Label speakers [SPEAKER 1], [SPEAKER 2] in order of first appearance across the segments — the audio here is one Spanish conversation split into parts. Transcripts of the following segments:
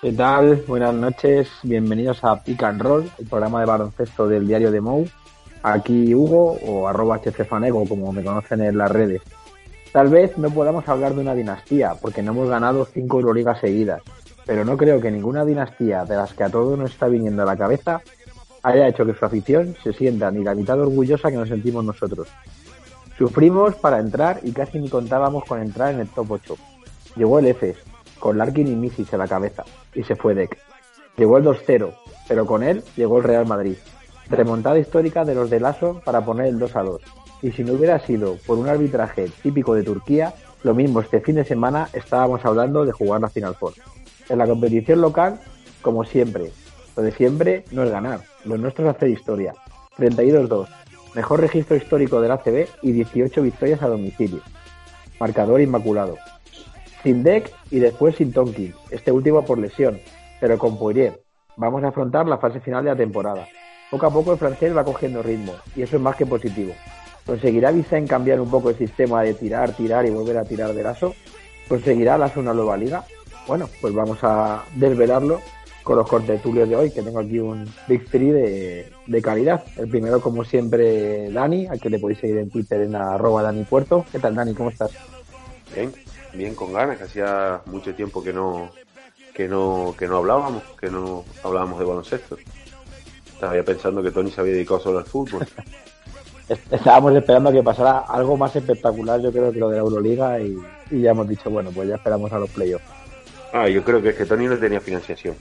[SPEAKER 1] ¿Qué tal? Buenas noches, bienvenidos a Pick and Roll, el programa de baloncesto del diario de Mou. Aquí Hugo, o @hcfanego, como me conocen en las redes. Tal vez no podamos hablar de una dinastía, porque no hemos ganado 5 Euroligas seguidas, pero no creo que ninguna dinastía de las que a todos nos está viniendo a la cabeza haya hecho que su afición se sienta ni la mitad orgullosa que nos sentimos nosotros. Sufrimos para entrar y casi ni contábamos con entrar en el top 8. Llegó el EFES, con Larkin y Misic a la cabeza, y se fue Deck. Llegó el 2-0, pero con él llegó el Real Madrid. Remontada histórica de los de Lasso para poner el 2-2. Y si no hubiera sido por un arbitraje típico de Turquía, lo mismo este fin de semana estábamos hablando de jugar la Final Four. En la competición local, como siempre, lo de siempre no es ganar, lo nuestro es hacer historia. 32-2, mejor registro histórico del ACB y 18 victorias a domicilio. Marcador inmaculado. Sin Deck y después sin Tonkin, este último por lesión, pero con Poirier. Vamos a afrontar la fase final de la temporada. Poco a poco el francés va cogiendo ritmo, y eso es más que positivo. ¿Conseguirá Vicen cambiar un poco el sistema de tirar y volver a tirar de Lasso? ¿Conseguirá Lasso una nueva liga? Bueno, pues vamos a desvelarlo con los contertulios de hoy, que tengo aquí un Big Three de calidad. El primero, como siempre, Dani, al que le podéis seguir en Twitter en @DaniPuerto. ¿Qué tal, Dani? ¿Cómo estás?
[SPEAKER 2] Bien con ganas, que hacía mucho tiempo que no hablábamos de baloncesto. Estaba ya pensando que Tony se había dedicado solo al fútbol.
[SPEAKER 1] Estábamos esperando a que pasara algo más espectacular, yo creo, que lo de la Euroliga, y ya hemos dicho, bueno, pues ya esperamos a los playoffs.
[SPEAKER 2] Yo creo que es que Tony no tenía financiación.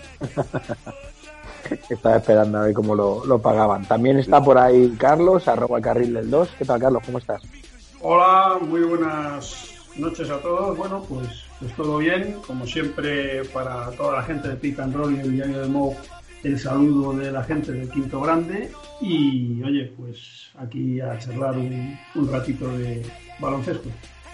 [SPEAKER 1] Estaba esperando a ver cómo lo pagaban. También está por ahí Carlos, @Carril del 2. ¿Qué tal, Carlos? ¿Cómo estás?
[SPEAKER 3] Hola, muy buenas noches a todos. Bueno, pues todo bien. Como siempre, para toda la gente de Pick and Roll y el diario de Mo, el saludo de la gente del Quinto Grande. Y oye, pues aquí a charlar un ratito de baloncesto.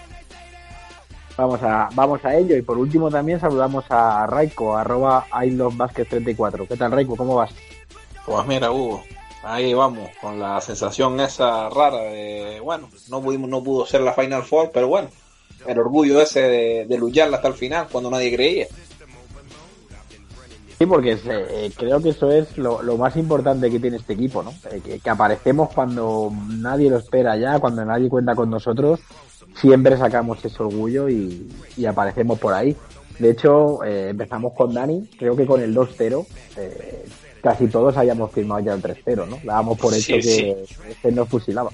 [SPEAKER 1] Vamos a ello. Y por último también saludamos a Raiko, @ILoveBasket34. ¿Qué tal, Raiko? ¿Cómo vas?
[SPEAKER 4] Pues mira, Hugo, ahí vamos, con la sensación esa rara de, bueno, no pudo ser la Final Four, pero bueno, el orgullo ese de lucharla hasta el final cuando nadie creía.
[SPEAKER 1] Sí, porque creo que eso es lo más importante que tiene este equipo, ¿no? Que aparecemos cuando nadie lo espera ya, cuando nadie cuenta con nosotros. Siempre sacamos ese orgullo y aparecemos por ahí. De hecho, empezamos con Dani, creo que con el 2-0, casi todos habíamos firmado ya el 3-0, ¿no? Dábamos por hecho que este nos fusilaba.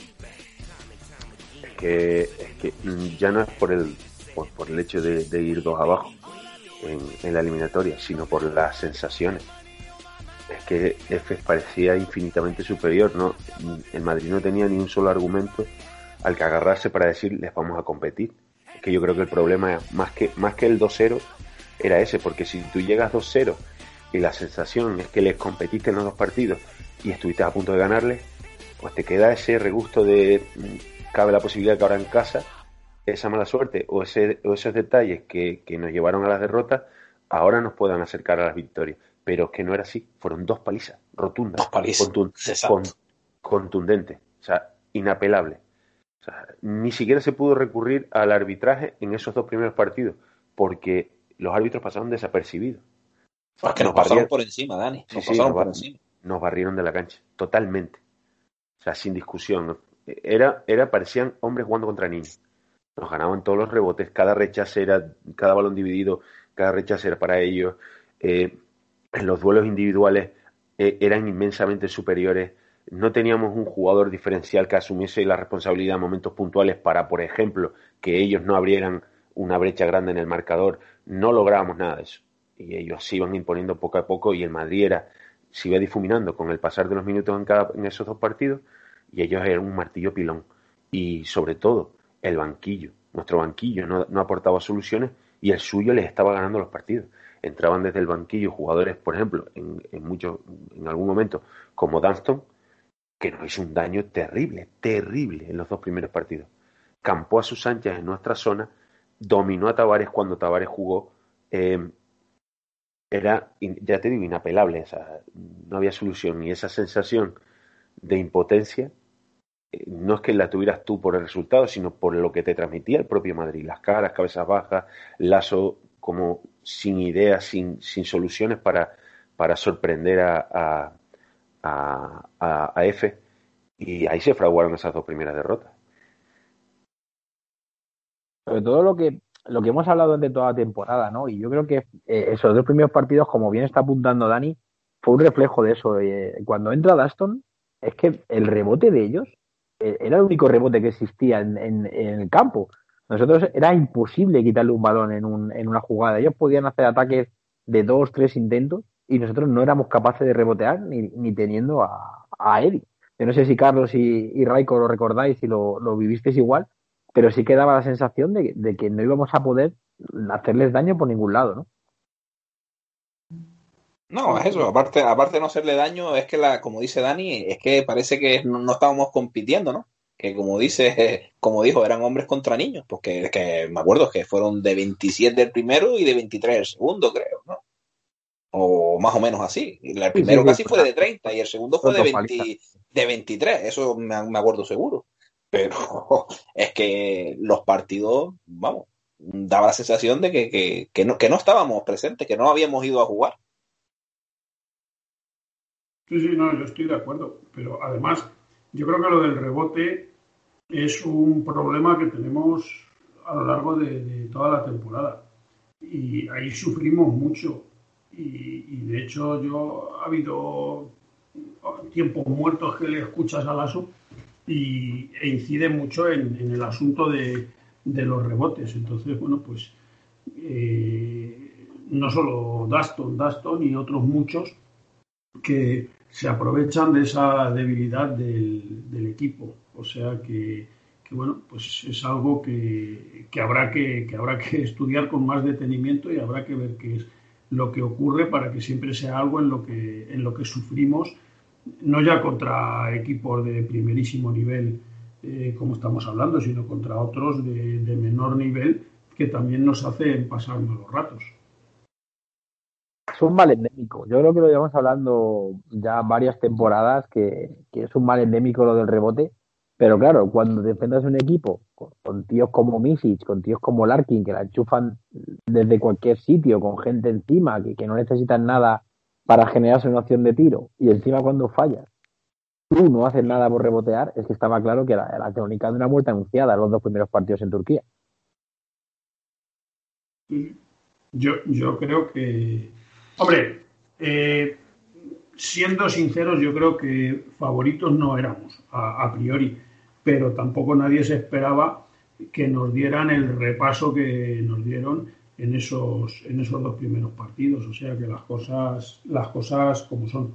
[SPEAKER 2] Es que ya no es por el hecho de ir dos abajo en la eliminatoria, sino por las sensaciones. Es que Efes parecía infinitamente superior, ¿no? El Madrid no tenía ni un solo argumento al que agarrarse para decir les vamos a competir. Es que yo creo que el problema, más que el 2-0, era ese, porque si tú llegas 2-0 y la sensación es que les competiste en los dos partidos y estuviste a punto de ganarles, pues te queda ese regusto de cabe la posibilidad que ahora en casa esa mala suerte o esos detalles que nos llevaron a las derrotas ahora nos puedan acercar a las victorias. Pero es que no era así, fueron dos palizas rotundas, contundentes, o sea, inapelables. O sea, ni siquiera se pudo recurrir al arbitraje en esos dos primeros partidos, porque los árbitros pasaron desapercibidos.
[SPEAKER 4] Pues que nos pasaron por encima, Dani.
[SPEAKER 2] Nos barrieron de la cancha, totalmente. O sea, sin discusión. Parecían hombres jugando contra niños. Nos ganaban todos los rebotes, cada balón dividido, cada rechace era para ellos. En los duelos individuales eran inmensamente superiores. No teníamos un jugador diferencial que asumiese la responsabilidad en momentos puntuales para, por ejemplo, que ellos no abrieran una brecha grande en el marcador. No lográbamos nada de eso. Y ellos se iban imponiendo poco a poco y el Madrid se iba difuminando con el pasar de los minutos en esos dos partidos y ellos eran un martillo pilón. Y sobre todo, el banquillo. Nuestro banquillo no aportaba soluciones y el suyo les estaba ganando los partidos. Entraban desde el banquillo jugadores, por ejemplo, en algún momento, como Dunston, que nos hizo un daño terrible en los dos primeros partidos. Campó a sus anchas en nuestra zona, dominó a Tavares cuando Tavares jugó, era, ya te digo, inapelable, o sea, no había solución, y esa sensación de impotencia no es que la tuvieras tú por el resultado, sino por lo que te transmitía el propio Madrid, las caras, cabezas bajas, Lasso como sin ideas, sin soluciones para sorprender a F, y ahí se fraguaron esas 2 primeras derrotas.
[SPEAKER 1] Sobre todo lo que hemos hablado durante toda la temporada, ¿no? Y yo creo que esos 2 primeros partidos, como bien está apuntando Dani, fue un reflejo de eso. Cuando entra Daston, es que el rebote de ellos era el único rebote que existía en el campo. Nosotros era imposible quitarle un balón en una jugada. Ellos podían hacer ataques de 2, 3 intentos y nosotros no éramos capaces de rebotear ni teniendo a Eddie. Yo no sé si Carlos y Raiko lo recordáis y lo vivisteis igual, pero sí que daba la sensación de que no íbamos a poder hacerles daño por ningún lado, ¿no?
[SPEAKER 4] No, es eso, aparte de no hacerle daño, es que como dice Dani, es que parece que no estábamos compitiendo, ¿no? Que como dijo, eran hombres contra niños, porque que me acuerdo que fueron de 27 el primero y de 23 el segundo, creo, ¿no? O más o menos así. El primero casi fue de 30 y el segundo fue de 23, eso me acuerdo seguro. Pero es que los partidos, vamos, daba la sensación de que no estábamos presentes, que no habíamos ido a jugar.
[SPEAKER 3] Sí, no, yo estoy de acuerdo, pero además yo creo que lo del rebote es un problema que tenemos a lo largo de toda la temporada y ahí sufrimos mucho y de hecho ha habido tiempos muertos que le escuchas a Lasso e incide mucho en el asunto de los rebotes. Entonces, bueno, pues no solo Daston y otros muchos que se aprovechan de esa debilidad del equipo. O sea que bueno, pues es algo que habrá que estudiar con más detenimiento y habrá que ver qué es lo que ocurre para que siempre sea algo en lo que sufrimos, no ya contra equipos de primerísimo nivel, como estamos hablando, sino contra otros de menor nivel que también nos hacen pasar malos ratos.
[SPEAKER 1] Es un mal endémico. Yo creo que lo llevamos hablando ya varias temporadas, que es un mal endémico lo del rebote. Pero claro, cuando defendas un equipo con tíos como Misic, con tíos como Larkin, que la enchufan desde cualquier sitio, con gente encima, que no necesitan nada para generarse una opción de tiro, y encima cuando fallas, tú no haces nada por rebotear, es que estaba claro que era la crónica de una muerte anunciada los 2 primeros partidos en Turquía.
[SPEAKER 3] Yo creo que... Hombre, siendo sinceros, yo creo que favoritos no éramos, a priori, pero tampoco nadie se esperaba que nos dieran el repaso que nos dieron en esos 2 primeros partidos. O sea que las cosas como son.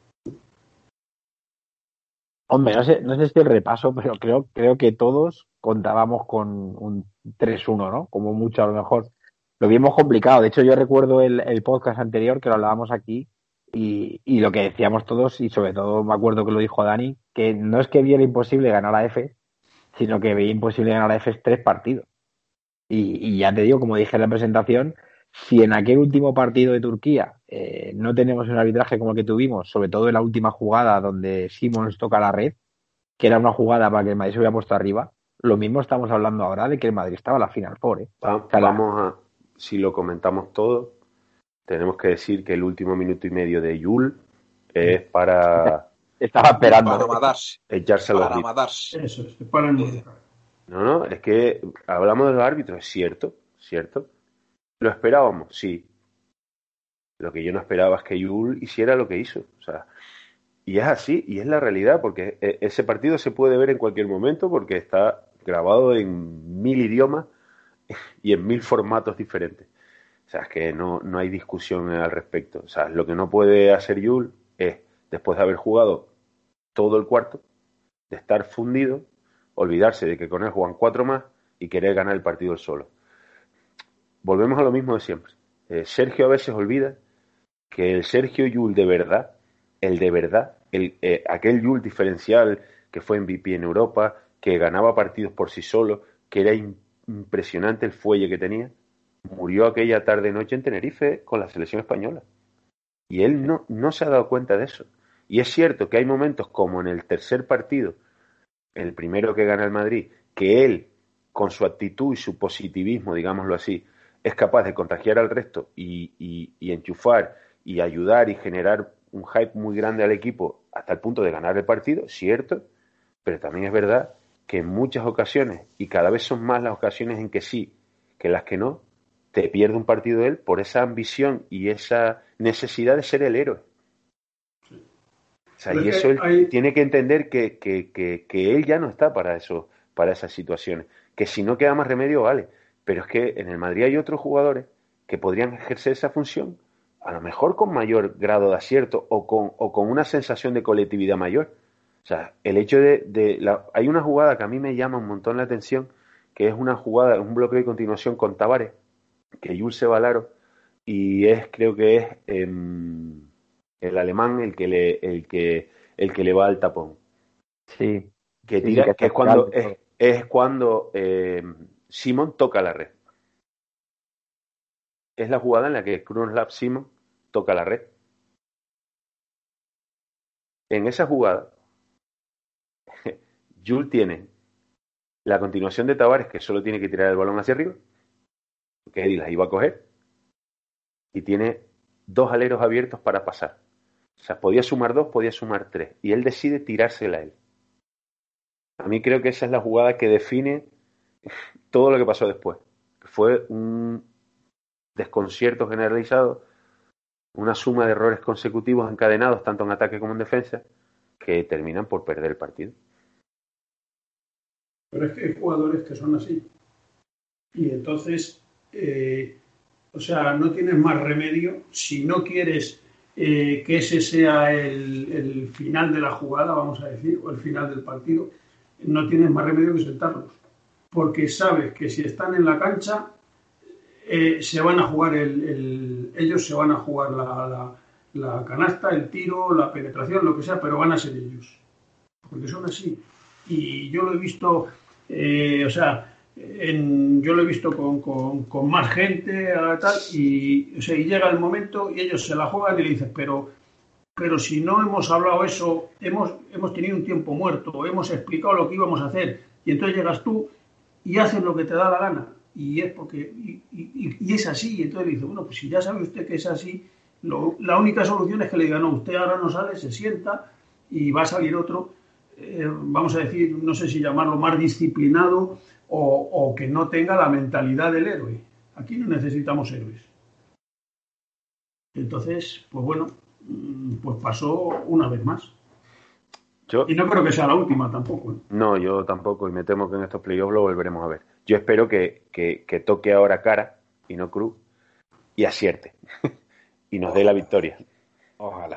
[SPEAKER 1] Hombre, no sé si el repaso, pero creo que todos contábamos con un 3-1, ¿no? Como mucho, a lo mejor. Lo vimos complicado. De hecho, yo recuerdo el podcast anterior que lo hablábamos aquí y lo que decíamos todos, y sobre todo me acuerdo que lo dijo Dani, que no es que viera imposible ganar a F, sino que veía imposible ganar a F 3 partidos. Y ya te digo, como dije en la presentación, si en aquel último partido de Turquía no tenemos un arbitraje como el que tuvimos, sobre todo en la última jugada donde Simons toca la red, que era una jugada para que el Madrid se hubiera puesto arriba, lo mismo estamos hablando ahora de que el Madrid estaba en la Final Four.
[SPEAKER 2] Si lo comentamos todo, tenemos que decir que el último minuto y medio de Yul es para...
[SPEAKER 1] Estaba esperando.
[SPEAKER 4] Para matarse.
[SPEAKER 2] Echarse
[SPEAKER 4] para matarse.
[SPEAKER 3] Eso es, para enmudezar.
[SPEAKER 2] No, es que hablamos de los árbitros, es cierto. ¿Lo esperábamos? Sí. Lo que yo no esperaba es que Yul hiciera lo que hizo. O sea, y es así, y es la realidad, porque ese partido se puede ver en cualquier momento porque está grabado en 1000 idiomas y en 1000 formatos diferentes. O sea, es que no hay discusión al respecto. O sea, lo que no puede hacer Yul es, después de haber jugado todo el cuarto, de estar fundido, olvidarse de que con él juegan 4 más y querer ganar el partido él solo. Volvemos a lo mismo de siempre. Sergio a veces olvida que el Sergio Yul de verdad, aquel Yul diferencial que fue MVP en Europa, que ganaba partidos por sí solo, que era impresionante el fuelle que tenía, murió aquella tarde-noche en Tenerife con la selección española. Y él no se ha dado cuenta de eso. Y es cierto que hay momentos como en el tercer partido, el primero que gana el Madrid, que él, con su actitud y su positivismo, digámoslo así, es capaz de contagiar al resto y enchufar y ayudar y generar un hype muy grande al equipo hasta el punto de ganar el partido, cierto, pero también es verdad que en muchas ocasiones, y cada vez son más las ocasiones en que sí, que las que no, te pierde un partido de él por esa ambición y esa necesidad de ser el héroe. O sea, y eso él tiene que entender que él ya no está para eso, para esas situaciones. Que si no queda más remedio, vale. Pero es que en el Madrid hay otros jugadores que podrían ejercer esa función, a lo mejor con mayor grado de acierto o con una sensación de colectividad mayor. O sea, el hecho hay una jugada que a mí me llama un montón la atención, que es una jugada, un bloque de continuación con Tavares, que Jules se va al aro, y creo que es el alemán el que le va al tapón.
[SPEAKER 1] Sí.
[SPEAKER 2] Que tira, sí, que es cuando Simon toca la red. Es la jugada en la que Krunoslav Simon toca la red. En esa jugada, Jules tiene la continuación de Tavares, que solo tiene que tirar el balón hacia arriba, que él las iba a coger, y tiene 2 aleros abiertos para pasar. O sea, podía sumar 2, podía sumar 3, y él decide tirársela a él. A mí creo que esa es la jugada que define todo lo que pasó después. Fue un desconcierto generalizado, una suma de errores consecutivos encadenados, tanto en ataque como en defensa, que terminan por perder el partido.
[SPEAKER 3] Pero es que hay jugadores que son así. Y entonces, o sea, no tienes más remedio si no quieres que ese sea el final de la jugada, vamos a decir, o el final del partido, no tienes más remedio que sentarlos. Porque sabes que si están en la cancha, se van a jugar ellos se van a jugar la canasta, el tiro, la penetración, lo que sea, pero van a ser ellos. Porque son así. Y yo lo he visto, o sea, yo lo he visto con más gente tal, y, o sea, y llega el momento y ellos se la juegan y le dices, pero si no hemos hablado eso, hemos tenido un tiempo muerto, hemos explicado lo que íbamos a hacer, y entonces llegas tú y haces lo que te da la gana, y es porque y es así, y entonces le dice, bueno, pues si ya sabe usted que es así, la única solución es que le diga, no, usted ahora no sale, se sienta y va a salir otro, vamos a decir, no sé si llamarlo más disciplinado o que no tenga la mentalidad del héroe. Aquí no necesitamos héroes. Entonces, pues bueno, pues pasó una vez más. Y no creo que sea la última tampoco, ¿eh?
[SPEAKER 2] No, yo tampoco, y me temo que en estos playoffs lo volveremos a ver. Yo espero que toque ahora cara y no cruz y acierte y nos dé la victoria.
[SPEAKER 4] Ojalá.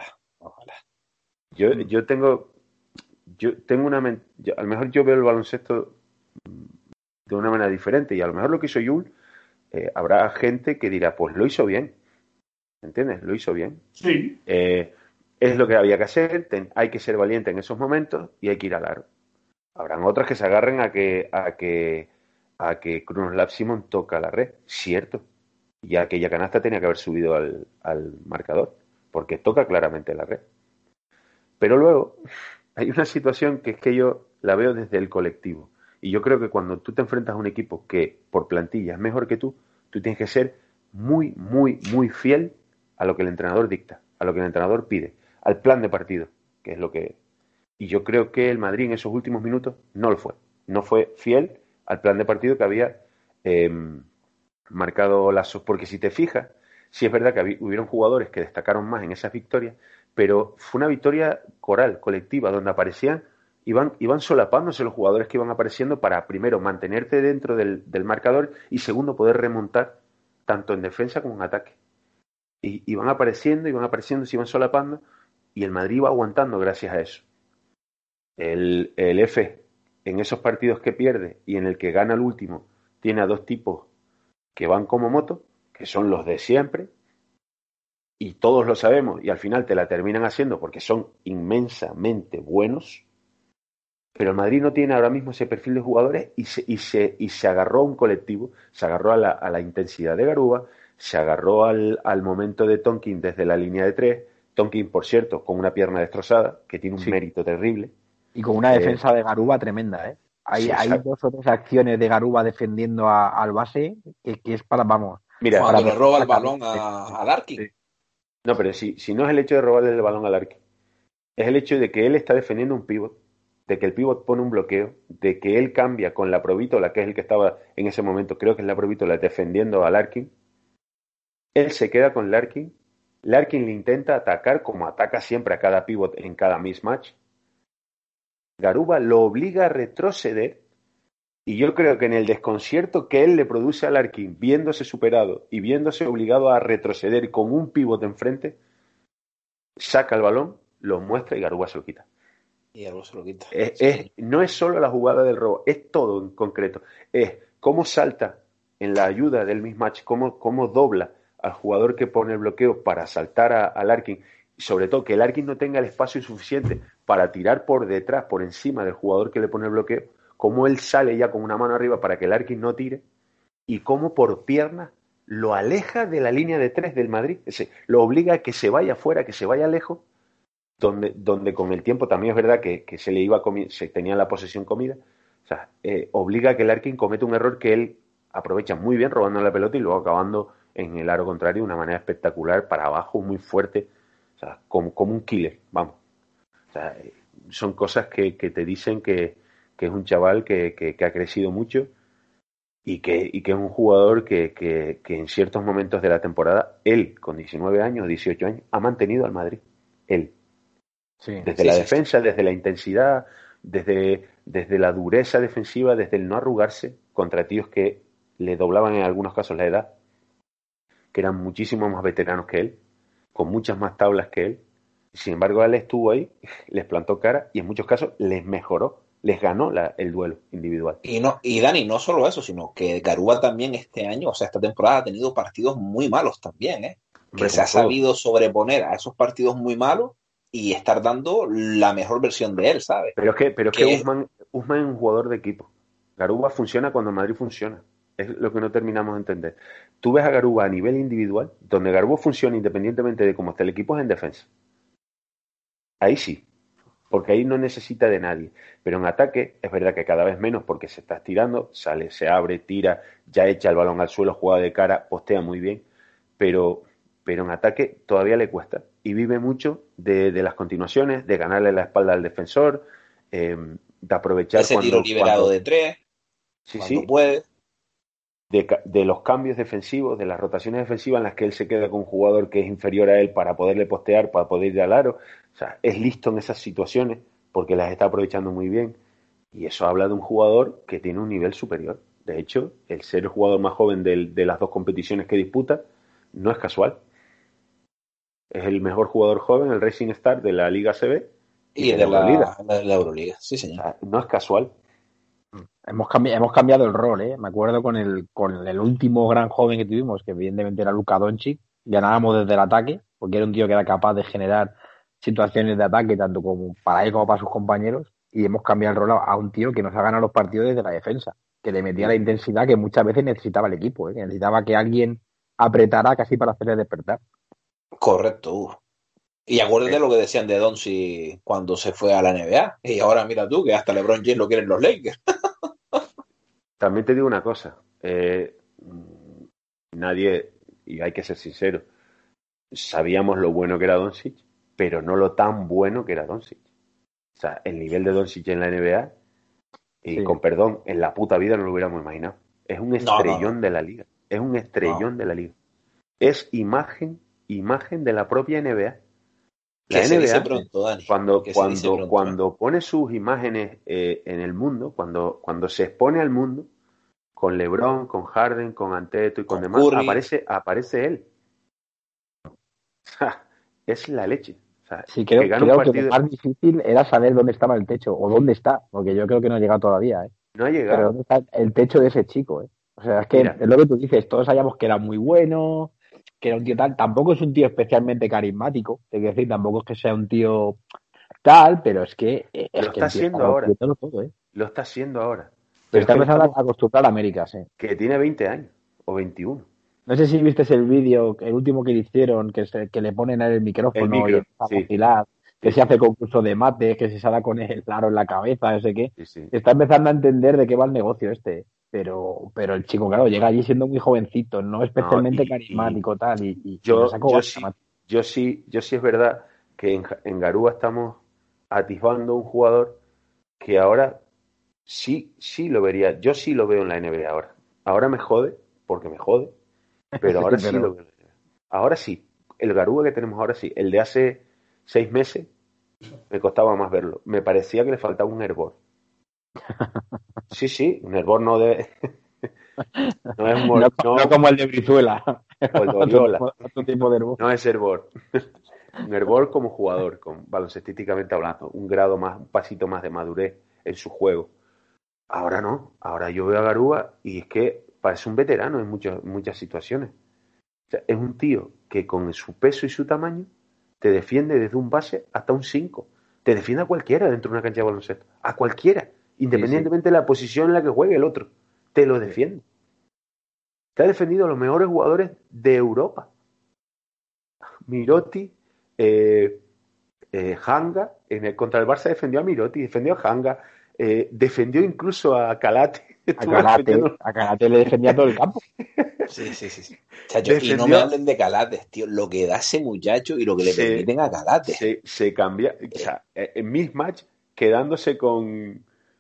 [SPEAKER 2] Yo tengo una... a lo mejor yo veo el baloncesto de una manera diferente, y a lo mejor lo que hizo Jules, habrá gente que dirá, pues lo hizo bien, ¿entiendes? Lo hizo bien.
[SPEAKER 3] Sí.
[SPEAKER 2] Es lo que había que hacer, hay que ser valiente en esos momentos y hay que ir al aro. Habrán otras que se agarren a que Krunoslav Simon toca la red, cierto, y aquella canasta tenía que haber subido al marcador, porque toca claramente la red. Pero luego hay una situación que es que yo la veo desde el colectivo, y yo creo que cuando tú te enfrentas a un equipo que por plantilla es mejor que tú tienes que ser muy, muy, muy fiel a lo que el entrenador dicta, a lo que el entrenador pide, al plan de partido, que es lo que... Y yo creo que el Madrid en esos últimos minutos no lo fue. No fue fiel al plan de partido que había marcado Lasso. Porque si te fijas, sí es verdad que hubieron jugadores que destacaron más en esas victorias, pero fue una victoria coral, colectiva, donde iban solapándose los jugadores que iban apareciendo para, primero, mantenerte dentro del marcador y, segundo, poder remontar tanto en defensa como en ataque. Y iban apareciendo, se iban solapando, y el Madrid iba aguantando gracias a eso. El F, en esos partidos que pierde y en el que gana el último, tiene a 2 tipos que van como moto, que son los de siempre, y todos lo sabemos, y al final te la terminan haciendo porque son inmensamente buenos, pero el Madrid no tiene ahora mismo ese perfil de jugadores y se agarró a un colectivo, se agarró a la intensidad de Garuba, se agarró al momento de Tonkin desde la línea de 3, Tonkin, por cierto, con una pierna destrozada, que tiene un mérito terrible.
[SPEAKER 1] Y con una defensa de Garuba tremenda, ¿eh? Hay 2 o 3 acciones de Garuba defendiendo al base que es para, vamos,
[SPEAKER 2] Mira,
[SPEAKER 4] Cuando le roba el
[SPEAKER 1] para-
[SPEAKER 4] balón a Larkin.
[SPEAKER 2] Sí. No, pero si no es el hecho de robarle el balón al Larkin, es el hecho de que él está defendiendo un pívot, de que el pívot pone un bloqueo, de que él cambia con la Provítola, que es el que estaba en ese momento, creo que es la Provítola, defendiendo a Larkin. Él se queda con Larkin. Larkin le intenta atacar como ataca siempre a cada pívot en cada mismatch. Garuba lo obliga a retroceder y yo creo que en el desconcierto que él le produce a Larkin, viéndose superado y viéndose obligado a retroceder con un pívot enfrente, saca el balón, lo muestra y Garuba se lo quita.
[SPEAKER 4] Y algo se lo quita. Sí.
[SPEAKER 2] No es solo la jugada del robo, es todo en concreto. Es cómo salta en la ayuda del mismatch, cómo dobla al jugador que pone el bloqueo para saltar a Larkin, y sobre todo que Larkin no tenga el espacio suficiente para tirar por detrás, por encima del jugador que le pone el bloqueo, cómo él sale ya con una mano arriba para que Larkin no tire, y cómo por pierna lo aleja de la línea de tres del Madrid, lo obliga a que se vaya fuera, que se vaya lejos, donde con el tiempo también es verdad que se le iba se tenía la posesión comida, o sea, obliga a que Larkin cometa un error que él aprovecha muy bien robando la pelota y luego acabando en el aro contrario de una manera espectacular, para abajo, muy fuerte, o sea, como un killer, vamos. O sea, son cosas que te dicen que es un chaval que ha crecido mucho y que es un jugador que en ciertos momentos de la temporada, él, con 19 años, 18 años, ha mantenido al Madrid. Él.
[SPEAKER 1] Sí.
[SPEAKER 2] Desde la defensa, desde la intensidad, desde la dureza defensiva, desde el no arrugarse contra tíos que le doblaban en algunos casos la edad, que eran muchísimo más veteranos que él, con muchas más tablas que él. Sin embargo, él estuvo ahí, les plantó cara y en muchos casos les mejoró, les ganó el duelo individual.
[SPEAKER 4] Y Dani, no solo eso, sino que Garuba también este año, o sea, esta temporada ha tenido partidos muy malos también, ¿eh?
[SPEAKER 2] Hombre,
[SPEAKER 4] Que se ha sabido sobreponer a esos partidos muy malos y estar dando la mejor versión de él, ¿sabes?
[SPEAKER 2] Pero es que Usman es un jugador de equipo. Garuba funciona cuando Madrid funciona. Es lo que no terminamos de entender. Tú ves a Garuba a nivel individual, donde Garuba funciona independientemente de cómo esté el equipo, es en defensa. Ahí sí, porque ahí no necesita de nadie. Pero en ataque es verdad que cada vez menos, porque se está estirando, sale, se abre, tira, ya echa el balón al suelo, juega de cara, postea muy bien, pero en ataque todavía le cuesta. Y vive mucho de las continuaciones, de ganarle la espalda al defensor, de aprovechar
[SPEAKER 4] ese tiro liberado de tres, cuando puede.
[SPEAKER 2] De los cambios defensivos, de las rotaciones defensivas en las que él se queda con un jugador que es inferior a él para poderle postear, para poder ir al aro. O sea, es listo en esas situaciones porque las está aprovechando muy bien. Y eso habla de un jugador que tiene un nivel superior. De hecho, el ser el jugador más joven de las dos competiciones que disputa no es casual. Es el mejor jugador joven, el Racing Star de la Liga CB
[SPEAKER 4] y de la Euroliga. Sí, señor.
[SPEAKER 2] O sea, no es casual.
[SPEAKER 1] Hemos cambiado el rol, ¿eh? Me acuerdo con el último gran joven que tuvimos, que evidentemente era Luka Doncic, ganábamos desde el ataque, porque era un tío que era capaz de generar situaciones de ataque tanto como para él como para sus compañeros, y hemos cambiado el rol a un tío que nos ha ganado los partidos desde la defensa, que le metía la intensidad que muchas veces necesitaba el equipo, ¿eh? Que necesitaba que alguien apretara casi para hacerle despertar.
[SPEAKER 4] Correcto. Y acuérdate lo que decían de Doncic cuando se fue a la NBA, y ahora mira tú que hasta LeBron James lo quieren los Lakers.
[SPEAKER 2] También te digo una cosa, nadie, y hay que ser sincero, sabíamos lo bueno que era Doncic, pero no lo tan bueno que era Doncic. O sea, el nivel de Doncic en la NBA, y con perdón, en la puta vida no lo hubiéramos imaginado. Es un estrellón de la liga. Es un estrellón de la liga. Es imagen de la propia NBA. La
[SPEAKER 4] NBA,
[SPEAKER 2] se
[SPEAKER 4] dice pronto, Dani.
[SPEAKER 2] Cuando pone sus imágenes en el mundo, cuando se expone al mundo, con LeBron, con Harden, con Antetokounmpo y con demás, aparece él. Es la leche. O sea,
[SPEAKER 1] sí, creo que lo más difícil era saber dónde estaba el techo, o dónde está, porque yo creo que no ha llegado todavía, ¿eh?
[SPEAKER 2] No ha llegado.
[SPEAKER 1] Pero dónde está el techo de ese chico, ¿eh? O sea, es que es lo que tú dices, todos sabíamos que era muy bueno, que era un tío tal, tampoco es un tío especialmente carismático, es decir, tampoco es que sea un tío tal, pero es que
[SPEAKER 2] lo está haciendo ahora.
[SPEAKER 1] Todo, ¿eh?
[SPEAKER 2] Lo está haciendo ahora.
[SPEAKER 1] Pero está empezando a acostumbrar a América, sí.
[SPEAKER 2] Que tiene 20 años o 21.
[SPEAKER 1] No sé si viste el vídeo, el último que le hicieron, que le ponen el micrófono y a vacilar, que se hace concurso de mates, que se sale con el aro en la cabeza, no sé qué.
[SPEAKER 2] Sí.
[SPEAKER 1] Está empezando a entender de qué va el negocio este. pero el chico, claro, llega allí siendo muy jovencito, no especialmente carismático, tal, y lo sacó
[SPEAKER 2] yo sí es verdad que en Garúa estamos atisbando un jugador que ahora sí lo vería, yo sí lo veo en la NBA ahora. Ahora me jode, porque me jode, pero ahora sí lo veo en la NBA. Ahora sí, el Garúa que tenemos ahora sí, el de hace 6 meses me costaba más verlo. Me parecía que le faltaba un hervor. Sí, un hervor no de... no es un...
[SPEAKER 1] no como el de Brizuela.
[SPEAKER 2] O el de Oriola.
[SPEAKER 1] Otro tipo de hervor.
[SPEAKER 2] No es hervor. Un hervor como jugador, baloncestísticamente hablando. Un grado más, un pasito más de madurez en su juego. Ahora no. Ahora yo veo a Garúa y es que parece un veterano en muchas situaciones. O sea, es un tío que con su peso y su tamaño te defiende desde un base hasta un 5. Te defiende a cualquiera dentro de una cancha de baloncesto. A cualquiera. Independientemente de la posición en la que juegue el otro. Te lo defiende. Te ha defendido a los mejores jugadores de Europa. Mirotti, Hanga, contra el Barça defendió a Mirotti, defendió a Hanga, defendió incluso a Calate.
[SPEAKER 1] A Calate le defendía todo el campo.
[SPEAKER 4] Sí. Chacho, y no me hablen de Calates, tío. Lo que da ese muchacho y lo que le permiten a Calate.
[SPEAKER 2] Se cambia. O sea, en mismatch, quedándose con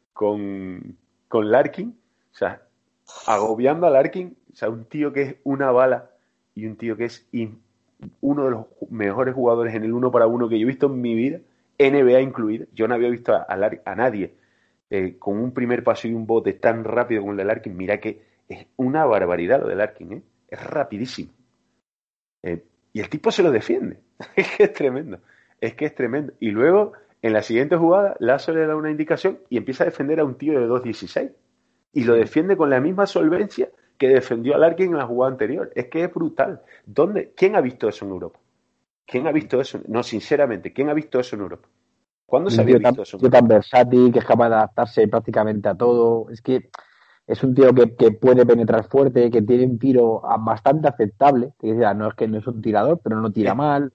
[SPEAKER 2] Larkin, o sea, agobiando a Larkin, o sea, un tío que es una bala y un tío que es uno de los mejores jugadores en el 1 para 1 que yo he visto en mi vida, NBA incluida. Yo no había visto a nadie con un primer paso y un bote tan rápido como el de Larkin. Mira que es una barbaridad lo de Larkin, es rapidísimo. Y el tipo se lo defiende. Es que es tremendo. Y luego, en la siguiente jugada, Lazo le da una indicación y empieza a defender a un tío de 2'16". Y lo defiende con la misma solvencia que defendió a Larkin en la jugada anterior. Es que es brutal. ¿Quién ha visto eso en Europa? ¿Quién ha visto eso? No, sinceramente, ¿quién ha visto eso en Europa? ¿Cuándo se había visto eso en Europa?
[SPEAKER 1] Tan versátil, que es capaz de adaptarse prácticamente a todo. Es que es un tío que puede penetrar fuerte, que tiene un tiro bastante aceptable. No es que no es un tirador, pero no tira mal.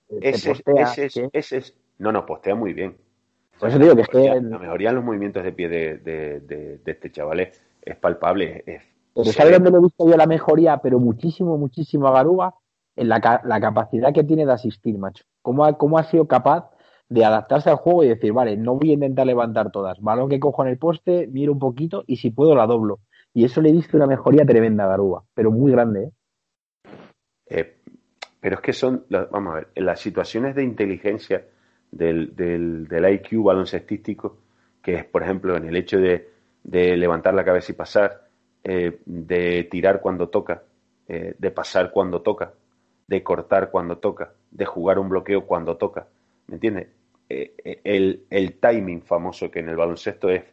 [SPEAKER 2] No, postea muy bien.
[SPEAKER 1] Por eso digo que es que...
[SPEAKER 2] La mejoría en los movimientos de pie de este chaval es palpable.
[SPEAKER 1] Pero ¿sabes dónde lo he visto yo la mejoría? Pero muchísimo a Garúa, en la capacidad que tiene de asistir, macho. ¿Cómo ha sido capaz de adaptarse al juego y decir, vale, no voy a intentar levantar todas, balón que cojo en el poste, miro un poquito y si puedo la doblo? Y eso le he visto una mejoría tremenda a Garúa, pero muy grande,
[SPEAKER 2] Pero es que vamos a ver, en las situaciones de inteligencia del IQ baloncestístico, que es, por ejemplo, en el hecho de levantar la cabeza y pasar, de tirar cuando toca, de pasar cuando toca, de cortar cuando toca, de jugar un bloqueo cuando toca, ¿me entiendes? El timing famoso que en el baloncesto es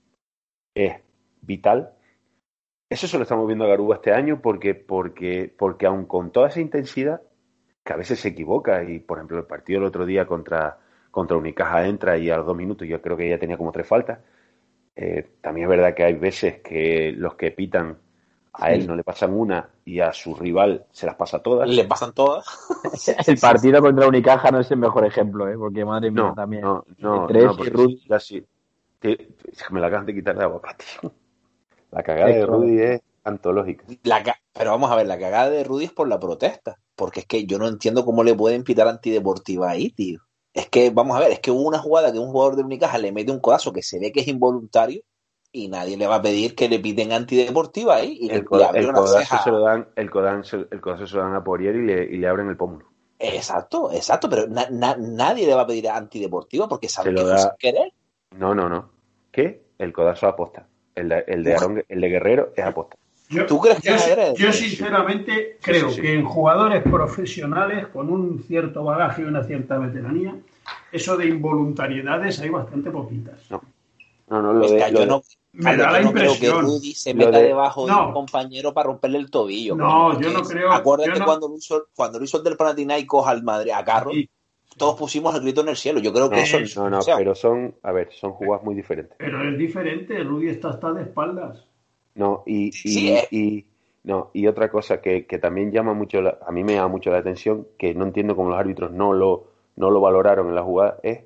[SPEAKER 2] vital. Eso se lo estamos viendo a Garúa este año porque aun con toda esa intensidad, que a veces se equivoca, y por ejemplo el partido el otro día contra Unicaja entra y a los 2 minutos yo creo que ya tenía como 3 faltas. También es verdad que hay veces que los que pitan a él no le pasan una y a su rival se las pasa todas.
[SPEAKER 4] Le pasan todas.
[SPEAKER 1] El partido contra Unicaja no es el mejor ejemplo, porque madre mía también.
[SPEAKER 2] Porque Rudy ya sí. Me la acaban de quitar de la boca, tío. La cagada de Rudy es antológica.
[SPEAKER 4] Pero vamos a ver, la cagada de Rudy es por la protesta. Porque es que yo no entiendo cómo le pueden pitar antideportiva ahí, tío. Es que, vamos a ver, es que hubo una jugada que un jugador de Unicaja le mete un codazo que se ve que es involuntario y nadie le va a pedir que le piten antideportiva ahí. Y
[SPEAKER 2] el codazo se lo dan a Poirier y le abren el pómulo.
[SPEAKER 4] Exacto, pero nadie le va a pedir antideportiva porque sabe que fue sin querer.
[SPEAKER 2] No. ¿Qué? El codazo aposta. El de Guerrero es aposta.
[SPEAKER 4] ¿Tú crees que
[SPEAKER 3] yo sinceramente creo que en jugadores profesionales con un cierto bagaje y una cierta veteranía, eso de involuntariedades hay bastante poquitas.
[SPEAKER 4] Me da la impresión. Creo que Rudy se meta debajo de un compañero para romperle el tobillo.
[SPEAKER 3] No, yo no creo.
[SPEAKER 4] Acuérdate cuando lo hizo el del Panathinaikos al Madrid, a Carro, todos pusimos el grito en el cielo. Yo creo que eso...
[SPEAKER 2] pero son jugadas muy diferentes.
[SPEAKER 3] Pero es diferente, Rudy está de espaldas.
[SPEAKER 2] No, y otra cosa que también llama mucho, a mí me llama mucho la atención, que no entiendo cómo los árbitros no lo valoraron en la jugada, es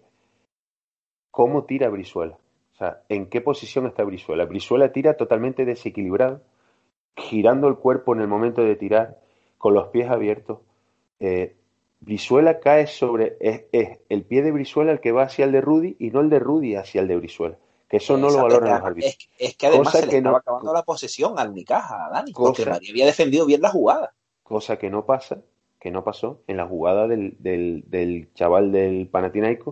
[SPEAKER 2] cómo tira Brizuela. O sea, ¿en qué posición está Brizuela? Brizuela tira totalmente desequilibrado girando el cuerpo en el momento de tirar, con los pies abiertos. Brizuela cae sobre... Es el pie de Brizuela el que va hacia el de Rudy y no el de Rudy hacia el de Brizuela. Que eso no lo valoran los árbitros.
[SPEAKER 4] Es que además
[SPEAKER 2] cosa
[SPEAKER 4] se le estaba acabando la posesión al Unicaja, Dani, porque María había defendido bien la jugada.
[SPEAKER 2] Cosa que no pasó en la jugada del chaval del Panathinaikos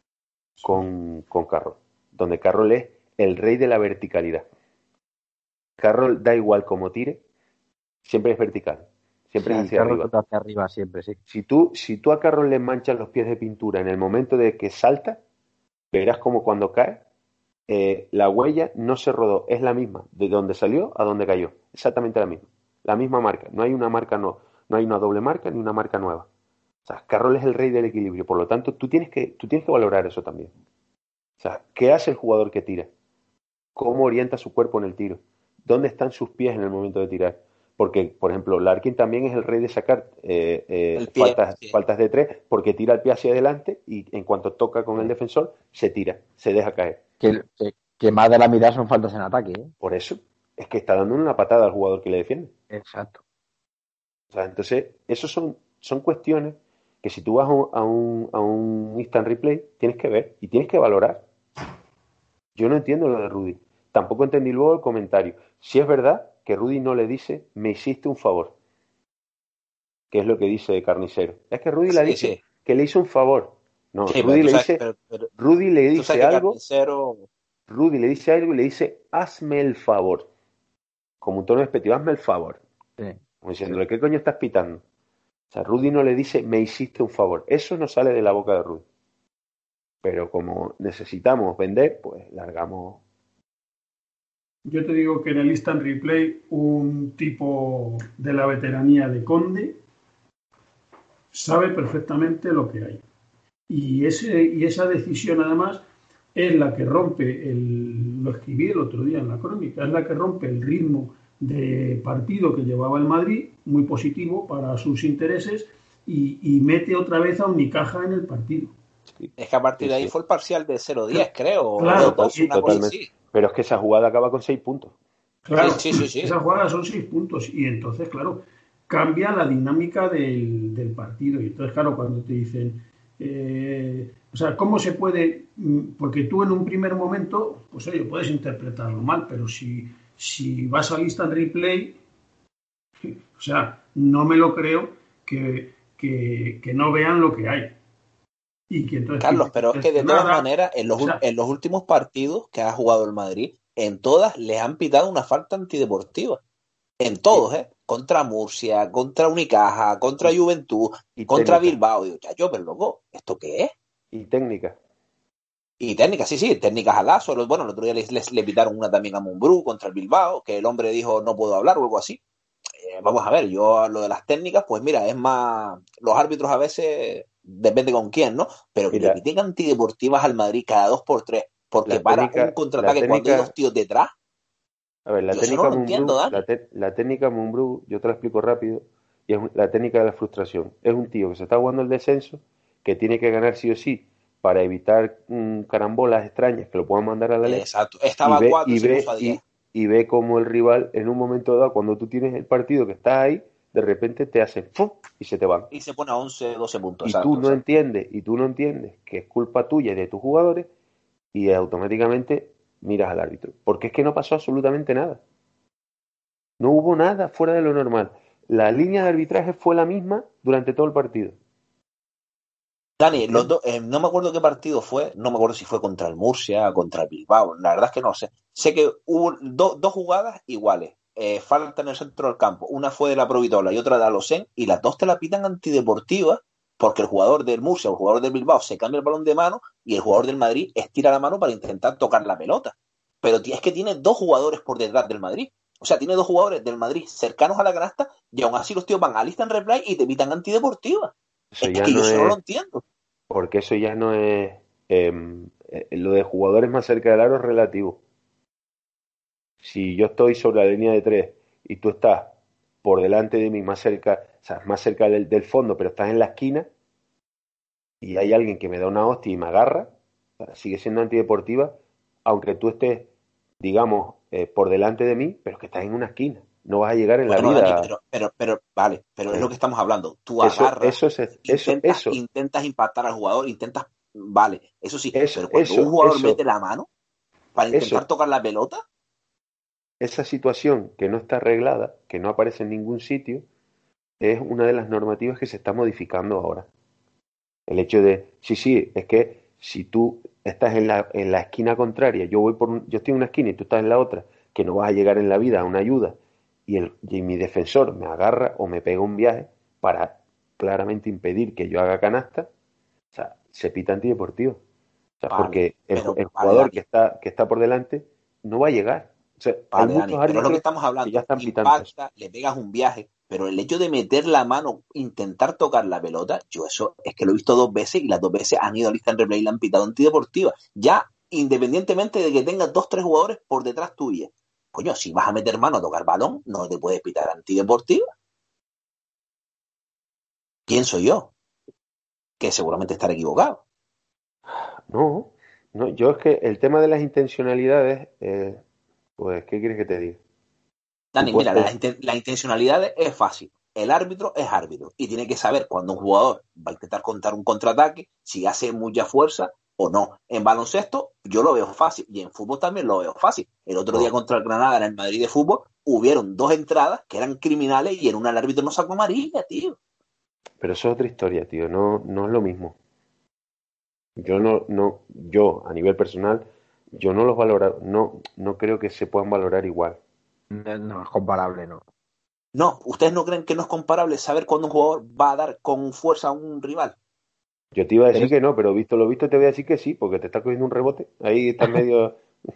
[SPEAKER 2] con Carroll, donde Carroll es el rey de la verticalidad. Carroll da igual como tire, siempre es vertical, siempre es hacia arriba.
[SPEAKER 1] Hacia arriba siempre, sí.
[SPEAKER 2] Si tú a Carroll le manchas los pies de pintura en el momento de que salta, verás como cuando cae, la huella no se rodó, es la misma, de donde salió a donde cayó, exactamente la misma marca, no hay una marca, no hay una doble marca ni una marca nueva. O sea, Carroll es el rey del equilibrio, por lo tanto tú tienes que valorar eso también. O sea, ¿qué hace el jugador que tira? ¿Cómo orienta su cuerpo en el tiro? ¿Dónde están sus pies en el momento de tirar? Porque, por ejemplo, Larkin también es el rey de sacar faltas de 3, porque tira el pie hacia adelante y en cuanto toca con el defensor, se tira, se deja caer.
[SPEAKER 1] Que más de la mitad son faltas en ataque, ¿eh?
[SPEAKER 2] Por eso, es que está dando una patada al jugador que le defiende.
[SPEAKER 1] Exacto.
[SPEAKER 2] O sea, entonces, eso son cuestiones que si tú vas a un instant replay, tienes que ver y tienes que valorar. Yo no entiendo lo de Rudy. Tampoco entendí luego el comentario. Si es verdad que Rudy no le dice, me hiciste un favor. Que es lo que dice Carnicero. Es que Rudy le dice que le hizo un favor. No, sí, Rudy le dice, Rudy le dice algo. Rudy le dice algo y le dice, hazme el favor. Como un tono despectivo, hazme el favor. Sí. Como diciéndole, ¿qué coño estás pitando? O sea, Rudy no le dice, me hiciste un favor. Eso no sale de la boca de Rudy. Pero como necesitamos vender, pues largamos.
[SPEAKER 3] Yo te digo que en el instant replay un tipo de la veteranía de Conde sabe perfectamente lo que hay. Y esa decisión además es la que rompe, lo escribí el otro día en la crónica, es la que rompe el ritmo de partido que llevaba el Madrid, muy positivo para sus intereses, y mete otra vez a Unicaja en el partido.
[SPEAKER 4] Es que a partir de ahí fue el parcial de 0-10, creo.
[SPEAKER 3] Claro,
[SPEAKER 2] totalmente. Pero es que esa jugada acaba con 6 puntos.
[SPEAKER 3] Claro, sí. Esa jugada son 6 puntos. Y entonces, claro, cambia la dinámica del partido. Y entonces, claro, cuando te dicen, o sea, ¿cómo se puede? Porque tú en un primer momento, pues oye, puedes interpretarlo mal, pero si vas al instant replay, o sea, no me lo creo que no vean lo que hay. Y que entonces,
[SPEAKER 4] Carlos, pero es que de todas maneras, en los últimos partidos que ha jugado el Madrid, en todas les han pitado una falta antideportiva. En todos, contra Murcia, contra Unicaja, contra Juventud, contra Bilbao. Digo, chacho, pero loco, ¿esto qué es?
[SPEAKER 2] Y técnica,
[SPEAKER 4] sí, técnicas a Lazo. Bueno, el otro día le pitaron una también a Mumbrú contra el Bilbao, que el hombre dijo no puedo hablar o algo así. Vamos a ver, yo lo de las técnicas, pues mira, es más, los árbitros a veces, depende con quién, ¿no? Pero que le piten antideportivas al Madrid cada 2x3, porque para un contraataque cuando hay 2 tíos detrás.
[SPEAKER 2] A ver, la técnica Mumbrú, yo te la explico rápido, y es la técnica de la frustración. Es un tío que se está jugando el descenso, que tiene que ganar sí o sí, para evitar carambolas extrañas que lo puedan mandar a la ley.
[SPEAKER 4] Exacto, estaba a 4 y se puso a 10.
[SPEAKER 2] Y ve como el rival en un momento dado, cuando tú tienes el partido que está ahí, de repente te hace ¡fum! Y se te van.
[SPEAKER 4] Y se pone a 11, 12 puntos.
[SPEAKER 2] Y tú no entiendes que es culpa tuya y de tus jugadores, y automáticamente miras al árbitro. Porque es que no pasó absolutamente nada. No hubo nada fuera de lo normal. La línea de arbitraje fue la misma durante todo el partido.
[SPEAKER 4] Dani, no me acuerdo qué partido fue, no me acuerdo si fue contra el Murcia, contra el Bilbao, la verdad es que no sé. Sé que hubo dos jugadas iguales, falta en el centro del campo, una fue de la Provitola y otra de Alocén, y las dos te la pitan antideportiva, porque el jugador del Murcia o el jugador del Bilbao se cambia el balón de mano y el jugador del Madrid estira la mano para intentar tocar la pelota. Pero es que tiene 2 jugadores por detrás del Madrid. O sea, tiene 2 jugadores del Madrid cercanos a la canasta y aún así los tíos van al instant replay y te pitan antideportiva.
[SPEAKER 2] Eso es que yo no lo entiendo. Porque eso ya no es... lo de jugadores más cerca del aro es relativo. Si yo estoy sobre la línea de 3 y tú estás por delante de mí más cerca, o sea, más cerca del fondo, pero estás en la esquina y hay alguien que me da una hostia y me agarra, sigue siendo antideportiva, aunque tú estés, digamos, por delante de mí, pero que estás en una esquina. no vas a llegar en la
[SPEAKER 4] Bueno,
[SPEAKER 2] vida.
[SPEAKER 4] Dani, pero vale, pero es lo que estamos hablando. Tú
[SPEAKER 2] Eso,
[SPEAKER 4] agarras,
[SPEAKER 2] eso,
[SPEAKER 4] intentas impactar al jugador, vale, eso sí, pero cuando
[SPEAKER 2] eso,
[SPEAKER 4] un jugador
[SPEAKER 2] eso,
[SPEAKER 4] mete la mano para intentar
[SPEAKER 2] eso,
[SPEAKER 4] tocar la pelota,
[SPEAKER 2] esa situación que no está arreglada, que no aparece en ningún sitio, es una de las normativas que se está modificando ahora. El hecho de, sí, es que si tú estás en la esquina contraria, yo estoy en una esquina y tú estás en la otra, que no vas a llegar en la vida a una ayuda, y mi defensor me agarra o me pega un viaje para claramente impedir que yo haga canasta, o sea, se pita antideportivo. O sea,
[SPEAKER 4] vale,
[SPEAKER 2] porque el
[SPEAKER 4] vale,
[SPEAKER 2] jugador
[SPEAKER 4] Dani,
[SPEAKER 2] que está por delante no va a llegar. O sea, hay
[SPEAKER 4] vale,
[SPEAKER 2] muchos
[SPEAKER 4] Dani, pero es lo que
[SPEAKER 2] árbitros
[SPEAKER 4] estamos
[SPEAKER 2] que ya
[SPEAKER 4] hablando.
[SPEAKER 2] están pitando eso.
[SPEAKER 4] Impacta, le pegas un viaje, pero el hecho de meter la mano, intentar tocar la pelota, yo eso es que lo he visto 2 veces y las 2 veces han ido a lista en replay y la han pitado antideportiva. Ya, independientemente de que tengas 2, 3 jugadores por detrás tuya. Coño, si vas a meter mano a tocar balón, no te puedes pitar antideportiva. Pienso yo, que seguramente estaré equivocado.
[SPEAKER 2] No, yo es que el tema de las intencionalidades, pues, ¿qué quieres que te diga? Tú
[SPEAKER 4] Dani,
[SPEAKER 2] puedes
[SPEAKER 4] mira, la intencionalidad es fácil. El árbitro es árbitro y tiene que saber cuando un jugador va a intentar contar un contraataque, si hace mucha fuerza o no. En baloncesto yo lo veo fácil y en fútbol también lo veo fácil. El otro día
[SPEAKER 2] no,
[SPEAKER 4] contra el Granada en el Madrid de fútbol hubieron 2 entradas que eran criminales y en una el árbitro no sacó amarilla, tío.
[SPEAKER 2] pero eso es otra historia, tío, no es lo mismo. Yo a nivel personal, yo no los valoro, no creo que se puedan valorar igual.
[SPEAKER 1] No es comparable, ¿no?
[SPEAKER 4] No, ¿ustedes no creen que no es comparable saber cuándo un jugador va a dar con fuerza a un rival?
[SPEAKER 2] Yo te iba a
[SPEAKER 1] Pero
[SPEAKER 2] decir que no, pero visto lo visto te voy a decir que sí, porque te está cogiendo un rebote. Ahí está medio.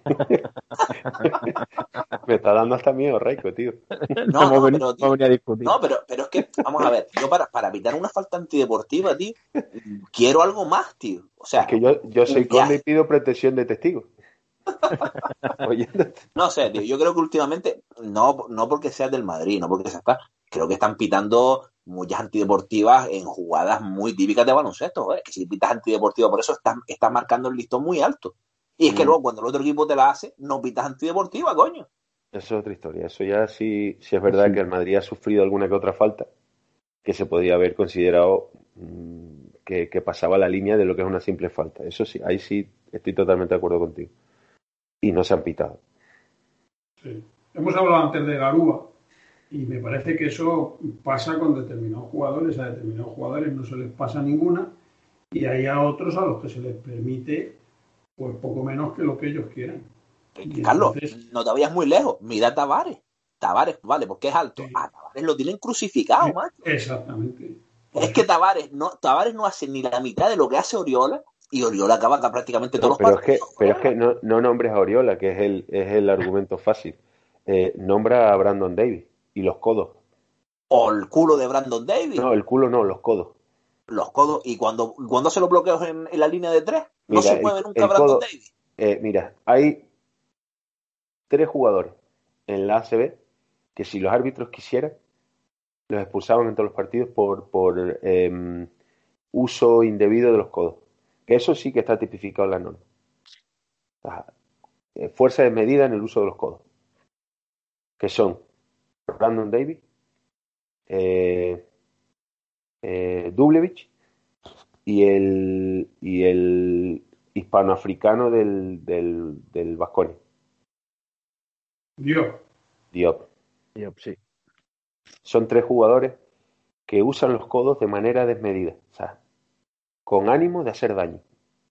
[SPEAKER 2] Me está dando hasta miedo, Raiko, tío.
[SPEAKER 4] No, pero,
[SPEAKER 1] no
[SPEAKER 4] tío,
[SPEAKER 1] venía a discutir.
[SPEAKER 4] no, pero es que, vamos a ver, yo para evitar una falta antideportiva, tío, quiero algo más, tío. O
[SPEAKER 2] Es
[SPEAKER 4] sea,
[SPEAKER 2] que yo
[SPEAKER 4] un
[SPEAKER 2] soy conde y
[SPEAKER 4] viaje.
[SPEAKER 2] pido protección de testigos. Oyéndote.
[SPEAKER 4] No sé, tío, yo creo que últimamente, no porque seas del Madrid, no porque seas tal, creo que están pitando muchas antideportivas en jugadas muy típicas de baloncesto, joder, que si pitas antideportiva por eso estás marcando el listón muy alto. Y es que luego cuando el otro equipo te la hace, no pitas antideportiva, coño.
[SPEAKER 2] Eso es otra historia. Eso ya sí es verdad
[SPEAKER 1] Sí.
[SPEAKER 2] que el Madrid ha sufrido alguna que otra falta que se podía haber considerado que pasaba la línea de lo que es una simple falta. Eso sí, ahí sí estoy totalmente de acuerdo contigo. Y no se han pitado.
[SPEAKER 3] Sí. Hemos hablado antes de Garúa y me parece que eso pasa con determinados jugadores. A determinados jugadores no se les pasa ninguna y hay a otros a los que se les permite pues poco menos que lo que ellos quieran. Y
[SPEAKER 4] Carlos,
[SPEAKER 3] entonces,
[SPEAKER 4] no te vayas muy lejos, mira a Tavares. Tavares, vale, porque es alto.
[SPEAKER 3] sí,
[SPEAKER 4] A Tavares lo tienen crucificado, macho.
[SPEAKER 3] exactamente. Por
[SPEAKER 4] Es que
[SPEAKER 3] eso,
[SPEAKER 4] Tavares no hace ni la mitad de lo que hace Oriola y Oriola acaba prácticamente todos
[SPEAKER 2] No,
[SPEAKER 4] los partidos.
[SPEAKER 2] pero es que no nombres a Oriola, que es el argumento fácil. Nombra a Brandon Davis y los codos.
[SPEAKER 4] O el culo de Brandon Davis,
[SPEAKER 2] No, el culo no, los codos.
[SPEAKER 4] los codos. Y cuando hace los bloqueos en la línea de 3, no
[SPEAKER 2] Mira,
[SPEAKER 4] se mueve nunca
[SPEAKER 2] el
[SPEAKER 4] Brandon
[SPEAKER 2] codo.
[SPEAKER 4] Davis.
[SPEAKER 2] Mira, hay 3 jugadores en la ACB que si los árbitros quisieran, los expulsaban en todos los partidos por uso indebido de los codos. Que eso sí que está tipificado en la norma. O sea, fuerza de medida en el uso de los codos. Que son Brandon Davis, Dublevich y el hispanoafricano del Baskonia,
[SPEAKER 3] Dios,
[SPEAKER 2] Diop.
[SPEAKER 1] Sí.
[SPEAKER 2] Son 3 jugadores que usan los codos de manera desmedida, o sea, con ánimo de hacer daño.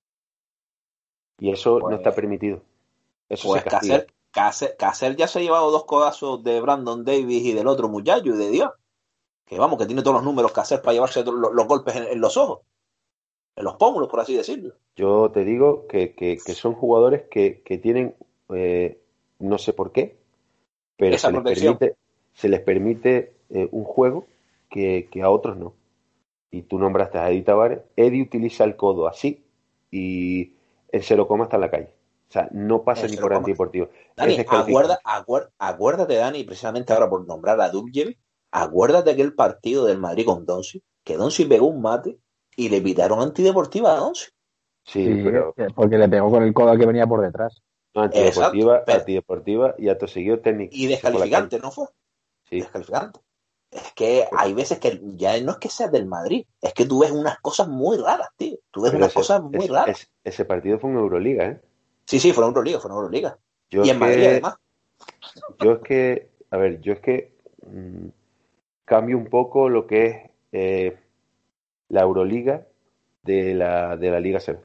[SPEAKER 2] Y eso no está permitido. Eso
[SPEAKER 4] Pues
[SPEAKER 2] se castiga.
[SPEAKER 4] Cacer ya se ha llevado 2 codazos de Brandon Davis y del otro muchacho y de Dios. Que vamos, que tiene todos los números que hacer para llevarse los golpes en los ojos, en los pómulos, por así decirlo.
[SPEAKER 2] Yo te digo que son jugadores que tienen, no sé por qué, pero
[SPEAKER 4] Esa protección.
[SPEAKER 2] se les permite un juego que a otros no. Y tú nombraste a Eddie Tavares. Eddie utiliza el codo así y en 0, está en la calle. O sea, no pasa ni por antideportivo.
[SPEAKER 4] Dani,
[SPEAKER 2] Es descalificado.
[SPEAKER 4] acuérdate, Dani, precisamente ahora por nombrar a Dubjevic, acuérdate aquel partido del Madrid con Doncic, que Doncic pegó un mate y le pitaron antideportiva a Doncic.
[SPEAKER 2] Sí, pero
[SPEAKER 1] porque le pegó con el codo que venía por detrás.
[SPEAKER 2] no, antideportiva,
[SPEAKER 4] Exacto,
[SPEAKER 2] antideportiva y acto seguido técnico.
[SPEAKER 4] y descalificante, ¿no fue?
[SPEAKER 2] Sí.
[SPEAKER 4] descalificante. Es que hay veces que ya no es que sea del Madrid, es que tú ves unas cosas muy raras, tío. Tú ves
[SPEAKER 2] Pero
[SPEAKER 4] unas cosas muy raras.
[SPEAKER 2] ese partido fue en Euroliga, ¿eh?
[SPEAKER 4] Sí, fue una Euroliga.
[SPEAKER 2] Yo
[SPEAKER 4] Y
[SPEAKER 2] es
[SPEAKER 4] en Madrid, además.
[SPEAKER 2] a ver, cambio un poco lo que es la Euroliga de la Liga CB.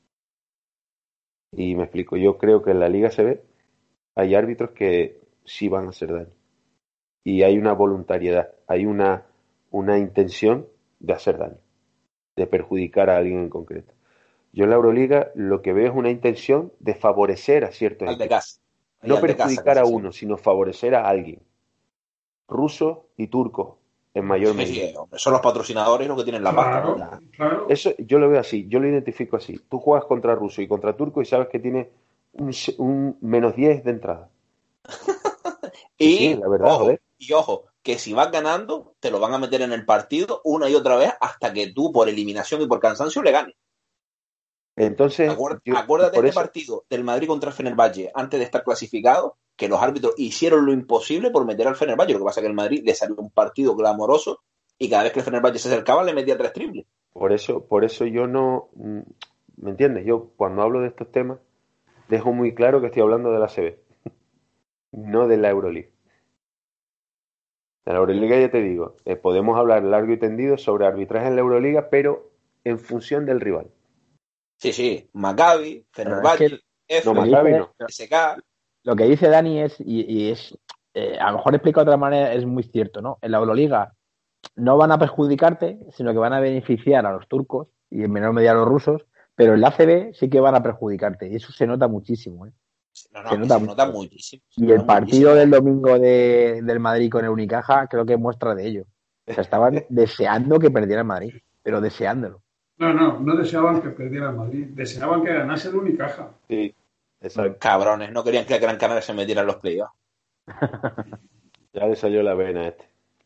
[SPEAKER 2] Y me explico, yo creo que en la Liga CB hay árbitros que sí van a hacer daño. Y hay una voluntariedad, hay una intención de hacer daño, de perjudicar a alguien en concreto. Yo en la Euroliga lo que veo es una intención de favorecer a ciertos
[SPEAKER 4] Al de
[SPEAKER 2] equipos.
[SPEAKER 4] casa.
[SPEAKER 2] No
[SPEAKER 4] Al de casa,
[SPEAKER 2] perjudicar a
[SPEAKER 4] casi
[SPEAKER 2] uno, sino favorecer a alguien. Rusos y turcos, en mayor
[SPEAKER 4] siempre.
[SPEAKER 2] medida.
[SPEAKER 4] Sí, hombre, son los patrocinadores los que tienen la pasta, ¿no?
[SPEAKER 3] Claro.
[SPEAKER 2] Eso yo lo veo así, yo lo identifico así. Tú juegas contra ruso y contra turco y sabes que tiene un -10 de entrada. Sí, la verdad, joder.
[SPEAKER 4] Ojo, que si vas ganando, te lo van a meter en el partido una y otra vez hasta que tú, por eliminación y por cansancio, le ganes.
[SPEAKER 2] Entonces,
[SPEAKER 4] Acuérdate
[SPEAKER 2] por
[SPEAKER 4] de este
[SPEAKER 2] eso,
[SPEAKER 4] partido del Madrid contra el Fenerbahce, antes de estar clasificado, que los árbitros hicieron lo imposible por meter al Fenerbahce. Lo que pasa es que el Madrid le salió un partido clamoroso y cada vez que el Fenerbahce se acercaba le metía 3 triples.
[SPEAKER 2] por eso yo no, ¿me entiendes? Yo cuando hablo de estos temas dejo muy claro que estoy hablando de la CB, no de la Euroliga. En la Euroliga ya te digo, podemos hablar largo y tendido sobre arbitraje en la Euroliga, pero en función del rival.
[SPEAKER 4] Sí, Maccabi, Fenerbahce,
[SPEAKER 1] Es que
[SPEAKER 2] No,
[SPEAKER 1] lo que
[SPEAKER 2] Maccabi
[SPEAKER 1] dice,
[SPEAKER 2] no.
[SPEAKER 4] SK.
[SPEAKER 1] lo que dice Dani es, y es, a lo mejor explicado de otra manera, es muy cierto, ¿no? En la Euroliga no van a perjudicarte, sino que van a beneficiar a los turcos y en menor medida a los rusos, pero en la ACB sí que van a perjudicarte y eso se nota muchísimo, ¿eh?
[SPEAKER 4] No, que se nota muchísimo.
[SPEAKER 1] Y el partido del domingo del Madrid con el Unicaja creo que muestra de ello. O sea, estaban deseando que perdiera el Madrid, pero deseándolo.
[SPEAKER 3] No deseaban que perdiera el Madrid, deseaban que ganase el Unicaja.
[SPEAKER 2] Sí, exacto.
[SPEAKER 4] Cabrones, no querían que el Gran Canaria se metiera en los playoffs.
[SPEAKER 2] Ya le salió la vena a este.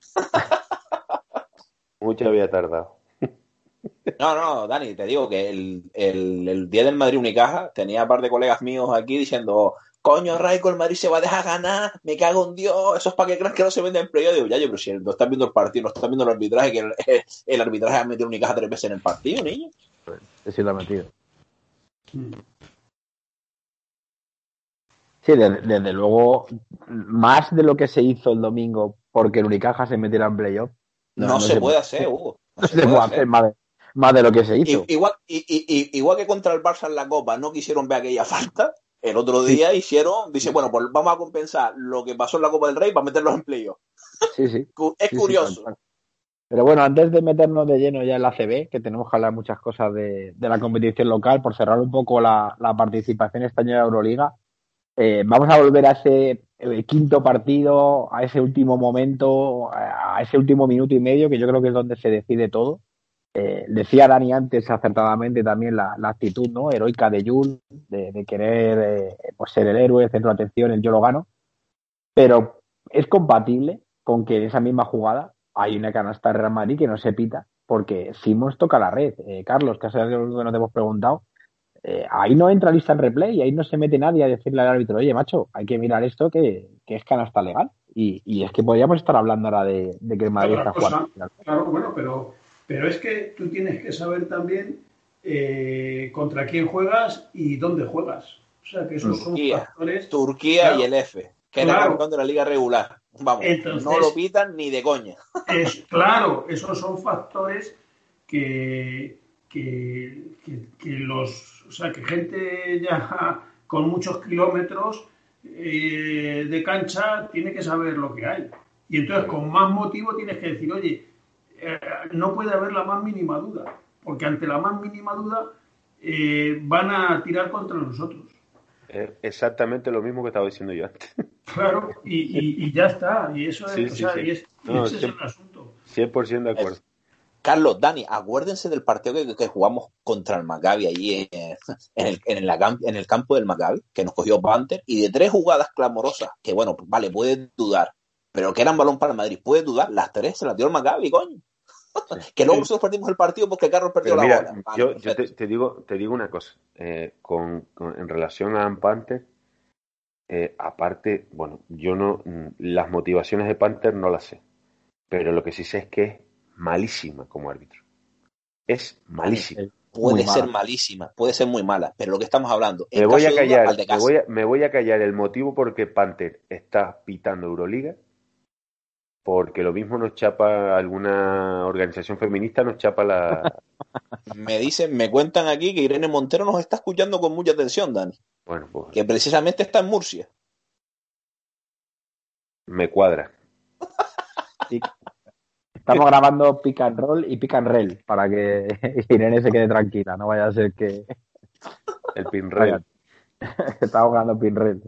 [SPEAKER 2] Mucho había tardado.
[SPEAKER 4] No, Dani, te digo que el día del Madrid Unicaja tenía un par de colegas míos aquí diciendo, coño, Raico, el Madrid se va a dejar ganar, me cago en Dios, eso es para que creas que no se vende en playoff. Digo, pero si no estás viendo el partido, no estás viendo el arbitraje, que el arbitraje ha metido Unicaja 3 veces en el partido, niño.
[SPEAKER 1] Sí, lo ha metido. Sí, desde luego, más de lo que se hizo el domingo porque el Unicaja se metiera en playoff.
[SPEAKER 4] No se puede hacer, Hugo.
[SPEAKER 1] No se puede hacer más de lo que se hizo.
[SPEAKER 4] Igual que contra el Barça en la Copa no quisieron ver aquella falta, el otro día dice, bueno, pues vamos a compensar lo que pasó en la Copa del Rey para meterlos en playoff.
[SPEAKER 1] Sí.
[SPEAKER 4] Es curioso.
[SPEAKER 1] Sí. Pero bueno, antes de meternos de lleno ya en la ACB, que tenemos que hablar muchas cosas de la competición local, por cerrar un poco la participación española en Euroliga, vamos a volver a ese quinto partido, a ese último momento, a ese último minuto y medio, que yo creo que es donde se decide todo. Decía Dani antes acertadamente también la actitud, ¿no?, heroica de Jules, de querer pues ser el héroe, el centro de atención, el yo lo gano, pero es compatible con que en esa misma jugada hay una canasta de Real Madrid que no se pita porque Simons toca la red. Carlos, que es algo que nos hemos preguntado, ahí no entra lista en replay y ahí no se mete nadie a decirle al árbitro, oye, macho, hay que mirar esto que es canasta legal. Y es que podríamos estar hablando ahora de que el Madrid está jugando.
[SPEAKER 3] Claro, bueno, pero es que tú tienes que saber también contra quién juegas y dónde juegas. O sea, que esos son factores...
[SPEAKER 4] Turquía, claro, y el F, que era campeón de la liga regular. Vamos, entonces, no lo pitan ni de coña.
[SPEAKER 3] Claro, esos son factores que o sea, que gente ya con muchos kilómetros de cancha tiene que saber lo que hay. Y entonces con más motivo tienes que decir, oye, no puede haber la más mínima duda, porque ante la más mínima duda van a tirar contra nosotros.
[SPEAKER 2] Exactamente lo mismo que estaba diciendo yo antes.
[SPEAKER 3] Claro, y ya está, y eso es, ese es el asunto.
[SPEAKER 2] 100% de acuerdo.
[SPEAKER 4] Carlos, Dani, acuérdense del partido que jugamos contra el Maccabi allí en el campo del Maccabi, que nos cogió Panther, y de 3 jugadas clamorosas, que bueno, vale, puedes dudar, pero que eran balón para el Madrid, puedes dudar, las 3 se las dio el Maccabi, coño. Que luego nosotros perdimos el partido porque Carlos perdió la bola. Vale,
[SPEAKER 2] yo te digo una cosa, en relación a Panther, aparte, bueno, yo no, las motivaciones de Panther no las sé, pero lo que sí sé es que es malísima como árbitro. Es malísima.
[SPEAKER 4] Puede ser malísima, puede ser muy mala, pero lo que estamos hablando,
[SPEAKER 2] Me voy a callar, me voy a callar el motivo porque Panther está pitando Euroliga, porque lo mismo nos chapa alguna organización feminista, nos chapa la...
[SPEAKER 4] Me cuentan aquí que Irene Montero nos está escuchando con mucha atención, Dani.
[SPEAKER 2] Bueno, pues...
[SPEAKER 4] Que precisamente está en Murcia.
[SPEAKER 2] Me cuadra.
[SPEAKER 1] Sí. Estamos grabando Pick and Roll y Pick and Rail para que Irene se quede tranquila, no vaya a ser que...
[SPEAKER 2] El pinrail.
[SPEAKER 1] Estamos jugando pinrail.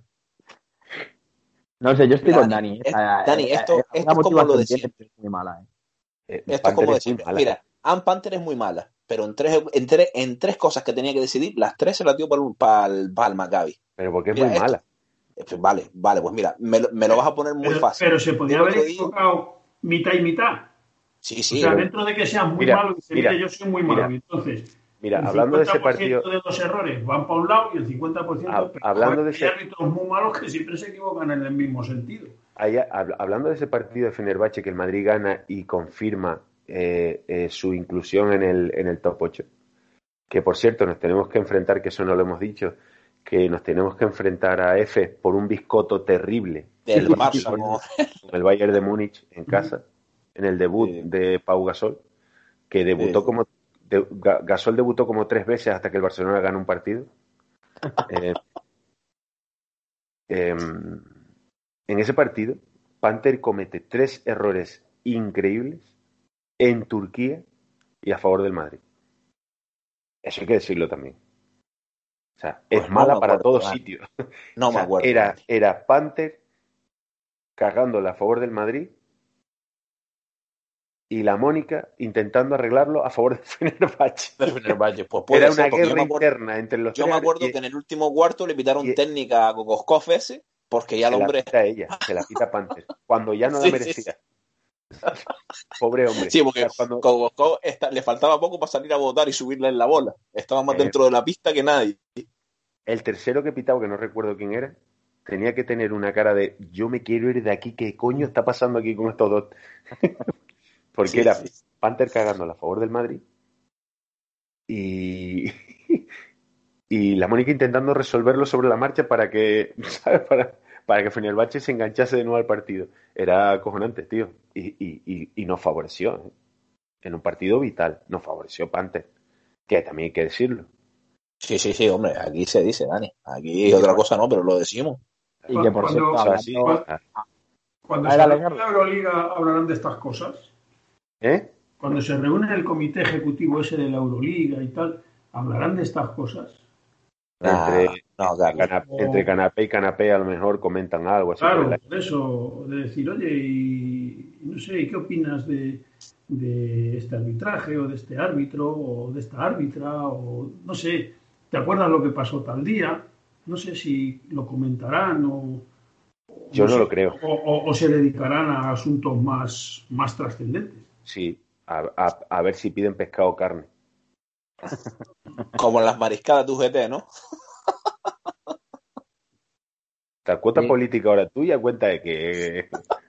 [SPEAKER 1] No sé, yo estoy con Dani.
[SPEAKER 4] Dani, esto es como lo de siempre.
[SPEAKER 1] Es muy mala,
[SPEAKER 4] esto es como de siempre. Mira, Ann Panther es muy mala, pero en tres cosas que tenía que decidir, las tres se las dio para el Maccabi.
[SPEAKER 2] Pero porque es muy mala.
[SPEAKER 4] Vale, pues mira, me lo vas a poner muy fácil.
[SPEAKER 3] Pero se podía haber equivocado mitad y mitad.
[SPEAKER 4] Sí, sí.
[SPEAKER 3] O sea, dentro de que sea muy malo, dice, mira, yo soy muy malo. Entonces,
[SPEAKER 2] mira, hablando de ese partido,
[SPEAKER 3] de los errores van para un lado y el 50%
[SPEAKER 2] hablando de ese...
[SPEAKER 3] hay árbitros muy malos que siempre se equivocan en el mismo sentido.
[SPEAKER 2] Hablando de ese partido de Fenerbahce que el Madrid gana y confirma su inclusión en el top 8, que por cierto nos tenemos que enfrentar, que eso no lo hemos dicho, que nos tenemos que enfrentar a F por un biscoto terrible
[SPEAKER 4] del Barça
[SPEAKER 2] con el Bayern de Múnich en casa, en el debut de Pau Gasol, que debutó Gasol debutó como 3 veces hasta que el Barcelona ganó un partido. En ese partido, Panther comete 3 errores increíbles en Turquía y a favor del Madrid. Eso hay que decirlo también. O sea, es mala para todos sitios.
[SPEAKER 4] No me acuerdo.
[SPEAKER 2] Era Panther cagándola a favor del Madrid y la Mónica intentando arreglarlo a favor de Fenerbahce.
[SPEAKER 4] Pues
[SPEAKER 2] era una guerra interna entre los tres.
[SPEAKER 4] Yo me acuerdo que en el último cuarto le pitaron técnica a Gogoskov ese, porque ya el hombre...
[SPEAKER 2] Se la quita Panther, cuando ya no la merecía. Pobre hombre.
[SPEAKER 4] Sí, porque Gogoskov le faltaba poco para salir a votar y subirle en la bola. Estaba más dentro de la pista que nadie.
[SPEAKER 2] El tercero que pitaba, que no recuerdo quién era, tenía que tener una cara de yo me quiero ir de aquí, ¿qué coño está pasando aquí con estos dos? Porque era Panther cagándola a favor del Madrid y la Mónica intentando resolverlo sobre la marcha para que, ¿sabes? Para que Fenerbahce se enganchase de nuevo al partido. Era acojonante, tío. Y nos favoreció, ¿eh? En un partido vital, nos favoreció Panther, que también hay que decirlo.
[SPEAKER 4] Sí, hombre, aquí se dice, Dani. Aquí otra cosa no, pero lo decimos.
[SPEAKER 1] Y que por cierto,
[SPEAKER 3] cuando se reúne la Euroliga hablarán de estas cosas. Cuando se reúne el comité ejecutivo ese de la Euroliga y tal, ¿hablarán de estas cosas?
[SPEAKER 2] Entre canapé y canapé a lo mejor comentan algo así.
[SPEAKER 3] Claro, por eso, de decir, oye, y no sé, ¿qué opinas de este arbitraje o de este árbitro o de esta árbitra? O no sé, ¿te acuerdas lo que pasó tal día? No sé si lo comentarán o
[SPEAKER 2] yo no lo creo.
[SPEAKER 3] O se dedicarán a asuntos más trascendentes.
[SPEAKER 2] Sí, a ver si piden pescado o carne.
[SPEAKER 4] Como en las mariscadas de UGT, ¿no?
[SPEAKER 2] La cuota política ahora tuya cuenta de que...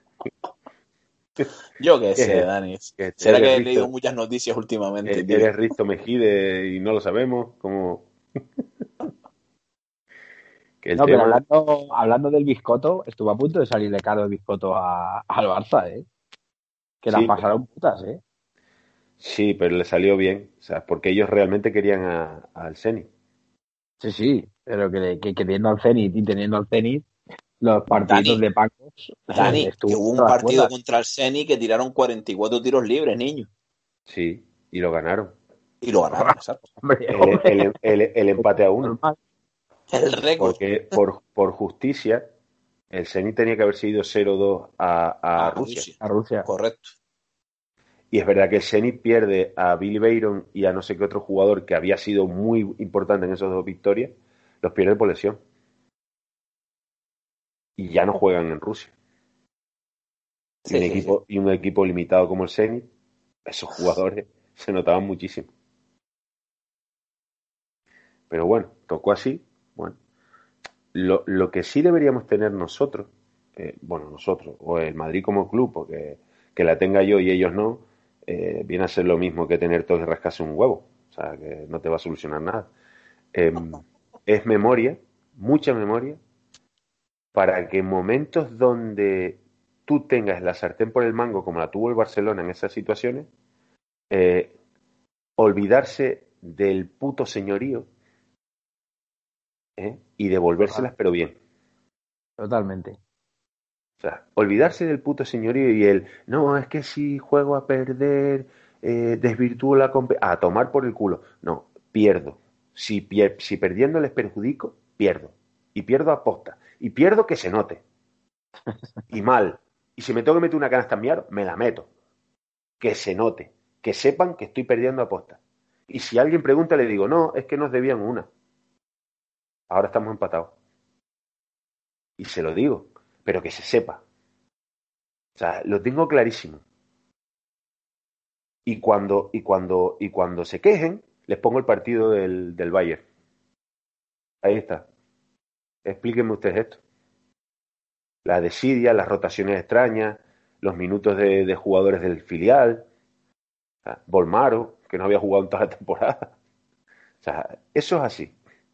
[SPEAKER 4] Yo qué sé, Dani. ¿Será que he leído muchas noticias últimamente?
[SPEAKER 2] Eres Risto Mejide y no lo sabemos. Como...
[SPEAKER 1] No, pero hablando del biscoto, estuvo a punto de salir de caro el biscoto al Barça, ¿eh? Que la pasaron putas, ¿eh?
[SPEAKER 2] Sí, pero le salió bien, o sea, porque ellos realmente querían al Zenit.
[SPEAKER 1] Sí, pero que teniendo al Zenit y teniendo al Zenit, los partidos de Pacos...
[SPEAKER 4] Dani, que hubo un partido contra el Zenit que tiraron 44 tiros libres, niño.
[SPEAKER 2] Sí, y lo ganaron.
[SPEAKER 4] Exacto.
[SPEAKER 2] El empate a 1.
[SPEAKER 4] El récord.
[SPEAKER 2] Porque por justicia, el Zenit tenía que haberse ido 0-2 a Rusia.
[SPEAKER 1] A Rusia.
[SPEAKER 4] Correcto.
[SPEAKER 2] Y es verdad que el Zenit pierde a Billy Bayron y a no sé qué otro jugador que había sido muy importante en esas 2 victorias, los pierde por lesión. Y ya no juegan en Rusia. Y un equipo limitado como el Zenit, esos jugadores se notaban muchísimo. Pero bueno, tocó así. Bueno, Lo que sí deberíamos tener nosotros, nosotros, o el Madrid como club, porque que la tenga yo y ellos no, viene a ser lo mismo que tener todo que rascarse un huevo. O sea, que no te va a solucionar nada. Es memoria, mucha memoria, para que en momentos donde tú tengas la sartén por el mango, como la tuvo el Barcelona en esas situaciones, olvidarse del puto señorío, y devolvérselas, pero bien.
[SPEAKER 1] Totalmente.
[SPEAKER 2] O sea, olvidarse del puto señorío y no, es que si juego a perder, desvirtúo la competencia, a tomar por el culo. No, pierdo. Si perdiendo les perjudico, pierdo. Y pierdo a posta. Y pierdo que se note. Y mal. Y si me tengo que meter una canasta en mi aro, me la meto. Que se note. Que sepan que estoy perdiendo a posta. Y si alguien pregunta, le digo, no, es que nos debían una. Ahora estamos empatados. Y se lo digo, pero que se sepa. O sea, lo tengo clarísimo. Y cuando se quejen, les pongo el partido del Bayern. Ahí está. Explíquenme ustedes esto. La desidia, las rotaciones extrañas, los minutos de jugadores del filial, o sea, Volmaro, que no había jugado en toda la temporada. O sea, eso es así.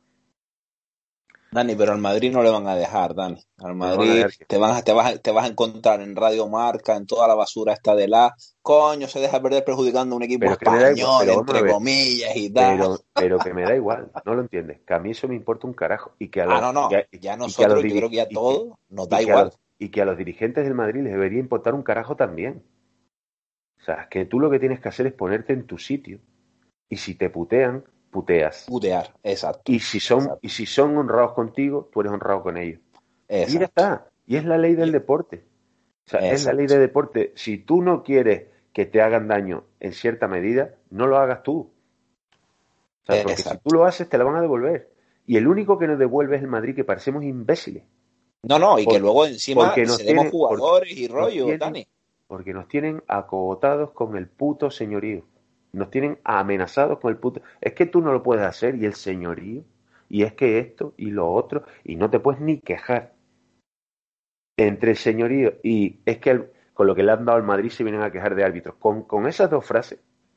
[SPEAKER 4] Dani, pero al Madrid no le van a dejar, Dani. Al Madrid te vas a encontrar en Radio Marca, en toda la basura esta de coño, se deja perder perjudicando a un equipo español, entre comillas y tal.
[SPEAKER 2] Pero que me da igual, no lo entiendes. Que a mí eso me importa un carajo. Y que a los,
[SPEAKER 4] ya nosotros, yo creo que ya todo nos da igual.
[SPEAKER 2] Y que a los dirigentes del Madrid les debería importar un carajo también. O sea, que tú lo que tienes que hacer es ponerte en tu sitio. Y si te putean, puteas.
[SPEAKER 4] Putear, exacto.
[SPEAKER 2] Y si son honrados contigo, tú eres honrado con ellos. Exacto. Y ya está. Y es la ley del deporte. O sea, es la ley del deporte. Si tú no quieres que te hagan daño en cierta medida, no lo hagas tú. O sea, porque si tú lo haces, te la van a devolver. Y el único que nos devuelve es el Madrid, que parecemos imbéciles.
[SPEAKER 4] No, y que luego encima tenemos jugadores y rollo, Dani.
[SPEAKER 2] Porque nos tienen acogotados con el puto señorío. Nos tienen amenazados con el puto... Es que tú no lo puedes hacer, y el señorío, y es que esto y lo otro, y no te puedes ni quejar. Entre el señorío y es que con lo que le han dado al Madrid se vienen a quejar de árbitros. Con esas dos frases,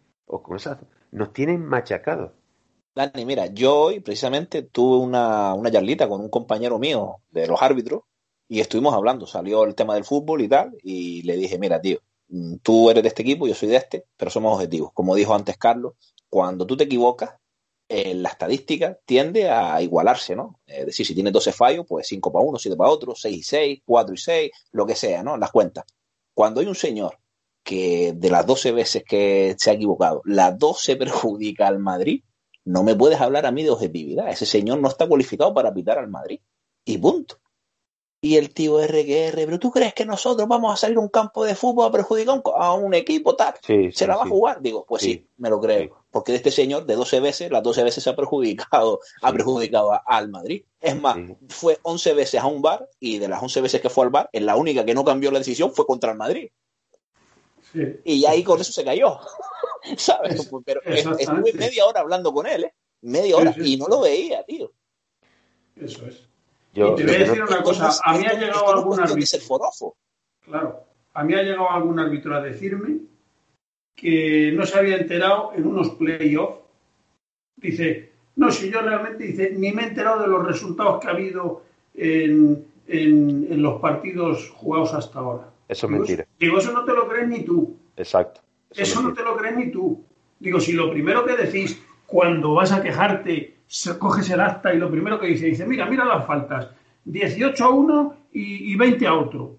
[SPEAKER 2] nos tienen machacados.
[SPEAKER 4] Dani, mira, yo hoy precisamente tuve una charlita con un compañero mío de los árbitros y estuvimos hablando, salió el tema del fútbol y tal, y le dije, mira, tío, tú eres de este equipo, yo soy de este, pero somos objetivos. Como dijo antes Carlos, cuando tú te equivocas, la estadística tiende a igualarse, ¿no? Es decir, si tienes 12 fallos, pues 5 para uno, 7 para otro, 6 y 6, 4 y 6, lo que sea, ¿no? Las cuentas. Cuando hay un señor que de las 12 veces que se ha equivocado, las 12 perjudica al Madrid, no me puedes hablar a mí de objetividad. Ese señor no está cualificado para pitar al Madrid. Y punto. Y el tío RQR, pero ¿tú crees que nosotros vamos a salir a un campo de fútbol a perjudicar a un equipo tal? ¿Se la va a jugar? Digo, pues sí, me lo creo. Sí. Porque de este señor, de 12 veces, las 12 veces se ha perjudicado al Madrid. Es más, fue 11 veces a un bar, y de las 11 veces que fue al bar, en la única que no cambió la decisión fue contra el Madrid. Sí. Y ahí con eso se cayó. ¿Sabes? Pero estuve media hora hablando con él, media hora, y no lo veía, tío.
[SPEAKER 3] Eso es. Y te voy a decir una cosa, a mí ha llegado algún árbitro. Claro, a mí ha llegado algún árbitro a decirme que no se había enterado en unos playoffs. Dice, no, si yo realmente, ni me he enterado de los resultados que ha habido en los partidos jugados hasta ahora.
[SPEAKER 2] Eso es mentira.
[SPEAKER 3] Digo, eso no te lo crees ni tú.
[SPEAKER 2] Exacto.
[SPEAKER 3] Eso no te lo crees ni tú. Digo, si lo primero que decís cuando vas a quejarte, coges el acta y lo primero que dice, mira las faltas, 18 a uno y 20 a otro.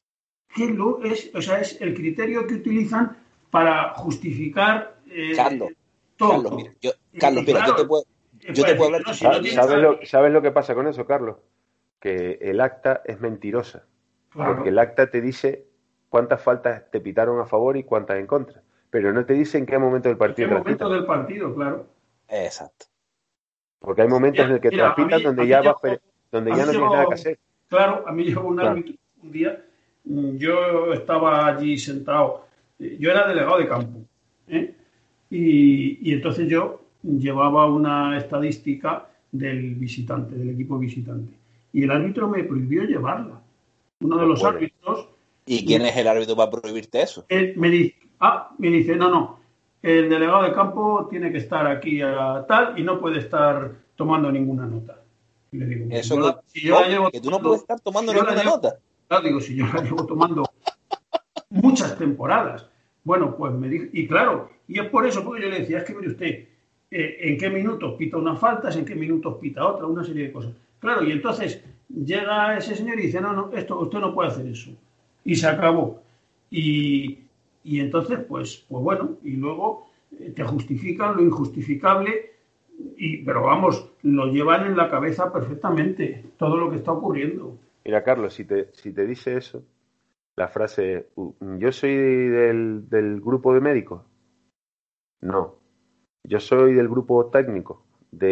[SPEAKER 3] Es el criterio que utilizan para justificar todo.
[SPEAKER 4] Carlos, mira, yo te puedo hablar.
[SPEAKER 2] ¿Sabes lo que pasa con eso, Carlos? Que el acta es mentirosa. Claro. Porque el acta te dice cuántas faltas te pitaron a favor y cuántas en contra. Pero no te dice en qué momento del partido.
[SPEAKER 3] En qué momento del partido, claro.
[SPEAKER 4] Exacto.
[SPEAKER 2] Porque hay momentos en el que transpitan donde ya no tienes nada que hacer.
[SPEAKER 3] Claro, a mí llegó un árbitro un día, yo estaba allí sentado, yo era delegado de campo, y entonces yo llevaba una estadística del visitante, del equipo visitante. y el árbitro me prohibió llevarla. Uno de los árbitros.
[SPEAKER 4] ¿Y quién es el árbitro para prohibirte eso?
[SPEAKER 3] Me dice, no, el delegado de campo tiene que estar aquí a tal y no puede estar tomando ninguna nota. Y le digo,
[SPEAKER 4] eso que tú no puedes estar tomando ninguna nota.
[SPEAKER 3] Claro, digo, si yo la llevo tomando muchas temporadas. Bueno, pues me dijo, y claro, y es por eso, porque yo le decía, es que mire usted, en qué minutos pita unas faltas, en qué minutos pita otra, una serie de cosas. Claro, y entonces llega ese señor y dice, no, esto usted no puede hacer eso. Y se acabó. Y entonces, pues bueno, y luego te justifican lo injustificable, pero vamos, lo llevan en la cabeza perfectamente, todo lo que está ocurriendo.
[SPEAKER 2] Mira, Carlos, si te dice eso, la frase, yo soy del grupo de médicos. No. Yo soy del grupo técnico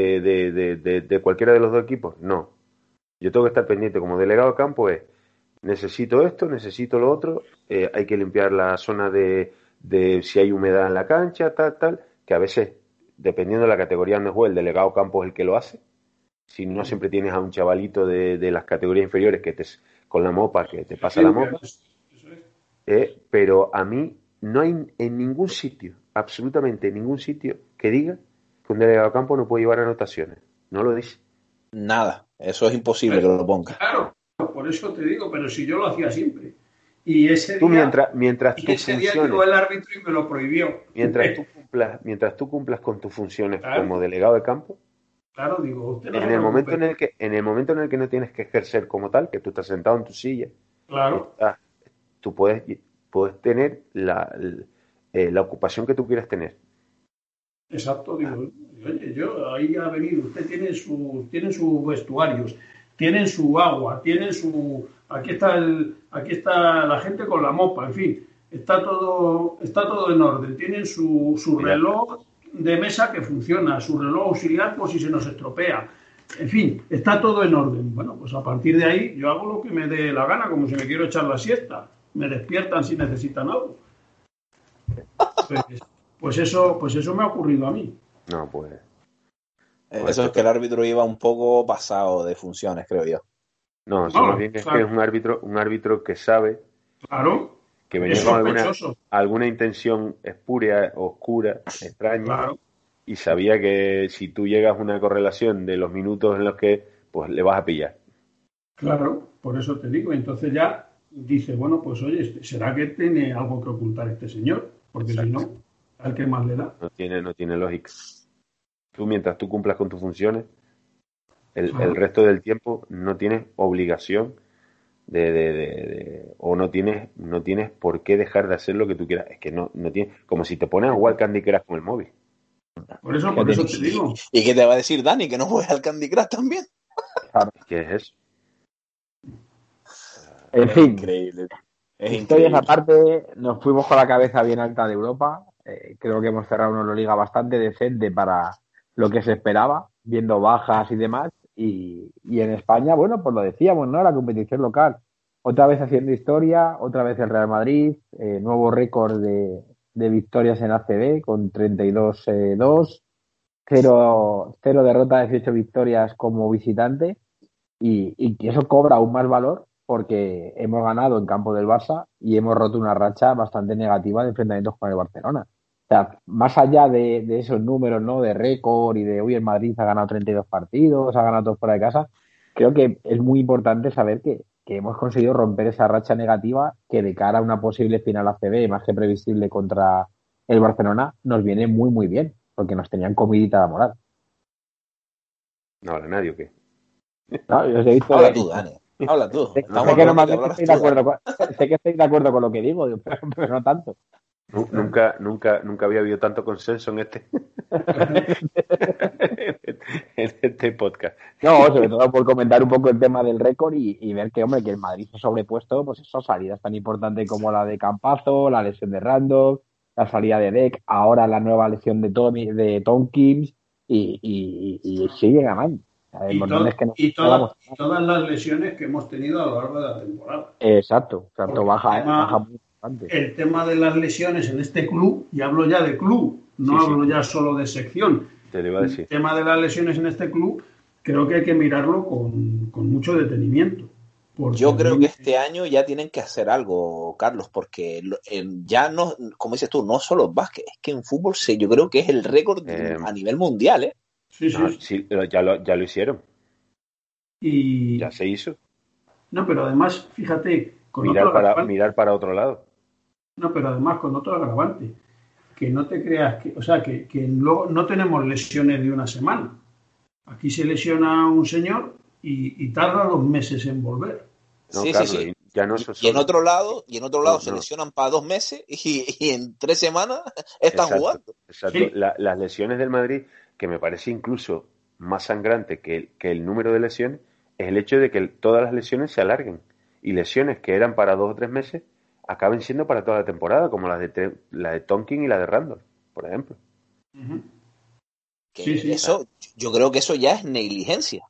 [SPEAKER 2] de cualquiera de los dos equipos. No. Yo tengo que estar pendiente como delegado de campo necesito esto, necesito lo otro, hay que limpiar la zona de si hay humedad en la cancha, tal, que a veces, dependiendo de la categoría donde juegue, el delegado de campo es el que lo hace. Si no, siempre tienes a un chavalito de las categorías inferiores con la mopa, que te pasa la mopa. Pero a mí no hay en ningún sitio, absolutamente en ningún sitio, que diga que un delegado de campo no puede llevar anotaciones. No lo dice.
[SPEAKER 4] Nada, eso es imposible que lo ponga.
[SPEAKER 3] Claro, por eso te digo, pero si yo lo hacía siempre. Y ese
[SPEAKER 2] tú
[SPEAKER 3] día,
[SPEAKER 2] ese
[SPEAKER 3] día llegó el árbitro y me lo prohibió.
[SPEAKER 2] Mientras tú cumplas con tus funciones como delegado de campo,
[SPEAKER 3] claro, digo, usted
[SPEAKER 2] en el momento en el que no tienes que ejercer como tal, que tú estás sentado en tu silla,
[SPEAKER 3] claro,
[SPEAKER 2] tú puedes tener la ocupación que tú quieras tener.
[SPEAKER 3] Exacto, digo, oye, yo ahí ha venido, usted tiene sus vestuarios, tienen su agua, tienen su, aquí está la gente con la mopa, en fin, está todo en orden, tienen su reloj de mesa que funciona, su reloj auxiliar por si se nos estropea, en fin, está todo en orden. Bueno, pues a partir de ahí yo hago lo que me dé la gana, como si me quiero echar la siesta, me despiertan si necesitan algo. Pues eso me ha ocurrido a mí.
[SPEAKER 2] No, pues
[SPEAKER 4] eso es que el árbitro iba un poco pasado de funciones, creo yo.
[SPEAKER 2] No, más bien es que es un árbitro que sabe,
[SPEAKER 3] claro,
[SPEAKER 2] que venía con alguna intención espúrea, oscura, extraña,
[SPEAKER 3] claro,
[SPEAKER 2] y sabía que si tú llegas a una correlación de los minutos en los que, pues le vas a pillar.
[SPEAKER 3] Claro, por eso te digo. Entonces ya dice, bueno, pues oye, ¿será que tiene algo que ocultar este señor? Porque si no, ¿al qué más le da?
[SPEAKER 2] No tiene lógica. Tú, mientras tú cumplas con tus funciones, el resto del tiempo no tienes obligación o no tienes por qué dejar de hacer lo que tú quieras. Es que no tienes, como si te pones a jugar Candy Crush con el móvil.
[SPEAKER 3] Por eso te digo.
[SPEAKER 4] ¿Y qué te va a decir Dani? ¿Que no juegas al Candy Crush también?
[SPEAKER 2] Claro. ¿Qué es eso?
[SPEAKER 1] En fin,
[SPEAKER 4] increíble.
[SPEAKER 1] Historias aparte, nos fuimos con la cabeza bien alta de Europa. Creo que hemos cerrado una Euroliga bastante decente para lo que se esperaba, viendo bajas y demás. Y en España, bueno, pues lo decíamos, ¿no? La competición local. Otra vez haciendo historia, otra vez el Real Madrid, nuevo récord de victorias en ACB con 32-2, 0 derrotas, 18 victorias como visitante. Y eso cobra aún más valor porque hemos ganado en campo del Barça y hemos roto una racha bastante negativa de enfrentamientos con el Barcelona. O sea, más allá de esos números, ¿no? De récord y de hoy el Madrid ha ganado 32 partidos, ha ganado todos fuera de casa, creo que es muy importante saber que hemos conseguido romper esa racha negativa que de cara a una posible final ACB más que previsible contra el Barcelona nos viene muy muy bien, porque nos tenían comidita la moral.
[SPEAKER 2] No habla nadie, ¿o qué?
[SPEAKER 1] No, yo os he visto
[SPEAKER 4] Habla tú, Dani. Habla tú.
[SPEAKER 1] Sé que estoy de acuerdo con lo que digo, pero no tanto.
[SPEAKER 2] Nunca había habido tanto consenso en este podcast.
[SPEAKER 1] No, sobre todo por comentar un poco el tema del récord y ver que, hombre, que el Madrid se ha sobrepuesto, pues eso, salidas tan importantes como la de Campazo, la lesión de Randolph, la salida de Deck, ahora la nueva lesión de Tompkins y sigue ganando.
[SPEAKER 3] Todas las lesiones que hemos tenido a lo largo de la temporada.
[SPEAKER 1] Exacto, baja muy bastante.
[SPEAKER 3] El tema de las lesiones en este club, y hablo ya de club, no hablo ya solo de sección.
[SPEAKER 2] Te lo iba a decir.
[SPEAKER 3] El tema de las lesiones en este club creo que hay que mirarlo con mucho detenimiento.
[SPEAKER 4] Yo creo que este año ya tienen que hacer algo, Carlos, porque ya no, como dices tú, no solo es básquet, es que en fútbol yo creo que es el récord a nivel mundial, ¿eh?
[SPEAKER 2] Sí, ya lo hicieron.
[SPEAKER 3] Y
[SPEAKER 2] ya se hizo.
[SPEAKER 3] No, pero además, fíjate,
[SPEAKER 2] mirar para otro lado.
[SPEAKER 3] No, pero además con otro agravante, que no te creas que, o sea, que luego no tenemos lesiones de una semana. Aquí se lesiona un señor y tarda 2 meses en volver.
[SPEAKER 2] No, sí, Carlos, sí. Ya no
[SPEAKER 4] y en otro lado se lesionan para 2 meses y en 3 semanas están jugando.
[SPEAKER 2] Exacto. Sí. Las lesiones del Madrid, que me parece incluso más sangrante que el número de lesiones, es el hecho de que todas las lesiones se alarguen. Y lesiones que eran para 2 o 3 meses acaben siendo para toda la temporada, como la de Tonkin y la de Randolph, por ejemplo.
[SPEAKER 3] Uh-huh.
[SPEAKER 4] Eso, yo creo que eso ya es negligencia.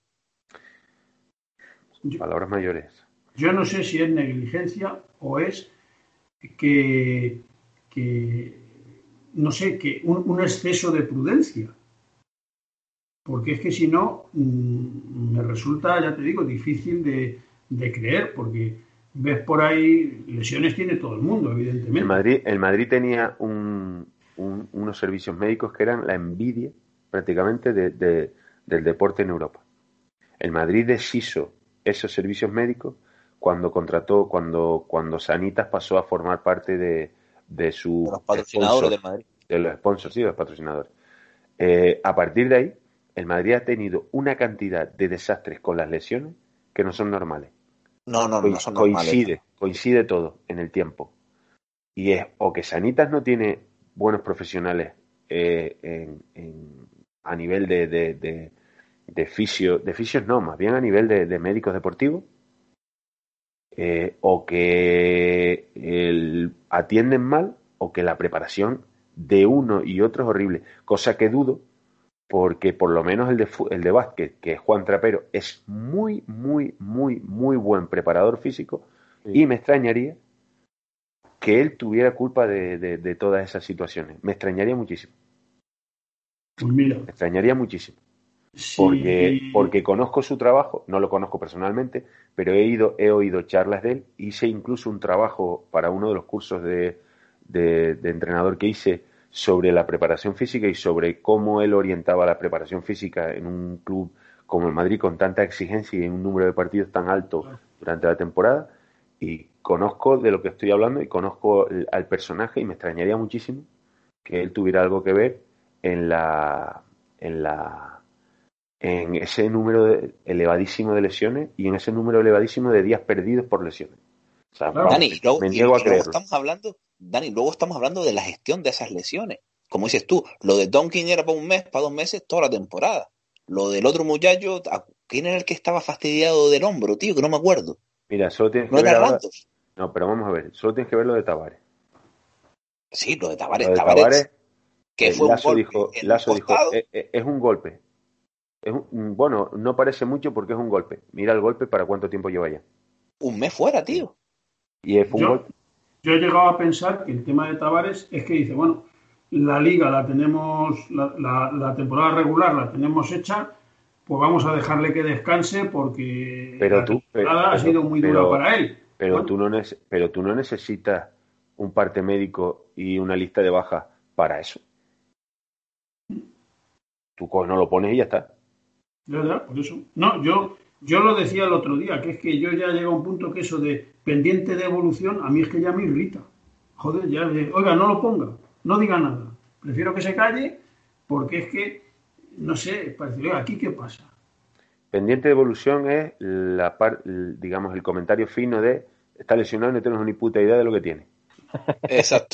[SPEAKER 2] Palabras mayores.
[SPEAKER 3] Yo no sé si es negligencia o es que no sé, que un exceso de prudencia. Porque es que si no, me resulta, ya te digo, difícil de creer, porque ves por ahí, lesiones tiene todo el mundo, evidentemente.
[SPEAKER 2] El Madrid tenía unos servicios médicos que eran la envidia prácticamente del deporte en Europa. El Madrid deshizo esos servicios médicos cuando Sanitas pasó a formar parte de
[SPEAKER 4] los patrocinadores del Madrid.
[SPEAKER 2] De los sponsors, sí, de los patrocinadores. A partir de ahí, el Madrid ha tenido una cantidad de desastres con las lesiones que no son normales.
[SPEAKER 4] No son normales.
[SPEAKER 2] Coincide todo en el tiempo. Y es o que Sanitas no tiene buenos profesionales a nivel de fisios no, más bien a nivel de médicos deportivos, o que atienden mal, o que la preparación de uno y otro es horrible, cosa que dudo, porque por lo menos el de básquet, que es Juan Trapero, es muy, muy, muy, muy buen preparador físico, sí. Y me extrañaría que él tuviera culpa de todas esas situaciones. Me extrañaría muchísimo.
[SPEAKER 3] Pues mira.
[SPEAKER 2] Me extrañaría muchísimo.
[SPEAKER 3] Sí.
[SPEAKER 2] Porque conozco su trabajo, no lo conozco personalmente, pero he oído charlas de él. Hice incluso un trabajo para uno de los cursos de entrenador que hice sobre la preparación física y sobre cómo él orientaba la preparación física en un club como el Madrid con tanta exigencia y en un número de partidos tan alto durante la temporada. Y conozco de lo que estoy hablando y conozco al personaje, y me extrañaría muchísimo que él tuviera algo que ver en ese número elevadísimo de lesiones y en ese número elevadísimo de días perdidos por lesiones. O sea,
[SPEAKER 4] Dani,
[SPEAKER 2] me niego a creerlo.
[SPEAKER 4] Luego estamos hablando de la gestión de esas lesiones. Como dices tú, lo de Tonkin era para 1 mes, para 2 meses, toda la temporada. Lo del otro muchacho, ¿quién era el que estaba fastidiado del hombro, tío? Que no me acuerdo.
[SPEAKER 2] Mira, solo tienes que ver ahora... No, pero vamos a ver, solo tienes que ver lo de Tavares.
[SPEAKER 4] Sí, lo de Tavares.
[SPEAKER 2] Que fue Lasso dijo, es un golpe. Bueno, no parece mucho porque es un golpe. Mira el golpe, ¿para cuánto tiempo lleva ya?
[SPEAKER 4] 1 mes fuera, tío.
[SPEAKER 2] Y fue un golpe.
[SPEAKER 3] Yo he llegado a pensar que el tema de Tavares es que dice, bueno, la liga la tenemos, la temporada regular la tenemos hecha, pues vamos a dejarle que descanse porque la temporada ha sido muy dura para él.
[SPEAKER 2] Pero tú no necesitas un parte médico y una lista de bajas para eso. Tú no lo pones y ya está.
[SPEAKER 3] ¿Verdad? Por eso. No, yo lo decía el otro día, que es que yo ya llego a un punto que eso de pendiente de evolución, a mí es que ya me irrita. Joder, ya, oiga, no lo ponga, no diga nada. Prefiero que se calle porque es que, no sé, parece, oiga, ¿aquí qué pasa?
[SPEAKER 2] Pendiente de evolución es digamos, el comentario fino de está lesionado y no tenemos ni puta idea de lo que tiene.
[SPEAKER 4] Exacto.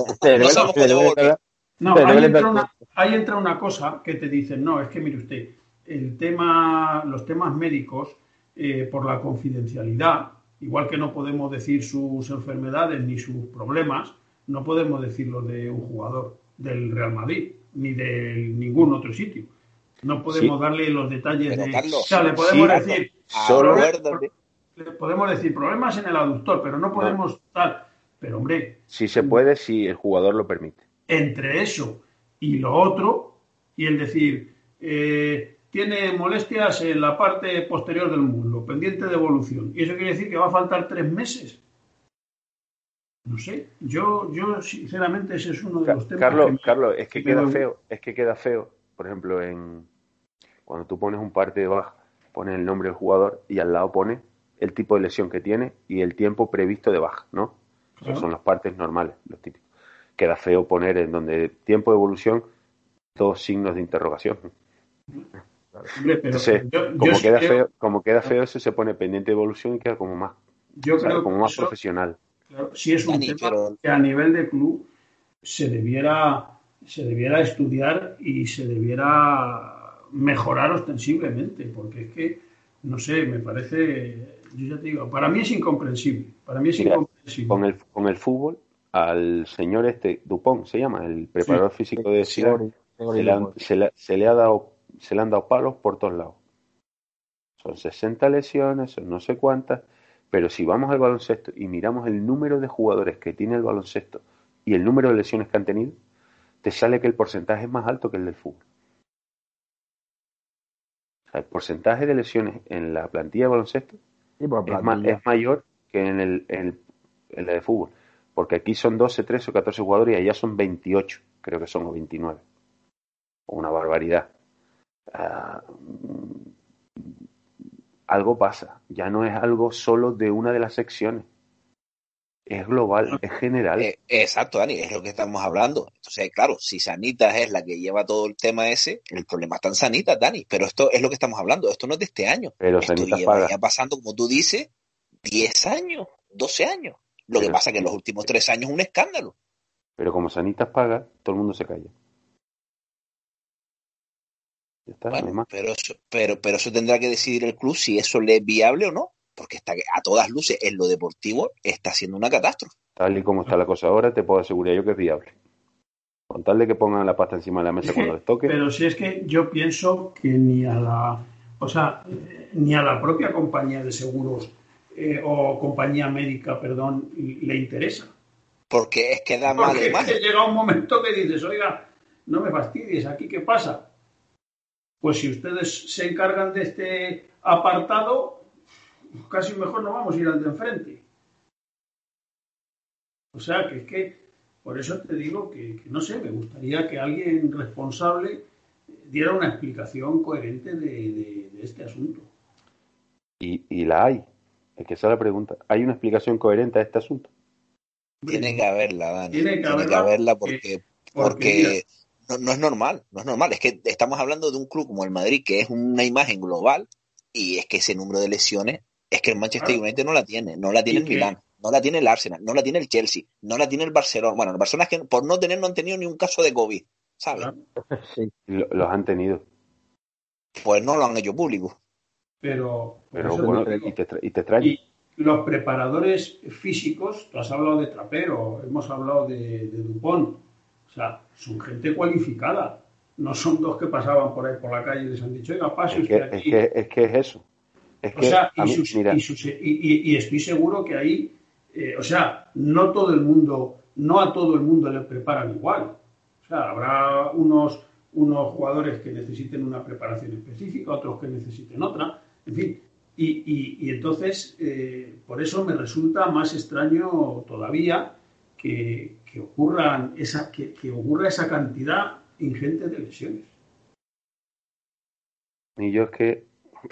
[SPEAKER 3] No, ahí entra una cosa que te dicen, no, es que mire usted, los temas médicos, por la confidencialidad, igual que no podemos decir sus enfermedades ni sus problemas, no podemos decirlo de un jugador del Real Madrid, ni de ningún otro sitio. No podemos darle los detalles de...
[SPEAKER 4] Carlos,
[SPEAKER 3] o sea, le podemos decir... Le podemos decir problemas en el aductor, pero no podemos tal... Pero, hombre...
[SPEAKER 2] Sí se puede si el jugador lo permite.
[SPEAKER 3] Entre eso y lo otro, y el decir... tiene molestias en la parte posterior del muslo, pendiente de evolución. ¿Y eso quiere decir que va a faltar 3 meses? No sé, yo sinceramente ese es uno de los temas
[SPEAKER 2] Carlos, es que queda feo, por ejemplo, cuando tú pones un parte de baja, pones el nombre del jugador y al lado pones el tipo de lesión que tiene y el tiempo previsto de baja, ¿no? Claro. Esos son los partes normales, los típicos. Queda feo poner en donde tiempo de evolución 2 signos de interrogación. Hombre, entonces, como queda feo, eso se pone pendiente de evolución y queda como más, como más profesional.
[SPEAKER 3] Claro, sí es un tema que a nivel de club se debiera estudiar y se debiera mejorar ostensiblemente, porque es que, no sé, me parece, yo ya te digo, para mí es incomprensible.
[SPEAKER 2] Con el fútbol, al señor Dupont, se llama, el preparador físico de Zidane, se le han dado palos por todos lados. Son 60 lesiones, son no sé cuántas. Pero si vamos al baloncesto y miramos el número de jugadores que tiene el baloncesto y el número de lesiones que han tenido, te sale que el porcentaje es más alto que el del fútbol. O sea, el porcentaje de lesiones en la plantilla de baloncesto es mayor que en la de fútbol. Porque aquí son 12, 13 o 14 jugadores y allá son 28, creo que son, o 29. Una barbaridad. Algo pasa, ya no es algo solo de una de las secciones, es global, es general.
[SPEAKER 5] Exacto, Dani, es lo que estamos hablando. Entonces, claro, si Sanitas es la que lleva todo el tema ese, el problema está en Sanitas, Dani, pero esto es lo que estamos hablando, esto no es de este año.
[SPEAKER 2] Pero
[SPEAKER 5] esto
[SPEAKER 2] Sanitas
[SPEAKER 5] lleva ya pasando, como tú dices, 10 años, 12 años. Lo que pasa es que en los últimos 3 años es un escándalo.
[SPEAKER 2] Pero como Sanitas paga, todo el mundo se calla.
[SPEAKER 5] Está, bueno, pero eso tendrá que decidir el club si eso le es viable o no, porque está a todas luces en lo deportivo está siendo una catástrofe.
[SPEAKER 2] Tal y como está la cosa ahora, te puedo asegurar yo que es viable. Con tal de que pongan la pasta encima de la mesa cuando les toque.
[SPEAKER 3] Pero si es que yo pienso que ni a la propia compañía de seguros o compañía médica, perdón, le interesa.
[SPEAKER 5] Porque es que da mal de más.
[SPEAKER 3] Llega un momento que dices, oiga, no me fastidies, ¿aquí qué pasa? Pues si ustedes se encargan de este apartado, casi mejor no vamos a ir al de enfrente. O sea, que es que, por eso te digo que no sé, me gustaría que alguien responsable diera una explicación coherente de este asunto.
[SPEAKER 2] Y la hay. Es que esa es la pregunta. ¿Hay una explicación coherente a este asunto?
[SPEAKER 5] Tiene que haberla, Dani. Tiene que haberla porque no es normal, es que estamos hablando de un club como el Madrid que es una imagen global y es que ese número de lesiones es que el Manchester United no la tiene el Milán, no la tiene el Arsenal, no la tiene el Chelsea, no la tiene el Barcelona. Bueno, el Barcelona es que por no han tenido ni un caso de COVID, ¿sabes?
[SPEAKER 2] Sí, los han tenido.
[SPEAKER 5] Pues no lo han hecho público.
[SPEAKER 3] Pero
[SPEAKER 2] bueno, y te extraña.
[SPEAKER 3] Y los preparadores físicos, tú has hablado de Trapero, hemos hablado de Dupont. O sea, son gente cualificada. No son dos que pasaban por ahí por la calle y les han dicho, oiga, pase usted aquí.
[SPEAKER 2] Es que es eso.
[SPEAKER 3] Y estoy seguro que ahí, no a todo el mundo le preparan igual. O sea, habrá unos jugadores que necesiten una preparación específica, otros que necesiten otra, en fin. Y entonces, por eso me resulta más extraño todavía que ocurra esa cantidad ingente de lesiones.
[SPEAKER 2] Y yo es que...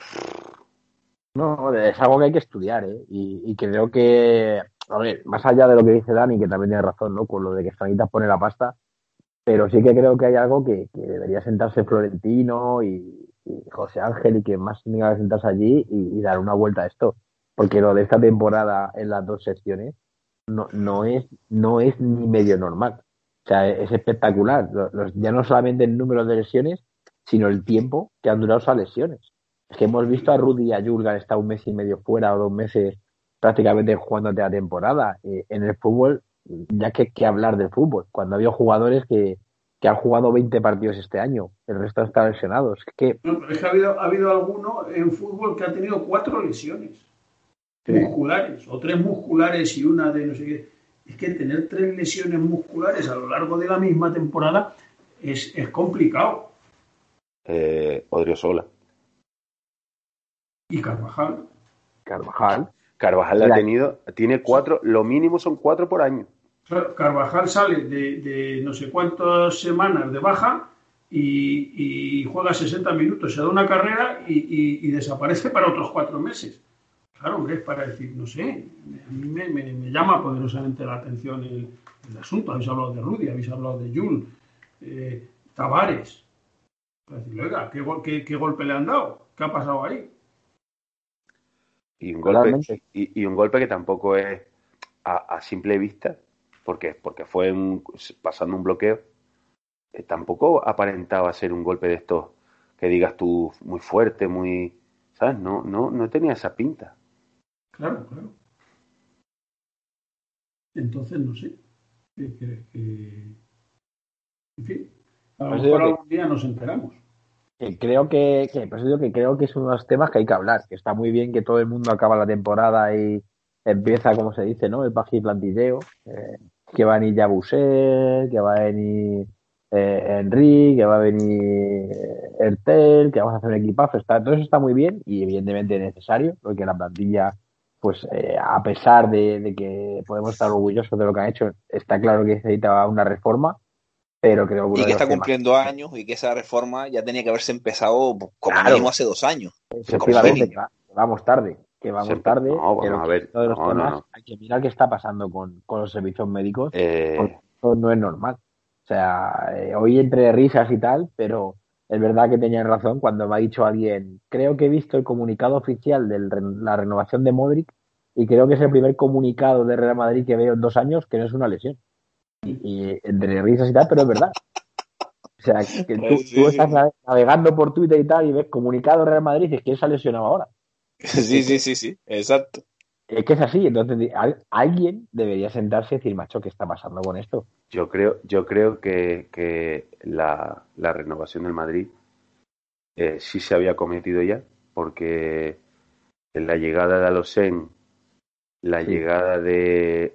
[SPEAKER 1] No, es algo que hay que estudiar, ¿eh? Y creo que, a ver, más allá de lo que dice Dani, que también tiene razón, ¿no? Con lo de que Sanitas pone la pasta, pero sí que creo que hay algo que debería sentarse Florentino y José Ángel y que más tenga que sentarse allí y dar una vuelta a esto. Porque lo de esta temporada en las 2 secciones no es ni medio normal. O sea, es espectacular. Ya no solamente el número de lesiones, sino el tiempo que han durado esas lesiones. Es que hemos visto a Rudy y a Julga estar 1 mes y medio fuera o 2 meses prácticamente jugando la temporada. En el fútbol, ya que hablar del fútbol, cuando ha habido jugadores que han jugado 20 partidos este año, el resto están lesionados. No,
[SPEAKER 3] pero es que ha habido alguno en fútbol que ha tenido 4 lesiones musculares, o 3 musculares y una de no sé qué. Es que tener 3 lesiones musculares a lo largo de la misma temporada es complicado.
[SPEAKER 2] Odriozola.
[SPEAKER 3] Y Carvajal.
[SPEAKER 2] Carvajal ha tenido, tiene 4, lo mínimo son 4 por año.
[SPEAKER 3] Claro, Carvajal sale de no sé cuántas semanas de baja y juega 60 minutos, se da una carrera y desaparece para otros 4 meses. Claro, hombre, es para decir, no sé, a mí me llama poderosamente la atención el asunto. Habéis hablado de Rudy, habéis hablado de Jul, Tavares. Para decir, oiga, ¿qué golpe le han dado? ¿Qué ha pasado ahí?
[SPEAKER 2] Y un golpe que tampoco es a simple vista, porque fue pasando un bloqueo, tampoco aparentaba ser un golpe de estos que digas tú muy fuerte, muy, ¿sabes? No tenía esa pinta.
[SPEAKER 3] Claro. Entonces, no sé. En fin, a lo mejor algún día nos enteramos.
[SPEAKER 1] Creo que es uno de los temas que hay que hablar, que está muy bien que todo el mundo acaba la temporada y empieza, como se dice, ¿no? El plantilleo, que va a venir Yabusel, que va a venir Enrique, que va a venir Ertel, que vamos a hacer un equipazo, todo eso está muy bien y evidentemente necesario, porque la plantilla, pues a pesar de que podemos estar orgullosos de lo que han hecho, está claro que necesita una reforma. Pero creo que
[SPEAKER 5] y que está cumpliendo años y que esa reforma ya tenía que haberse empezado como mínimo hace 2 años.
[SPEAKER 1] Efectivamente, que vamos tarde.
[SPEAKER 2] No, vamos a ver.
[SPEAKER 1] Hay que mirar qué está pasando con los servicios médicos. Eso no es normal. O sea, hoy entre risas y tal, pero es verdad que tenían razón cuando me ha dicho alguien, creo que he visto el comunicado oficial de la renovación de Modric y creo que es el primer comunicado de Real Madrid que veo en 2 años que no es una lesión. Y entre risas y tal, pero es verdad. O sea, que tú estás navegando por Twitter y tal y ves comunicado Real Madrid y es que se ha lesionado ahora.
[SPEAKER 5] Sí, exacto.
[SPEAKER 1] Es que es así, entonces alguien debería sentarse y decir, macho, ¿qué está pasando con esto?
[SPEAKER 2] Yo creo que la renovación del Madrid sí se había cometido ya, porque en la llegada de Alocen, la llegada de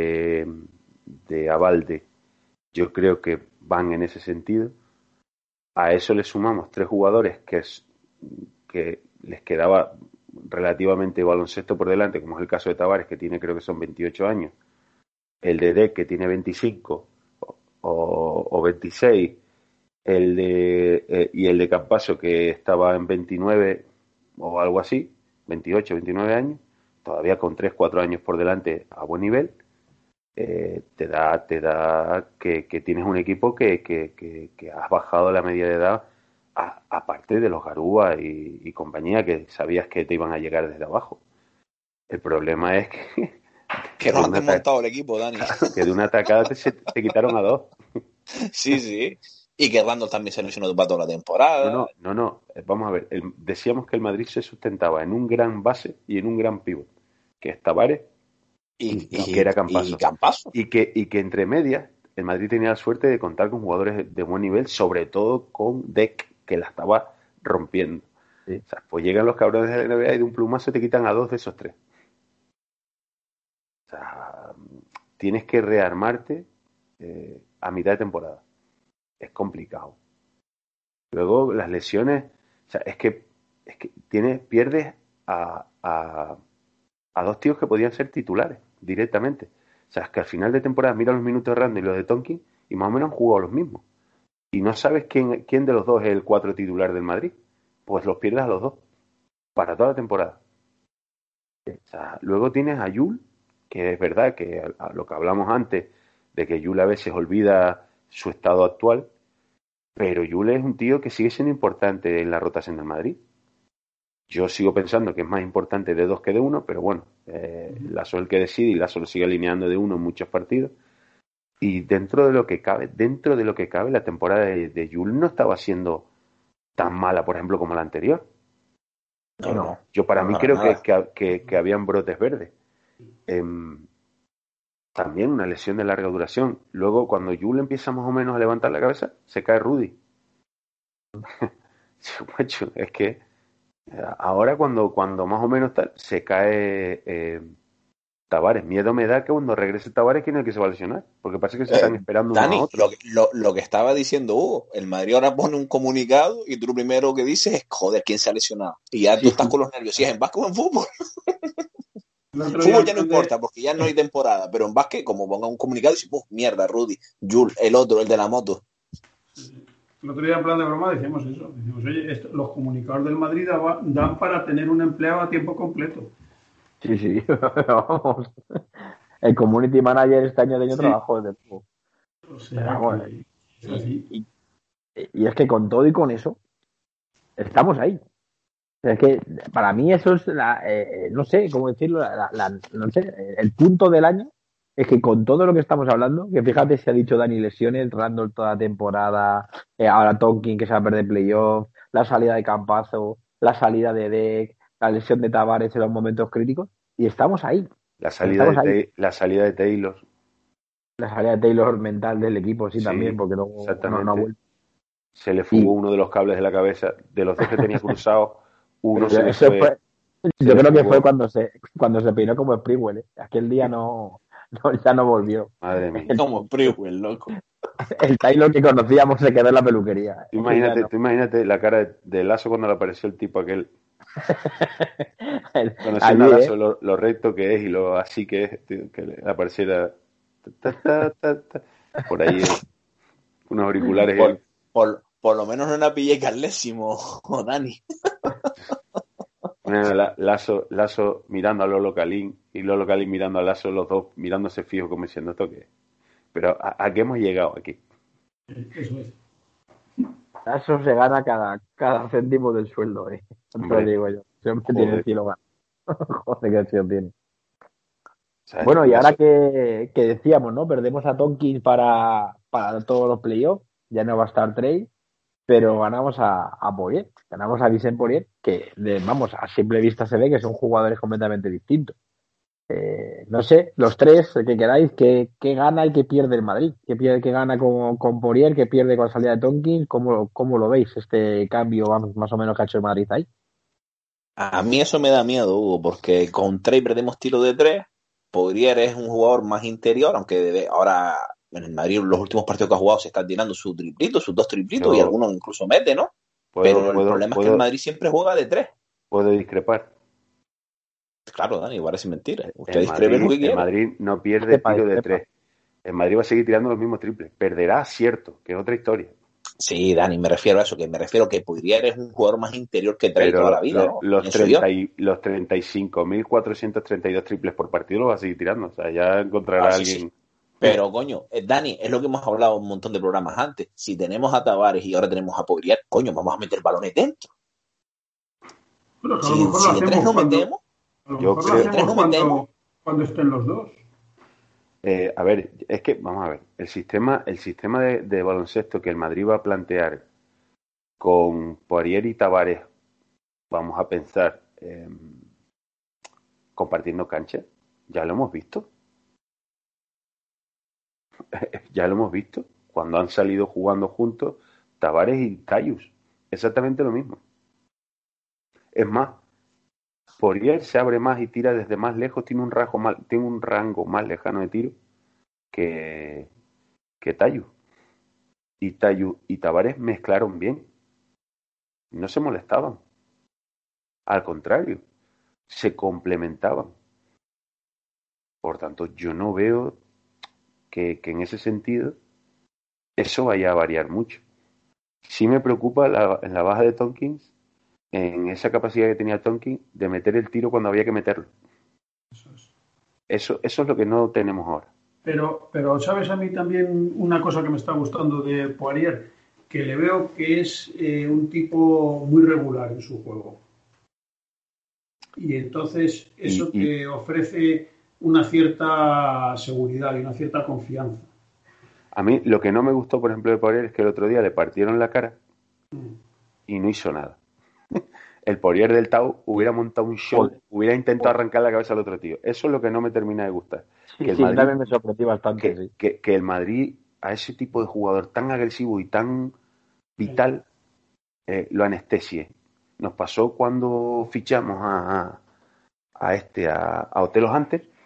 [SPEAKER 2] Abalde, yo creo que van en ese sentido. A eso le sumamos 3 jugadores que les quedaba relativamente baloncesto por delante, como es el caso de Tavares, que tiene, creo que son 28 años, el de Dec, que tiene 25 o 26, y el de Campaso, que estaba en 29 o algo así, 28, 29 años, todavía con 3, 4 años por delante a buen nivel, te da que tienes un equipo que has bajado la media de edad, aparte de los Garúa y compañía, que sabías que te iban a llegar desde abajo. El problema es
[SPEAKER 5] que no han desmontado el equipo, Dani.
[SPEAKER 2] Claro, que de una atacada te quitaron a 2.
[SPEAKER 5] Sí. Y que Randall también se lesionó para toda la temporada.
[SPEAKER 2] No. Vamos a ver. Decíamos que el Madrid se sustentaba en un gran base y en un gran pívot, que es Tavares y que era Campaso. Y que entre medias el Madrid tenía la suerte de contar con jugadores de buen nivel, sobre todo con Dec, que la estaba rompiendo. Sí. O sea, pues llegan los cabrones de la NBA y de un plumazo te quitan a 2 de esos 3. O sea, tienes que rearmarte a mitad de temporada. Es complicado. Luego las lesiones, o sea, es que pierdes a 2 tíos que podían ser titulares directamente. O sea, es que al final de temporada mira los minutos de Randall y los de Tonkin y más o menos han jugado los mismos. Y no sabes quién de los dos es el 4 titular del Madrid. Pues los pierdes a los 2 para toda la temporada. O sea, luego tienes a Jul, que es verdad que a lo que hablamos antes, de que Jul a veces olvida su estado actual, pero Jul es un tío que sigue siendo importante en la rotación del Madrid. Yo sigo pensando que es más importante de 2 que de 1, pero bueno, Lasso es el que decide y Lasso lo sigue alineando de 1 en muchos partidos. Y dentro de lo que cabe, la temporada de Jul no estaba siendo tan mala, por ejemplo, como la anterior. No. Yo para mí creo que habían brotes verdes. También una lesión de larga duración. Luego, cuando Jul empieza más o menos a levantar la cabeza, se cae Rudy. Es que ahora cuando más o menos tal, se cae Tavares, miedo me da que cuando regrese Tavares, ¿quién es el que se va a lesionar? Porque parece que se están esperando
[SPEAKER 5] Dani,
[SPEAKER 2] uno a otro.
[SPEAKER 5] lo que estaba diciendo Hugo, el Madrid ahora pone un comunicado y tú lo primero que dices es, joder, ¿quién se ha lesionado? Y ya tú estás con los nervios. Si es en básquet o en fútbol. Fútbol ya no importa porque ya no hay temporada, pero en básquet, como ponga un comunicado y dices, mierda, Rudy, Jules, el otro, el de la moto.
[SPEAKER 3] El otro día en plan de broma decíamos eso. Decimos, oye, los comunicadores del Madrid dan para tener un empleado a tiempo completo.
[SPEAKER 1] Sí, vamos. El community manager este año tenía trabajo desde luego.
[SPEAKER 3] O sea,
[SPEAKER 1] y es que con todo y con eso, estamos ahí. Es que para mí eso es, no sé cómo decirlo, no sé, el punto del año es que con todo lo que estamos hablando, que fíjate se ha dicho Dani lesiones, Randall toda la temporada, ahora Tonkin que se va a perder playoff, la salida de Campazo, la salida de Dec, la lesión de Tavares en los momentos críticos, y estamos ahí.
[SPEAKER 2] La salida de Taylor.
[SPEAKER 1] La salida de Taylor mental del equipo, sí también, porque no ha vuelto.
[SPEAKER 2] Se le fugó uno de los cables de la cabeza, de los dos que tenía cruzados, uno se le
[SPEAKER 1] fue. Yo creo que fue cuando se peinó como Sprewell, ¿eh? Aquel día ya no volvió.
[SPEAKER 2] Madre mía.
[SPEAKER 5] Como Sprewell, loco.
[SPEAKER 1] El Taylor que conocíamos se quedó en la peluquería.
[SPEAKER 2] Tú imagínate la cara de Lasso cuando le apareció el tipo aquel. Conociendo a Lasso lo recto que es y lo así que es, tío, que le apareciera por ahí unos auriculares.
[SPEAKER 5] Por lo menos no la pillé Carlésimo, Dani.
[SPEAKER 2] Lasso mirando a Lolo Calín y Lolo Calín mirando a Lasso, los dos mirándose fijos como diciendo esto qué. Pero ¿a qué hemos llegado aquí?
[SPEAKER 3] Eso es.
[SPEAKER 1] Lasso se gana cada céntimo del sueldo, te lo digo yo. Siempre tiene el cielo ganado. Joder, qué acción tiene. Bueno, y ahora que decíamos, ¿no? Perdemos a Tompkins para todos los playoffs, ya no va a estar Trey, pero ganamos a Poirier, ganamos a Vicent Poirier, que a simple vista se ve que son jugadores completamente distintos. No sé, los tres que queráis, ¿qué gana y qué pierde el Madrid? ¿Qué gana con Poirier? ¿Qué pierde con la salida de Tompkins? ¿Cómo lo veis este cambio más o menos que ha hecho el Madrid ahí?
[SPEAKER 5] A mí eso me da miedo, Hugo, porque con Trey perdemos tiro de tres. Poirier es un jugador más interior, aunque ahora en el Madrid los últimos partidos que ha jugado se están tirando sus dos triplitos y algunos incluso mete, ¿no? Pero el problema es que el Madrid siempre juega de tres.
[SPEAKER 2] Puedo discrepar.
[SPEAKER 5] Claro, Dani, parece mentira. Usted discrepe lo que quiera.
[SPEAKER 2] El Madrid no pierde tiro de tres. El Madrid va a seguir tirando los mismos triples. Perderá, cierto, que es otra historia.
[SPEAKER 5] Sí, Dani, me refiero a eso, que Poirier es un jugador más interior que Trey toda la vida, ¿no?
[SPEAKER 2] Los 35.432 triples por partido los va a seguir tirando. O sea, ya encontrará a alguien.
[SPEAKER 5] Sí. Pero, coño, Dani, es lo que hemos hablado un montón de programas antes. Si tenemos a Tavares y ahora tenemos a Poirier, coño, vamos a meter balones dentro.
[SPEAKER 3] Pero
[SPEAKER 5] si de tres no metemos,
[SPEAKER 3] cuando estén los dos.
[SPEAKER 2] A ver, es que, vamos a ver, el sistema de baloncesto que el Madrid va a plantear con Poirier y Tavares, vamos a pensar compartiendo cancha, ya lo hemos visto. Ya lo hemos visto cuando han salido jugando juntos Tavares y Tyus, exactamente lo mismo. Es más, Poirier se abre más y tira desde más lejos, tiene un rango más lejano de tiro que Tyus. Y Tyus y Tavares mezclaron bien. No se molestaban. Al contrario, se complementaban. Por tanto, yo no veo que en ese sentido eso vaya a variar mucho. Sí me preocupa en la baja de Tompkins, en esa capacidad que tenía Tompkins de meter el tiro cuando había que meterlo. Eso es lo que no tenemos ahora.
[SPEAKER 3] Pero sabes a mí también una cosa que me está gustando de Poirier, que le veo que es un tipo muy regular en su juego. Y entonces eso te ofrece una cierta seguridad y una cierta confianza.
[SPEAKER 2] A mí lo que no me gustó, por ejemplo, de Poirier es que el otro día le partieron la cara y no hizo nada. El Poirier del Tau hubiera montado un show, hubiera intentado arrancar la cabeza al otro tío. Eso es lo que no me termina de gustar.
[SPEAKER 1] Sí, también me sorprendió bastante.
[SPEAKER 2] Que el Madrid, a ese tipo de jugador tan agresivo y tan vital, lo anestesie. Nos pasó cuando fichamos a Otelos antes,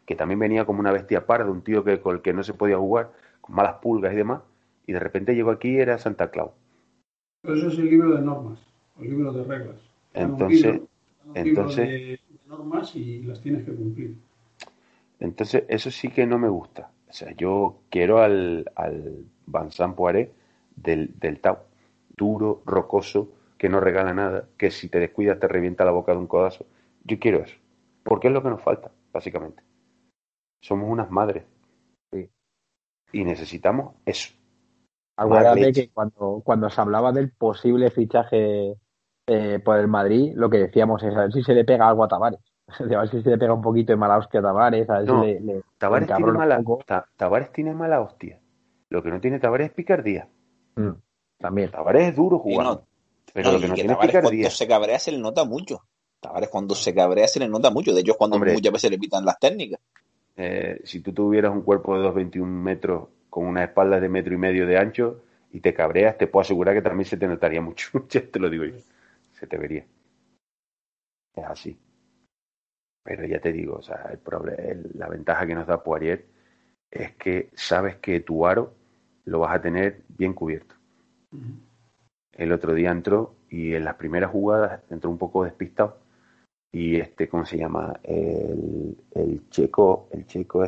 [SPEAKER 2] que también venía como una bestia parda, un tío con el que no se podía jugar, con malas pulgas y demás, y de repente llegó aquí y era Santa Claus.
[SPEAKER 3] Pero eso es el libro de normas, el libro de reglas.
[SPEAKER 2] Entonces,
[SPEAKER 3] un libro de normas y las tienes que cumplir.
[SPEAKER 2] Entonces, eso sí que no me gusta. O sea, yo quiero al Vincent Poiré del Tau. Duro, rocoso, que no regala nada, que si te descuidas te revienta la boca de un codazo. Yo quiero eso. Porque es lo que nos falta, básicamente. Somos unas madres.
[SPEAKER 1] Sí.
[SPEAKER 2] Y necesitamos eso.
[SPEAKER 1] Acuérdate que cuando se hablaba del posible fichaje por el Madrid, lo que decíamos es a ver si se le pega algo a Tavares. A ver si se le pega un poquito de mala hostia a Tavares, a ver si le
[SPEAKER 2] Tavares tiene mala hostia. Lo que no tiene Tavares es picardía.
[SPEAKER 1] También.
[SPEAKER 2] Tavares es duro jugando. Pero lo que no tiene es picardía.
[SPEAKER 5] Cuando se cabrea se le nota mucho. Tavares cuando se cabrea se le nota mucho. De hecho, cuando muchas veces le pitan las técnicas.
[SPEAKER 2] Si tú tuvieras un cuerpo de 2,21 metros con una espalda de 1,5 metros de ancho y te cabreas, te puedo asegurar que también se te notaría mucho. Ya te lo digo yo. Se te vería. Es así. Pero ya te digo, o sea, la ventaja que nos da Poirier es que sabes que tu aro lo vas a tener bien cubierto. El otro día entró y en las primeras jugadas entró un poco despistado y ¿cómo se llama? El checo el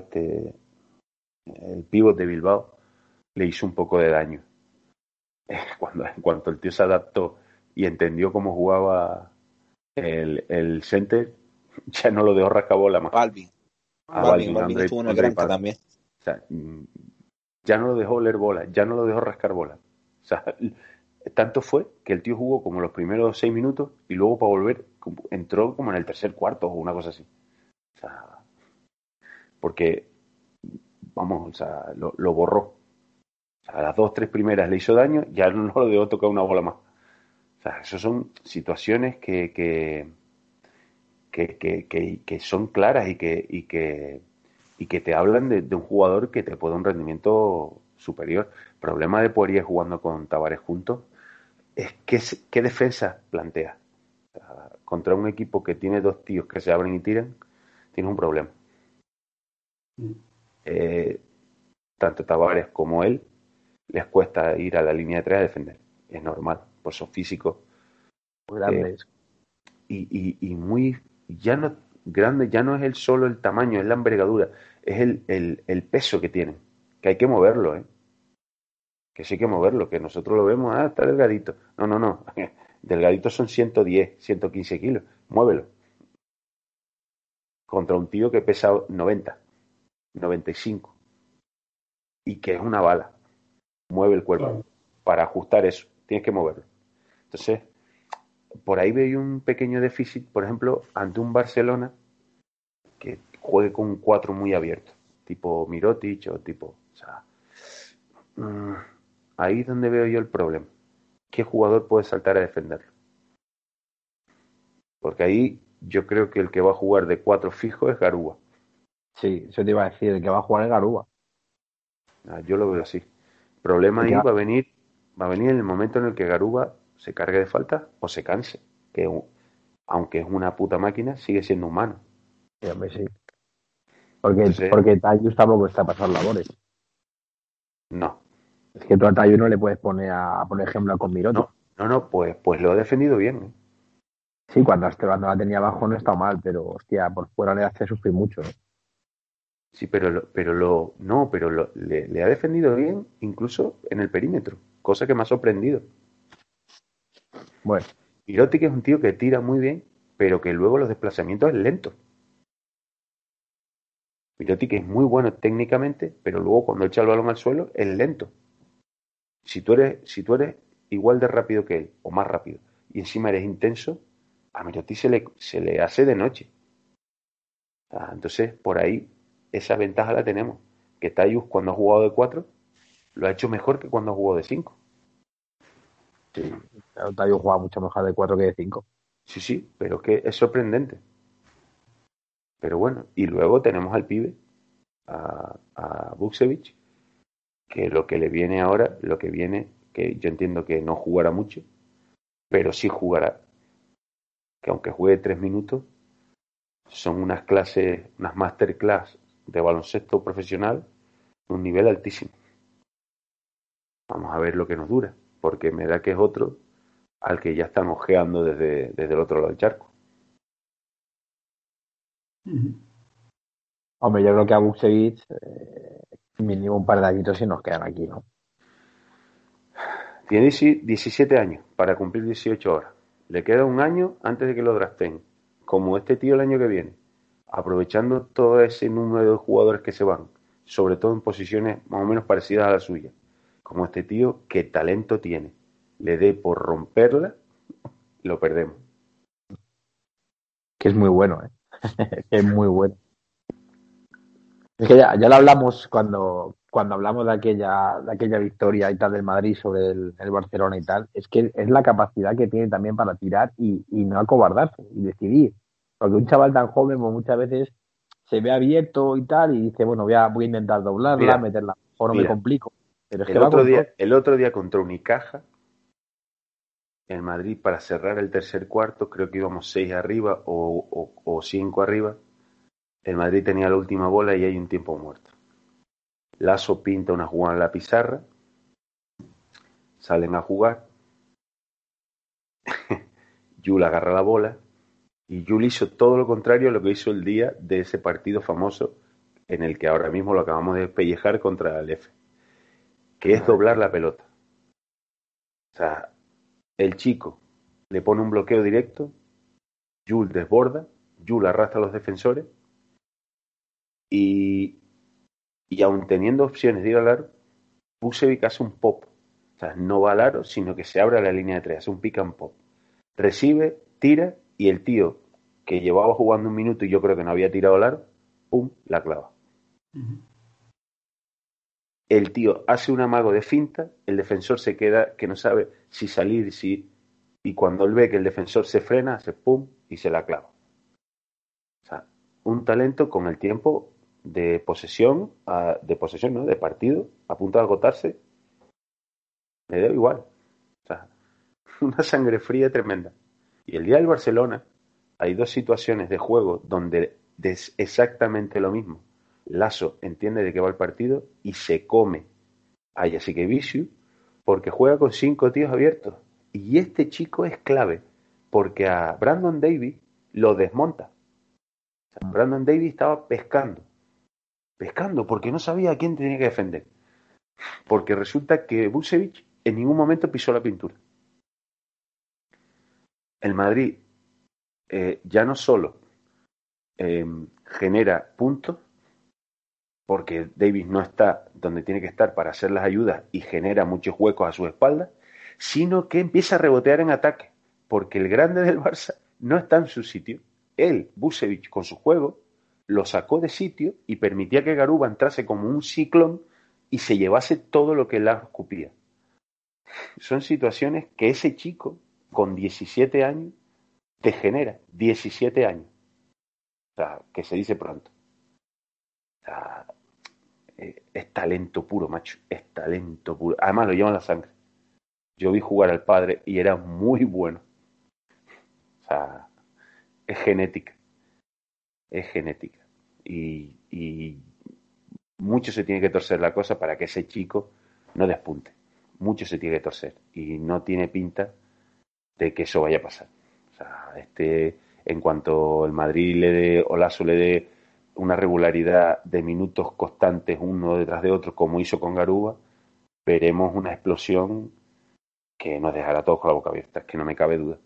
[SPEAKER 2] pívot de Bilbao le hizo un poco de daño. En cuanto el tío se adaptó y entendió cómo jugaba el center, ya no lo dejó rascabola más.
[SPEAKER 5] Balvin estuvo en el Granca también.
[SPEAKER 2] O sea, ya no lo dejó oler bola, ya no lo dejó rascar bola. O sea, tanto fue que el tío jugó como los primeros 6 minutos y luego para volver entró como en el tercer cuarto o una cosa así. O sea, porque, vamos, o sea, lo borró. O sea, las 2-3 primeras le hizo daño, ya no lo dejó tocar una bola más. O sea, esas son situaciones que son claras y que te hablan de un jugador que te puede dar un rendimiento superior. El problema de Poirier jugando con Tavares juntos es qué defensa plantea. O sea, contra un equipo que tiene 2 tíos que se abren y tiran, tienes un problema. Tanto Tavares como él les cuesta ir a la línea de 3 a defender. Es normal, por son físicos
[SPEAKER 1] muy grandes.
[SPEAKER 2] Y muy ya no es el solo el tamaño, es la envergadura, es el peso que tienen, que hay que moverlo, que sí hay que moverlo, que nosotros lo vemos, está delgadito. No, delgadito son 110, 115 kilos, muévelo. Contra un tío que pesa 90, 95 y que es una bala. Mueve el cuerpo. Para ajustar eso, tienes que moverlo. Entonces, por ahí veo un pequeño déficit, por ejemplo, ante un Barcelona que juegue con un 4 muy abierto, tipo Mirotic o tipo... O sea, ahí es donde veo yo el problema. ¿Qué jugador puede saltar a defenderlo? Porque ahí yo creo que el que va a jugar de 4 fijo es Garúa.
[SPEAKER 1] Sí, eso te iba a decir, el que va a jugar es Garúa.
[SPEAKER 2] Yo lo veo así. El problema ahí va a venir en el momento en el que Garúa se cargue de falta o se canse, que aunque es una puta máquina, sigue siendo humano.
[SPEAKER 1] Sí, hombre, sí. Porque Tayus tampoco está pasando labores.
[SPEAKER 2] No.
[SPEAKER 1] Es que tú a Tayus no le puedes poner por ejemplo, con Mirotic.
[SPEAKER 2] No, pues lo ha defendido bien.
[SPEAKER 1] Sí, cuando la tenía abajo no está mal, pero hostia, por fuera le hace sufrir mucho.
[SPEAKER 2] Sí, pero le ha defendido bien, incluso en el perímetro, cosa que me ha sorprendido.
[SPEAKER 1] Bueno.
[SPEAKER 2] Mirotic es un tío que tira muy bien, pero que luego los desplazamientos es lento. Mirotic es muy bueno técnicamente, pero luego cuando echa el balón al suelo es lento. Si tú eres igual de rápido que él, o más rápido, y encima eres intenso, a Mirotic se le hace de noche. Entonces, por ahí, esa ventaja la tenemos. Que Tayus, cuando ha jugado de 4, lo ha hecho mejor que cuando ha jugado de 5.
[SPEAKER 1] Sí, Tayus juega mucho mejor de 4 que de 5.
[SPEAKER 2] Sí, pero es que es sorprendente. Pero bueno, y luego tenemos al pibe, a Vukcevic, que lo que le viene ahora, que yo entiendo que no jugará mucho, pero sí jugará. Que aunque juegue 3 minutos, son unas masterclass de baloncesto profesional un nivel altísimo. Vamos a ver lo que nos dura, porque me da que es otro al que ya están ojeando desde el otro lado del charco.
[SPEAKER 1] Hombre, yo creo que a Vucevic mínimo un par de añitos y nos quedan aquí, ¿no?
[SPEAKER 2] Tiene 17 años para cumplir 18 horas. Le queda un año antes de que lo draften. Como este tío el año que viene, aprovechando todo ese número de jugadores que se van, sobre todo en posiciones más o menos parecidas a la suya. Como este tío, qué talento tiene. Le dé por romperla, lo perdemos.
[SPEAKER 1] Que es muy bueno, es muy bueno. Es que ya lo hablamos cuando hablamos de aquella victoria y tal del Madrid sobre el Barcelona y tal. Es que es la capacidad que tiene también para tirar y no acobardarse y decidir. Porque un chaval tan joven pues muchas veces se ve abierto y tal y dice, bueno, voy a intentar doblarla, meterla, o no me complico. Pero es
[SPEAKER 2] el otro día contra Unicaja, el Madrid, para cerrar el tercer cuarto, creo que íbamos 6 arriba o 5 arriba. El Madrid tenía la última bola y hay un tiempo muerto. Lasso pinta una jugada en la pizarra, salen a jugar, Yul agarra la bola y Yul hizo todo lo contrario a lo que hizo el día de ese partido famoso en el que ahora mismo lo acabamos de despellejar contra el F, que es doblar la pelota. O sea, el chico le pone un bloqueo directo, Yul desborda, Yul arrastra a los defensores y aun teniendo opciones de ir al aro, Vucevic hace un pop. O sea, no va al aro, sino que se abre a la línea de 3, hace un pick and pop. Recibe, tira, y el tío, que llevaba jugando un minuto y yo creo que no había tirado al aro, ¡pum!, la clava. Uh-huh. El tío hace un amago de finta, el defensor se queda, que no sabe si salir, y cuando él ve que el defensor se frena, hace ¡pum!, y se la clava. O sea, un talento con el tiempo de posesión, ¿no?, de partido, a punto de agotarse, me da igual. O sea, una sangre fría tremenda. Y el día del Barcelona hay 2 situaciones de juego donde es exactamente lo mismo. Lasso entiende de qué va el partido y se come a Jasikevičius porque juega con 5 tíos abiertos. Y este chico es clave porque a Brandon Davis lo desmonta. O sea, Brandon Davis estaba pescando porque no sabía a quién tenía que defender. Porque resulta que Vucevic en ningún momento pisó la pintura. El Madrid ya no solo genera puntos, porque Davis no está donde tiene que estar para hacer las ayudas y genera muchos huecos a su espalda, sino que empieza a rebotear en ataque, porque el grande del Barça no está en su sitio. Él, Vucevic, con su juego, lo sacó de sitio y permitía que Garuba entrase como un ciclón y se llevase todo lo que él escupía. Son situaciones que ese chico, con 17 años, te genera 17 años. O sea, que se dice pronto. O sea, es talento puro, macho. Es talento puro. Además, lo lleva en la sangre. Yo vi jugar al padre y era muy bueno. O sea, es genética. Es genética. Y mucho se tiene que torcer la cosa para que ese chico no despunte. Mucho se tiene que torcer. Y no tiene pinta de que eso vaya a pasar. O sea, en cuanto el Madrid le dé, o Lasso le dé una regularidad de minutos constantes uno detrás de otro, como hizo con Garuba, veremos una explosión que nos dejará a todos con la boca abierta, es que no me cabe duda.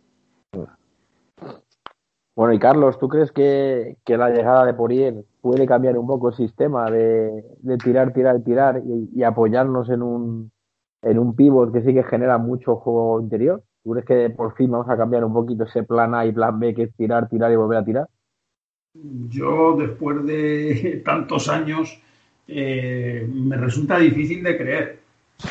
[SPEAKER 1] Bueno, y Carlos, ¿tú crees que la llegada de Poirier puede cambiar un poco el sistema de tirar y apoyarnos en un pívot que sí que genera mucho juego interior? ¿Tú crees que por fin vamos a cambiar un poquito ese plan A y plan B, que es tirar y volver a tirar?
[SPEAKER 3] Yo, después de tantos años, me resulta difícil de creer.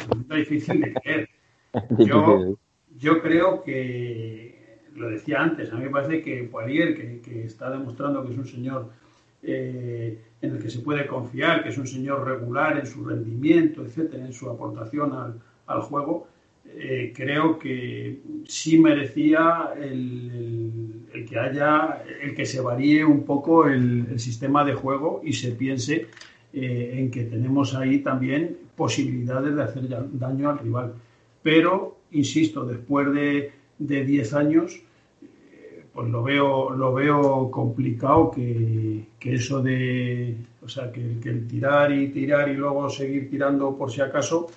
[SPEAKER 3] Yo creo que, lo decía antes, a mí me parece que Poirier, que está demostrando que es un señor en el que se puede confiar, que es un señor regular en su rendimiento, etcétera, en su aportación al juego, creo que sí merecía el que se varíe un poco el sistema de juego y se piense en que tenemos ahí también posibilidades de hacer daño al rival. Pero, insisto, después de 10 años, pues lo veo complicado que eso de, o sea, que el tirar y luego seguir tirando por si acaso,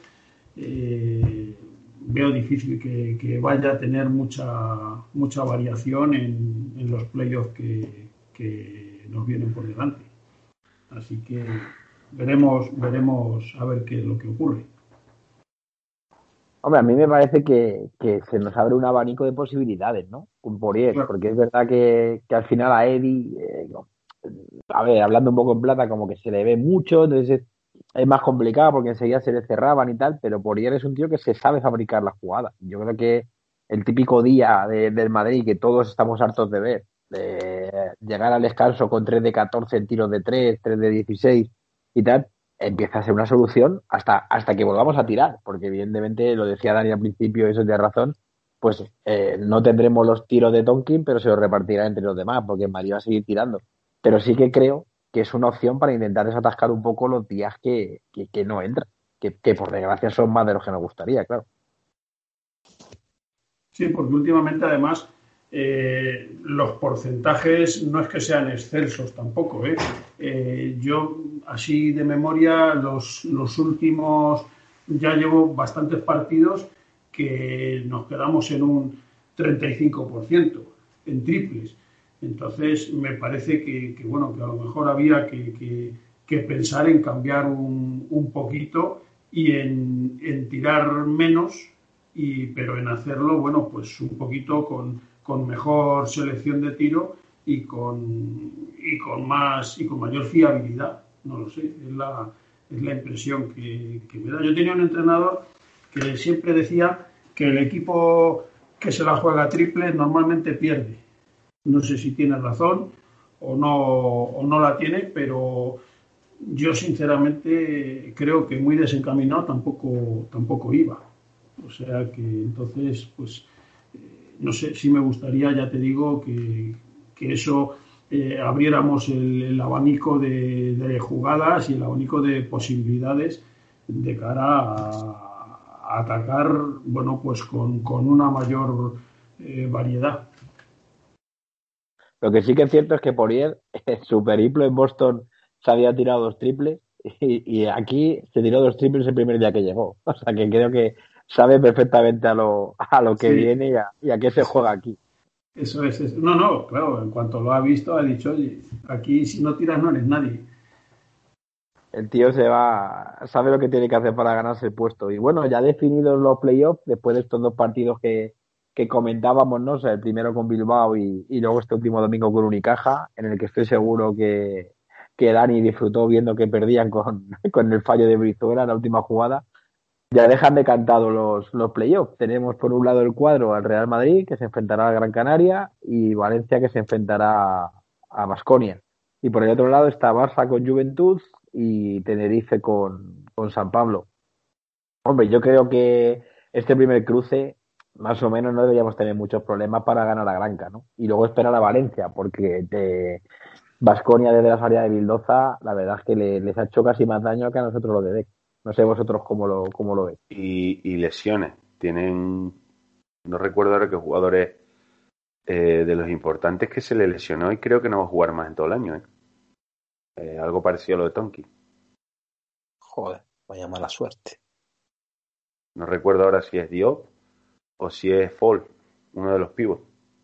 [SPEAKER 3] veo difícil que vaya a tener mucha variación en los playoffs que nos vienen por delante. Así que veremos a ver qué es lo que ocurre.
[SPEAKER 1] Hombre, a mí me parece que se nos abre un abanico de posibilidades, ¿no? Con Poirier,
[SPEAKER 3] Claro.
[SPEAKER 1] porque es verdad que al final a Eddie, a ver, hablando un poco en plata, como que se le ve mucho, entonces es más complicado porque enseguida se le cerraban y tal, pero Poirier es un tío que se sabe fabricar la jugada. Yo creo que el típico día del Madrid que todos estamos hartos de ver, de llegar al descanso con 3 de 14 en tiros de 3, 3 de 16 y tal, empieza a ser una solución hasta que volvamos a tirar, porque evidentemente, lo decía Dani al principio, eso tiene razón, pues no tendremos los tiros de Tonkin, pero se los repartirá entre los demás, porque el Madrid va a seguir tirando. Pero sí que creo que es una opción para intentar desatascar un poco los días que no entran, que por desgracia son más de los que nos gustaría, claro.
[SPEAKER 3] Sí, porque últimamente además los porcentajes no es que sean excelsos tampoco. Yo así de memoria los últimos, ya llevo bastantes partidos que nos quedamos en un 35% en triples. Entonces me parece que a lo mejor había que pensar en cambiar un poquito y en tirar menos, pero en hacerlo, pues un poquito con mejor selección de tiro y con mayor fiabilidad. No lo sé, es la impresión que me da. Yo tenía un entrenador que siempre decía que el equipo que se la juega triple normalmente pierde. No sé si tiene razón o no la tiene, pero yo sinceramente creo que muy desencaminado tampoco iba. O sea que entonces, pues, no sé, sí me gustaría, ya te digo, que eso abriéramos el abanico de jugadas y el abanico de posibilidades de cara a atacar, pues con una mayor variedad.
[SPEAKER 1] Lo que sí que es cierto es que Poirier, en su periplo en Boston, se había tirado 2 triples y aquí se tiró 2 triples el primer día que llegó. O sea que creo que sabe perfectamente a lo que
[SPEAKER 3] Sí,
[SPEAKER 1] viene y a qué se juega aquí.
[SPEAKER 3] eso es. No, claro, en cuanto lo ha visto, ha dicho, oye, aquí si no tiras no eres nadie.
[SPEAKER 1] El tío sabe lo que tiene que hacer para ganarse el puesto. Y bueno, ya definidos los playoffs, después de estos 2 partidos que comentábamos, ¿no? O sea, el primero con Bilbao y luego este último domingo con Unicaja, en el que estoy seguro que Dani disfrutó viendo que perdían con el fallo de Brizuela en la última jugada. Ya dejan decantados los playoffs. Tenemos por un lado el cuadro al Real Madrid, que se enfrentará al Gran Canaria, y Valencia, que se enfrentará a Baskonia. Y por el otro lado está Barça con Juventud y Tenerife con San Pablo. Hombre, yo creo que este primer cruce, más o menos, no deberíamos tener muchos problemas para ganar a Granca, ¿no? Y luego esperar a Valencia, porque de Baskonia desde la salida de Bildoza, la verdad es que les ha hecho casi más daño que a nosotros los de Dec. No sé vosotros cómo lo veis.
[SPEAKER 2] Y lesiones. Tienen, no recuerdo ahora qué jugadores de los importantes que se le lesionó y creo que no va a jugar más en todo el año. Algo parecido a lo de Tonki.
[SPEAKER 5] Joder, vaya mala suerte.
[SPEAKER 2] No recuerdo ahora si es Diop o si es Fall, uno de los pivots.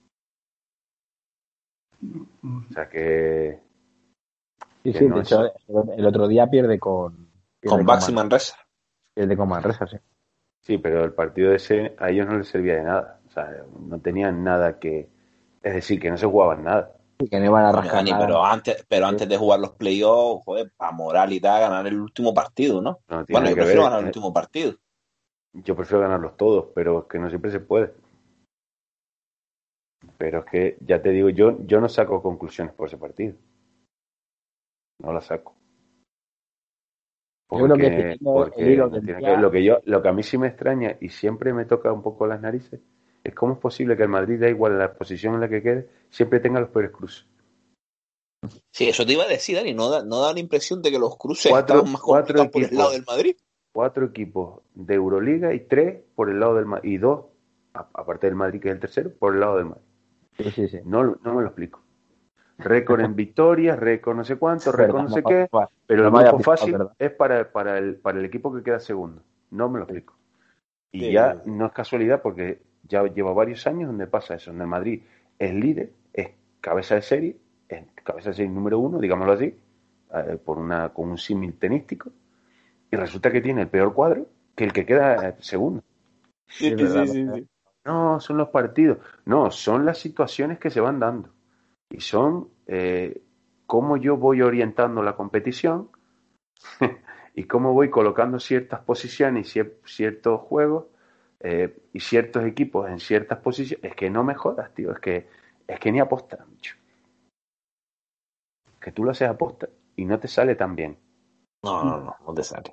[SPEAKER 2] O sea que
[SPEAKER 1] Sí,
[SPEAKER 2] que
[SPEAKER 1] sí,
[SPEAKER 2] no
[SPEAKER 1] de
[SPEAKER 2] es.
[SPEAKER 1] hecho, el otro día pierde con
[SPEAKER 5] Baxi Manresa.
[SPEAKER 1] Pierde con Manresa, sí.
[SPEAKER 2] Sí, pero el partido ese a ellos no les servía de nada. O sea, no tenían nada que. Es decir, que no se jugaban nada.
[SPEAKER 1] Y que no iban a
[SPEAKER 5] Coño,
[SPEAKER 1] rascar
[SPEAKER 5] Dani,
[SPEAKER 1] nada.
[SPEAKER 5] pero antes de jugar los playoffs, joder, para moral y tal, ganar el último partido, ¿no?
[SPEAKER 2] No tiene
[SPEAKER 5] Bueno,
[SPEAKER 2] nada
[SPEAKER 5] yo
[SPEAKER 2] que
[SPEAKER 5] prefiero
[SPEAKER 2] ver.
[SPEAKER 5] ganar el último partido.
[SPEAKER 2] Yo prefiero ganarlos todos, pero es que no siempre se puede. Pero es que, ya te digo, yo no saco conclusiones por ese partido. No las saco. Porque lo que a mí sí me extraña y siempre me toca un poco las narices es cómo es posible que el Madrid, da igual la posición en la que quede, siempre tenga los peores cruces.
[SPEAKER 5] Sí, eso te iba a decir, Dani, no da la impresión de que los cruces estaban más complicados por el lado del Madrid.
[SPEAKER 2] 4 equipos de Euroliga y 3 por el lado del Madrid, y 2, aparte del Madrid que es el tercero, por el lado del Madrid.
[SPEAKER 1] Sí.
[SPEAKER 2] No me lo explico. Récord en victorias, récord no sé cuánto, récord no sé qué, pero el grupo fácil es para el equipo que queda segundo. No me lo explico. Y ya no es casualidad porque ya lleva varios años donde pasa eso, donde el Madrid es líder, es cabeza de serie número 1, digámoslo así, con un símil tenístico, y resulta que tiene el peor cuadro que el que queda segundo.
[SPEAKER 5] Sí.
[SPEAKER 2] No, son los partidos, no, son las situaciones que se van dando. Y son cómo yo voy orientando la competición y cómo voy colocando ciertas posiciones y ciertos juegos y ciertos equipos en ciertas posiciones. Es que no me jodas, tío, es que ni aposta mucho. Que tú lo haces aposta y no te sale tan bien.
[SPEAKER 5] No te sale.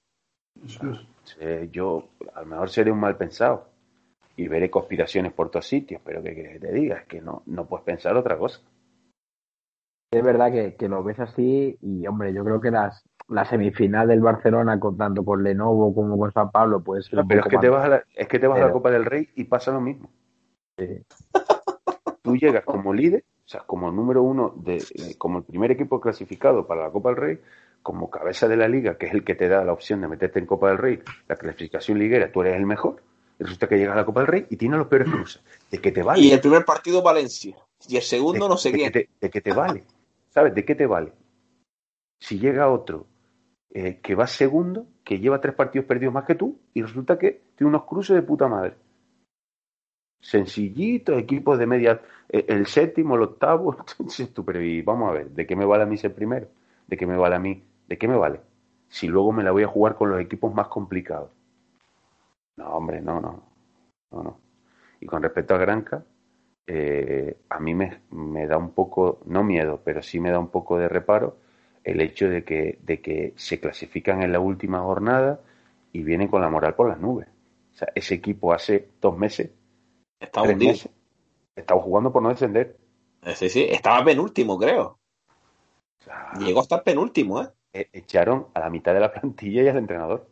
[SPEAKER 2] Yo a lo mejor seré un mal pensado y veré conspiraciones por todos sitios, pero que te diga, es que no puedes pensar otra cosa.
[SPEAKER 1] Es verdad que lo ves así y, hombre, yo creo que la semifinal del Barcelona, tanto con Lenovo como con San Pablo, puede ser un
[SPEAKER 2] pero
[SPEAKER 1] poco
[SPEAKER 2] es que te vas a la Copa del Rey y pasa lo mismo.
[SPEAKER 1] Sí.
[SPEAKER 2] Tú llegas como líder, o sea, como número 1, como el primer equipo clasificado para la Copa del Rey, como cabeza de la liga, que es el que te da la opción de meterte en Copa del Rey, la clasificación liguera, tú eres el mejor, y resulta que llegas a la Copa del Rey y tienes los peores cruces. ¿De qué te vale?
[SPEAKER 5] Y el primer partido Valencia, y el segundo no sé quién.
[SPEAKER 2] ¿De qué te vale? ¿Sabes? ¿De qué te vale? Si llega otro que va segundo, que lleva 3 partidos perdidos más que tú, y resulta que tiene unos cruces de puta madre. Sencillitos, equipos de media, el séptimo, el octavo, pero y vamos a ver, ¿de qué me vale a mí ser primero? ¿De qué me vale a mí? ¿De qué me vale? Si luego me la voy a jugar con los equipos más complicados. No, hombre, no. Y con respecto a Granca, a mí me da un poco, no miedo, pero sí me da un poco de reparo el hecho de que se clasifican en la última jornada y vienen con la moral por las nubes. O sea, ese equipo hace 2 meses, 3 meses, estaba jugando por no descender.
[SPEAKER 5] Sí, estaba penúltimo, creo. O sea, llegó a estar penúltimo,
[SPEAKER 2] Echaron a la mitad de la plantilla y al entrenador.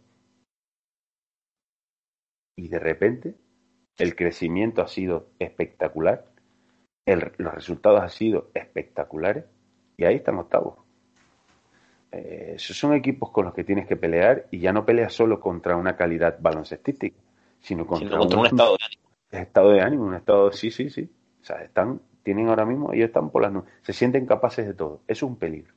[SPEAKER 2] Y de repente, el crecimiento ha sido espectacular, los resultados han sido espectaculares, y ahí están octavos. Esos son equipos con los que tienes que pelear, y ya no peleas solo contra una calidad baloncestística, sino contra
[SPEAKER 5] un estado de ánimo.
[SPEAKER 2] Estado de ánimo, un estado, sí. O sea, tienen ahora mismo, ellos están por las nubes, se sienten capaces de todo. Eso es un peligro.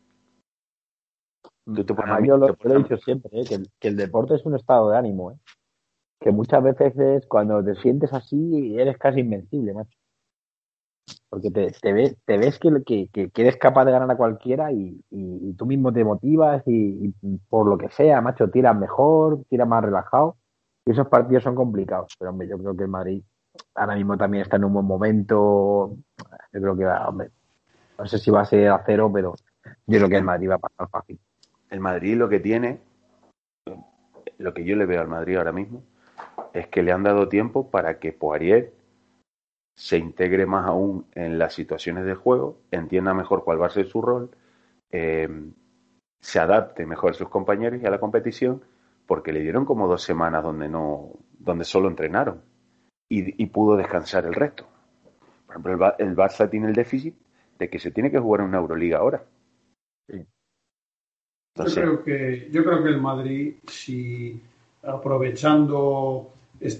[SPEAKER 1] Yo lo he dicho siempre, que el deporte es un estado de ánimo, que muchas veces es cuando te sientes así eres casi invencible, macho. Porque te ves que eres capaz de ganar a cualquiera y tú mismo te motivas y por lo que sea, macho, tiras mejor, tiras más relajado. Y esos partidos son complicados. Pero, hombre, yo creo que el Madrid ahora mismo también está en un buen momento. Yo creo que, hombre, no sé si va a ser a 0, pero yo creo que el Madrid va a pasar fácil.
[SPEAKER 2] El Madrid lo que tiene, lo que yo le veo al Madrid ahora mismo, es que le han dado tiempo para que Poirier se integre más aún en las situaciones de juego, entienda mejor cuál va a ser su rol, se adapte mejor a sus compañeros y a la competición, porque le dieron como 2 semanas donde solo entrenaron y pudo descansar el resto. Por ejemplo, el Barça tiene el déficit de que se tiene que jugar en una Euroliga ahora.
[SPEAKER 3] Sí. Entonces, yo creo que el Madrid, si aprovechando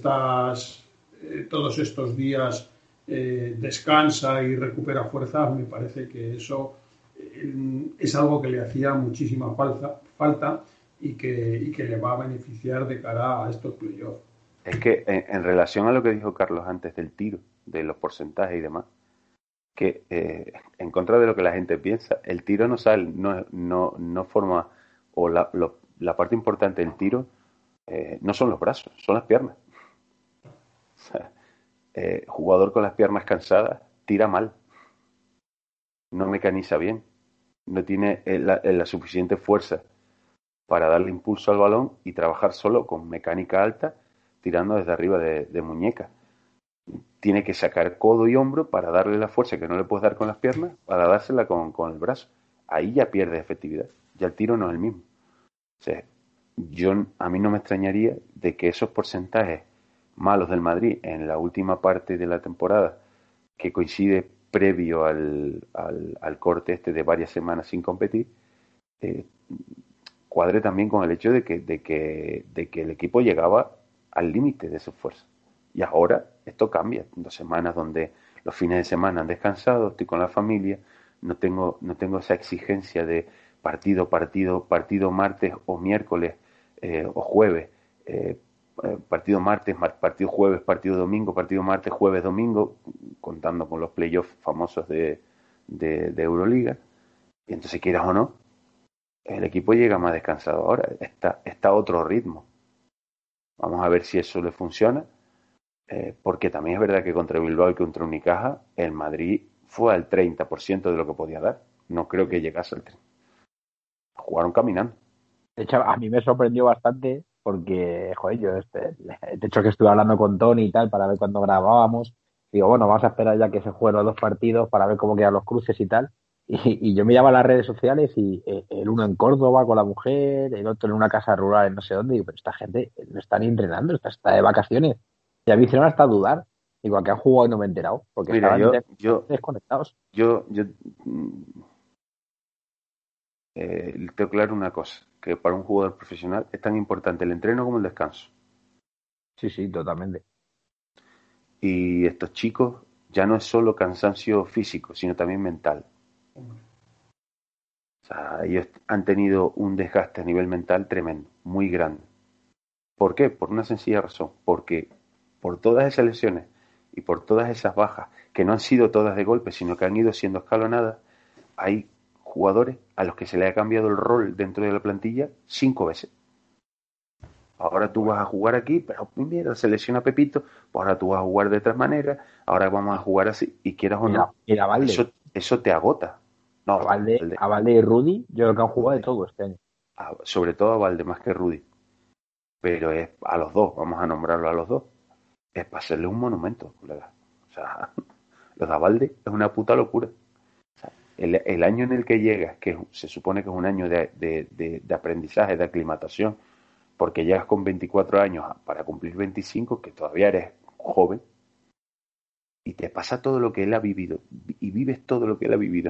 [SPEAKER 3] todos estos días descansa y recupera fuerzas, me parece que eso es algo que le hacía muchísima falta y que le va a beneficiar de cara a estos playoffs.
[SPEAKER 2] Es que en relación a lo que dijo Carlos antes del tiro, de los porcentajes y demás, que en contra de lo que la gente piensa, el tiro no sale, no forma, o la parte importante del tiro no son los brazos, son las piernas. O sea, jugador con las piernas cansadas tira mal, no mecaniza bien, no tiene la suficiente fuerza para darle impulso al balón y trabajar solo con mecánica alta, tirando desde arriba de muñeca. Tiene que sacar codo y hombro para darle la fuerza que no le puedes dar con las piernas, para dársela con el brazo. Ahí ya pierde efectividad, ya el tiro no es el mismo. O sea, a mí no me extrañaría de que esos porcentajes malos del Madrid en la última parte de la temporada, que coincide previo al corte este de varias semanas sin competir, cuadre también con el hecho de que el equipo llegaba al límite de su fuerza. Y ahora esto cambia. 2 semanas donde los fines de semana han descansado, estoy con la familia, no tengo esa exigencia de partido martes o miércoles o jueves, partido martes, partido jueves, partido domingo, partido martes, jueves, domingo, contando con los playoffs famosos de Euroliga. Y entonces, quieras o no, el equipo llega más descansado ahora, está a otro ritmo. Vamos a ver si eso le funciona, porque también es verdad que contra Bilbao y contra Unicaja el Madrid fue al 30% de lo que podía dar. No creo que llegase al 30%. Jugaron caminando.
[SPEAKER 1] De hecho, a mí me sorprendió bastante porque, joder, yo de hecho que estuve hablando con Tony y tal para ver cuándo grabábamos. Digo, bueno, vamos a esperar ya que se jueguen los 2 partidos para ver cómo quedan los cruces y tal. Y yo miraba las redes sociales y el uno en Córdoba con la mujer, el otro en una casa rural en no sé dónde. Digo, pero esta gente no está ni entrenando, está de vacaciones. Y a mí me hicieron hasta dudar. Digo, ¿a qué han jugado y no me he enterado? Porque
[SPEAKER 2] mira,
[SPEAKER 1] estaban
[SPEAKER 2] yo
[SPEAKER 1] desconectados.
[SPEAKER 2] Tengo claro una cosa, que para un jugador profesional es tan importante el entreno como el descanso.
[SPEAKER 1] Sí, totalmente.
[SPEAKER 2] Y estos chicos ya no es solo cansancio físico, sino también mental. O sea, ellos han tenido un desgaste a nivel mental tremendo, muy grande. ¿Por qué? Por una sencilla razón, porque por todas esas lesiones y por todas esas bajas, que no han sido todas de golpe, sino que han ido siendo escalonadas, hay jugadores a los que se le ha cambiado el rol dentro de la plantilla 5 veces. Ahora tú vas a jugar aquí, pero mira, se lesiona Pepito, pues ahora tú vas a jugar de otra manera, ahora vamos a jugar así, y quieras o no,
[SPEAKER 1] mira, Valde.
[SPEAKER 2] Eso te agota. No,
[SPEAKER 1] a Valde y Rudy, yo creo que han jugado de todo este año.
[SPEAKER 2] Sobre todo a Valde más que Rudy. Pero es a los dos, vamos a nombrarlo a los dos. Es para hacerle un monumento, colega. O sea, lo de Valde es una puta locura. O sea, el año en el que llegas, que se supone que es un año de aprendizaje, de aclimatación, porque llegas con 24 años para cumplir 25, que todavía eres joven, y te pasa todo lo que él ha vivido, y vives todo lo que él ha vivido.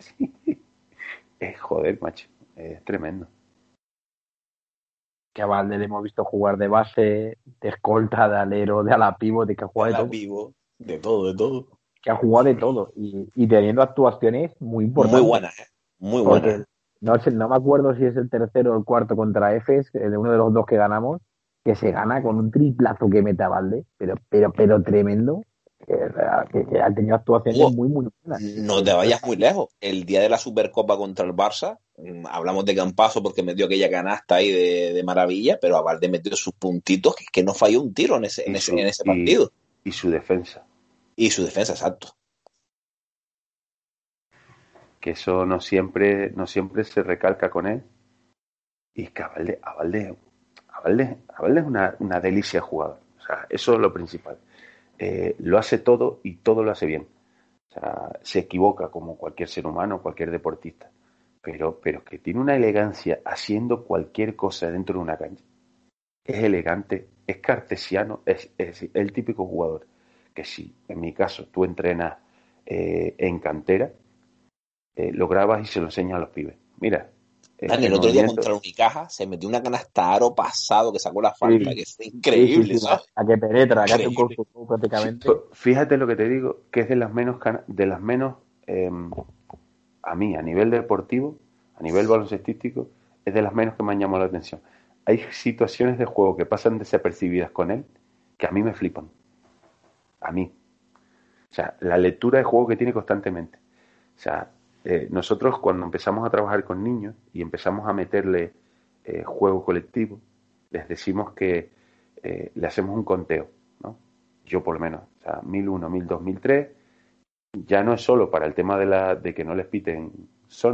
[SPEAKER 2] Es joder, macho, es tremendo.
[SPEAKER 1] Que a Valde le hemos visto jugar de base, de escolta, de alero, de ala pívot, que ha jugado
[SPEAKER 5] de todo.
[SPEAKER 1] Que ha jugado de todo, y teniendo actuaciones muy importantes.
[SPEAKER 5] Muy buenas, muy buenas.
[SPEAKER 1] No me acuerdo si es el tercero o el cuarto contra Efes, de uno de los 2 que ganamos, que se gana con un triplazo que mete a Valde, pero tremendo, que ha tenido actuaciones muy buenas.
[SPEAKER 5] No te vayas muy lejos. El día de la Supercopa contra el Barça, hablamos de Campazo porque metió aquella canasta ahí de maravilla, pero a Valde metió sus puntitos, que no falló un tiro en ese partido.
[SPEAKER 2] Y su defensa.
[SPEAKER 5] Y su defensa, exacto.
[SPEAKER 2] Que eso no siempre se recalca con él. Y que a Valde es una delicia de jugador. O sea, eso es lo principal. Lo hace todo y todo lo hace bien. O sea, se equivoca como cualquier ser humano, cualquier deportista. Pero que tiene una elegancia haciendo cualquier cosa dentro de una cancha. Es elegante, es cartesiano, es el típico jugador que si, en mi caso, tú entrenas en cantera, lo grabas y se lo enseñas a los pibes. Mira.
[SPEAKER 5] El otro día contra el Unicaja se metió una canasta aro pasado que sacó la falta, que fue increíble, ¿sabes?
[SPEAKER 1] A que penetra, que hace un corto prácticamente.
[SPEAKER 2] Fíjate lo que te digo, que es de las menos a mí, a nivel deportivo, a nivel baloncestístico, es de las menos que me han llamado la atención. Hay situaciones de juego que pasan desapercibidas con él que a mí me flipan. A mí. O sea, la lectura de juego que tiene constantemente. O sea, nosotros cuando empezamos a trabajar con niños y empezamos a meterle juego colectivo, les decimos que le hacemos un conteo, ¿no? Yo por lo menos, o sea, 1001, 1002, 1003, ya no es solo para el tema de que no les piten zona,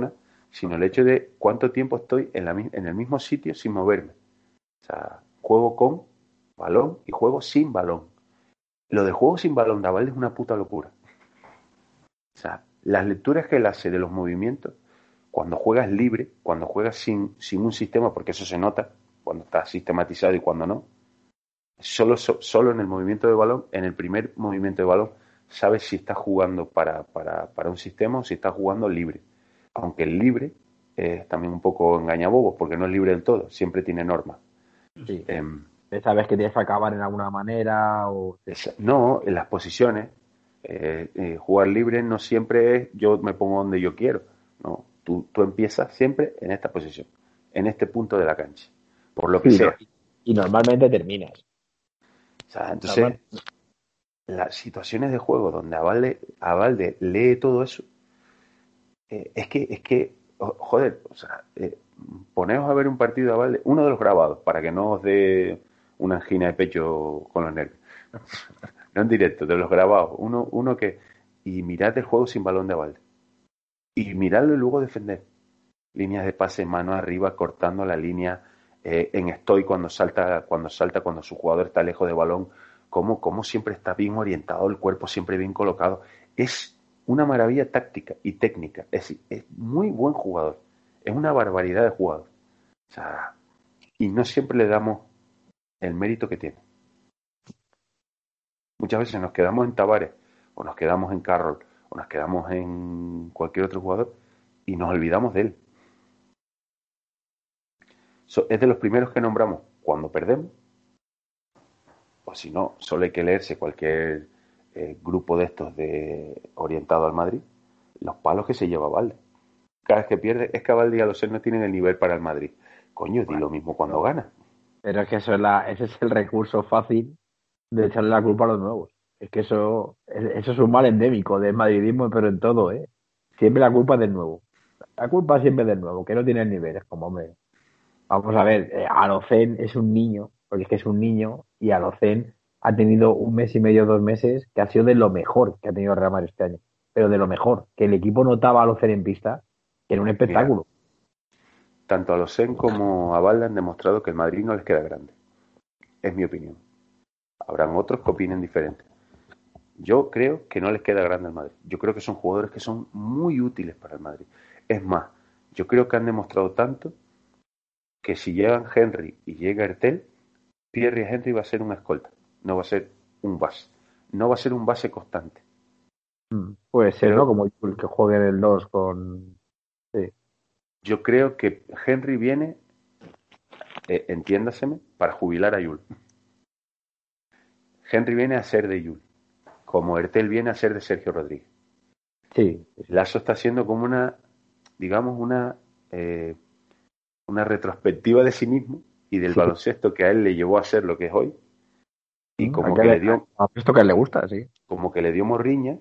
[SPEAKER 2] sino el hecho de cuánto tiempo estoy en el mismo sitio sin moverme. O sea, juego con balón y juego sin balón. Lo de juego sin balón de Abalde es una puta locura. O sea, las lecturas que él hace de los movimientos, cuando juegas libre, cuando juegas sin un sistema, porque eso se nota, cuando está sistematizado y cuando no, solo en el movimiento de balón, en el primer movimiento de balón, sabes si estás jugando para un sistema o si estás jugando libre. Aunque el libre es también un poco engañabobos, porque no es libre del todo, siempre tiene normas.
[SPEAKER 1] Sí. ¿Sabes que tienes que acabar en alguna manera?
[SPEAKER 2] No, en las posiciones. Jugar libre no siempre es yo me pongo donde yo quiero. No, tú empiezas siempre en esta posición, en este punto de la cancha, por lo que sea.
[SPEAKER 1] Y normalmente terminas.
[SPEAKER 2] O sea, entonces, las situaciones de juego donde Abalde lee todo eso, es que, joder, o sea, poneos a ver un partido de Abalde, uno de los grabados, para que no os dé una angina de pecho con los nervios. No en directo, de los grabados. Uno que... Y mirad el juego sin balón de Abalde. Y miradlo y luego defender. Líneas de pase, mano arriba, cortando la línea, en estoy cuando cuando su jugador está lejos de balón. Cómo siempre está bien orientado, el cuerpo siempre bien colocado. Es una maravilla táctica y técnica. Es muy buen jugador. Es una barbaridad de jugador. O sea, y no siempre le damos el mérito que tiene. Muchas veces nos quedamos en Tavares, o nos quedamos en Carroll, o nos quedamos en cualquier otro jugador, y nos olvidamos de él. Es de los primeros que nombramos cuando perdemos, o si no, solo hay que leerse cualquier grupo de estos orientado al Madrid, los palos que se lleva Abalde. Cada vez que pierde, es que Abalde y Alocen no tienen el nivel para el Madrid. Coño, di lo mismo cuando gana.
[SPEAKER 1] Pero es que ese es el recurso fácil de echarle la culpa a los nuevos. Es que eso es un mal endémico del madridismo, pero en todo, ¿eh? Siempre la culpa es del nuevo. La culpa siempre es del nuevo, que no tiene el nivel. Es como, hombre, vamos a ver, Alocen es un niño, porque es que es un niño, y Alocen ha tenido 1 mes y medio, 2 meses, que ha sido de lo mejor que ha tenido Real Madrid este año. Pero de lo mejor, que el equipo notaba a Alocen en pista, que era un espectáculo.
[SPEAKER 2] Mira, tanto Alocen como Abalde han demostrado que el Madrid no les queda grande. Es mi opinión. Habrán otros que opinen diferente. Yo creo que no les queda grande al Madrid. Yo creo que son jugadores que son muy útiles para el Madrid. Es más, yo creo que han demostrado tanto que si llegan Henry y llega Ertel, Pierre Henry va a ser una escolta. No va a ser un base. No va a ser un base constante.
[SPEAKER 1] Puede ser, ¿no? Como el que juegue en el 2 con... Sí.
[SPEAKER 2] Yo creo que Henry viene, entiéndaseme, para jubilar a Yul. Henry viene a ser de Yul, como Ertel viene a ser de Sergio Rodríguez.
[SPEAKER 1] Sí.
[SPEAKER 2] Lasso está haciendo como una retrospectiva de sí mismo y del baloncesto que a él le llevó a ser lo que es hoy. Y como que le dio...
[SPEAKER 1] Esto que a él le gusta, sí.
[SPEAKER 2] Como que le dio morriña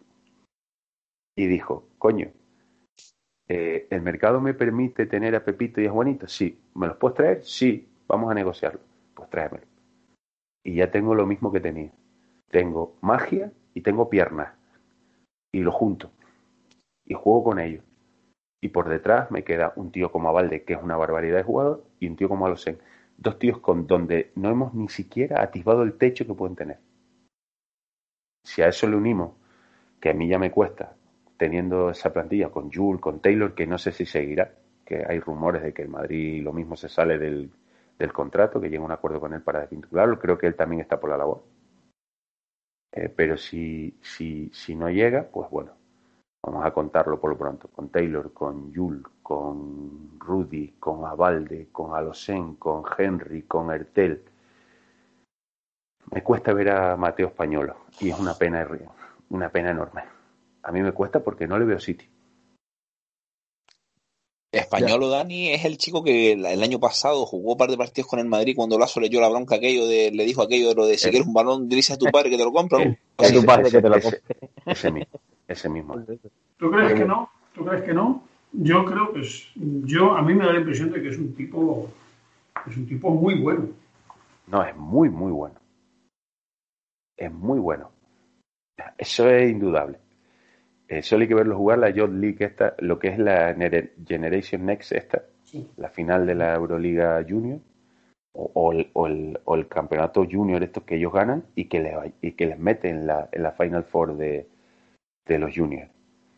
[SPEAKER 2] y dijo, coño, ¿el mercado me permite tener a Pepito y a Juanito? Sí. ¿Me los puedes traer? Sí. Vamos a negociarlo. Pues tráemelo. Y ya tengo lo mismo que tenía. Tengo magia y tengo piernas. Y lo junto. Y juego con ellos. Y por detrás me queda un tío como Abalde, que es una barbaridad de jugador, y un tío como Alocen. 2 tíos donde no hemos ni siquiera atisbado el techo que pueden tener. Si a eso le unimos, que a mí ya me cuesta, teniendo esa plantilla con Jul, con Taylor, que no sé si seguirá, que hay rumores de que el Madrid lo mismo se sale del contrato, que llega a un acuerdo con él para desvincularlo. Creo que él también está por la labor. Pero si no llega, pues bueno, vamos a contarlo por lo pronto, con Taylor, con Jul, con Rudy, con Abalde, con Alocen, con Henry, con Ertel. Me cuesta ver a Mateo Españolo y es una pena enorme. A mí me cuesta porque no le veo sitio.
[SPEAKER 5] Españolo, Dani, es el chico que el año pasado jugó un par de partidos con el Madrid cuando Lasso le dio la bronca le dijo aquello de lo de si quieres un balón, dice a tu padre que te lo compra.
[SPEAKER 2] Ese mismo.
[SPEAKER 3] ¿Tú crees que no? Yo creo que a mí me da la impresión de que es un tipo muy bueno.
[SPEAKER 2] No, es muy, muy bueno. Es muy bueno. Eso es indudable. Solo hay que verlo jugar la Youth League esta, lo que es la Generation Next esta,
[SPEAKER 3] Sí.
[SPEAKER 2] la final de la Euroliga Junior o el campeonato junior estos que ellos ganan y que les meten en la Final Four de los juniors.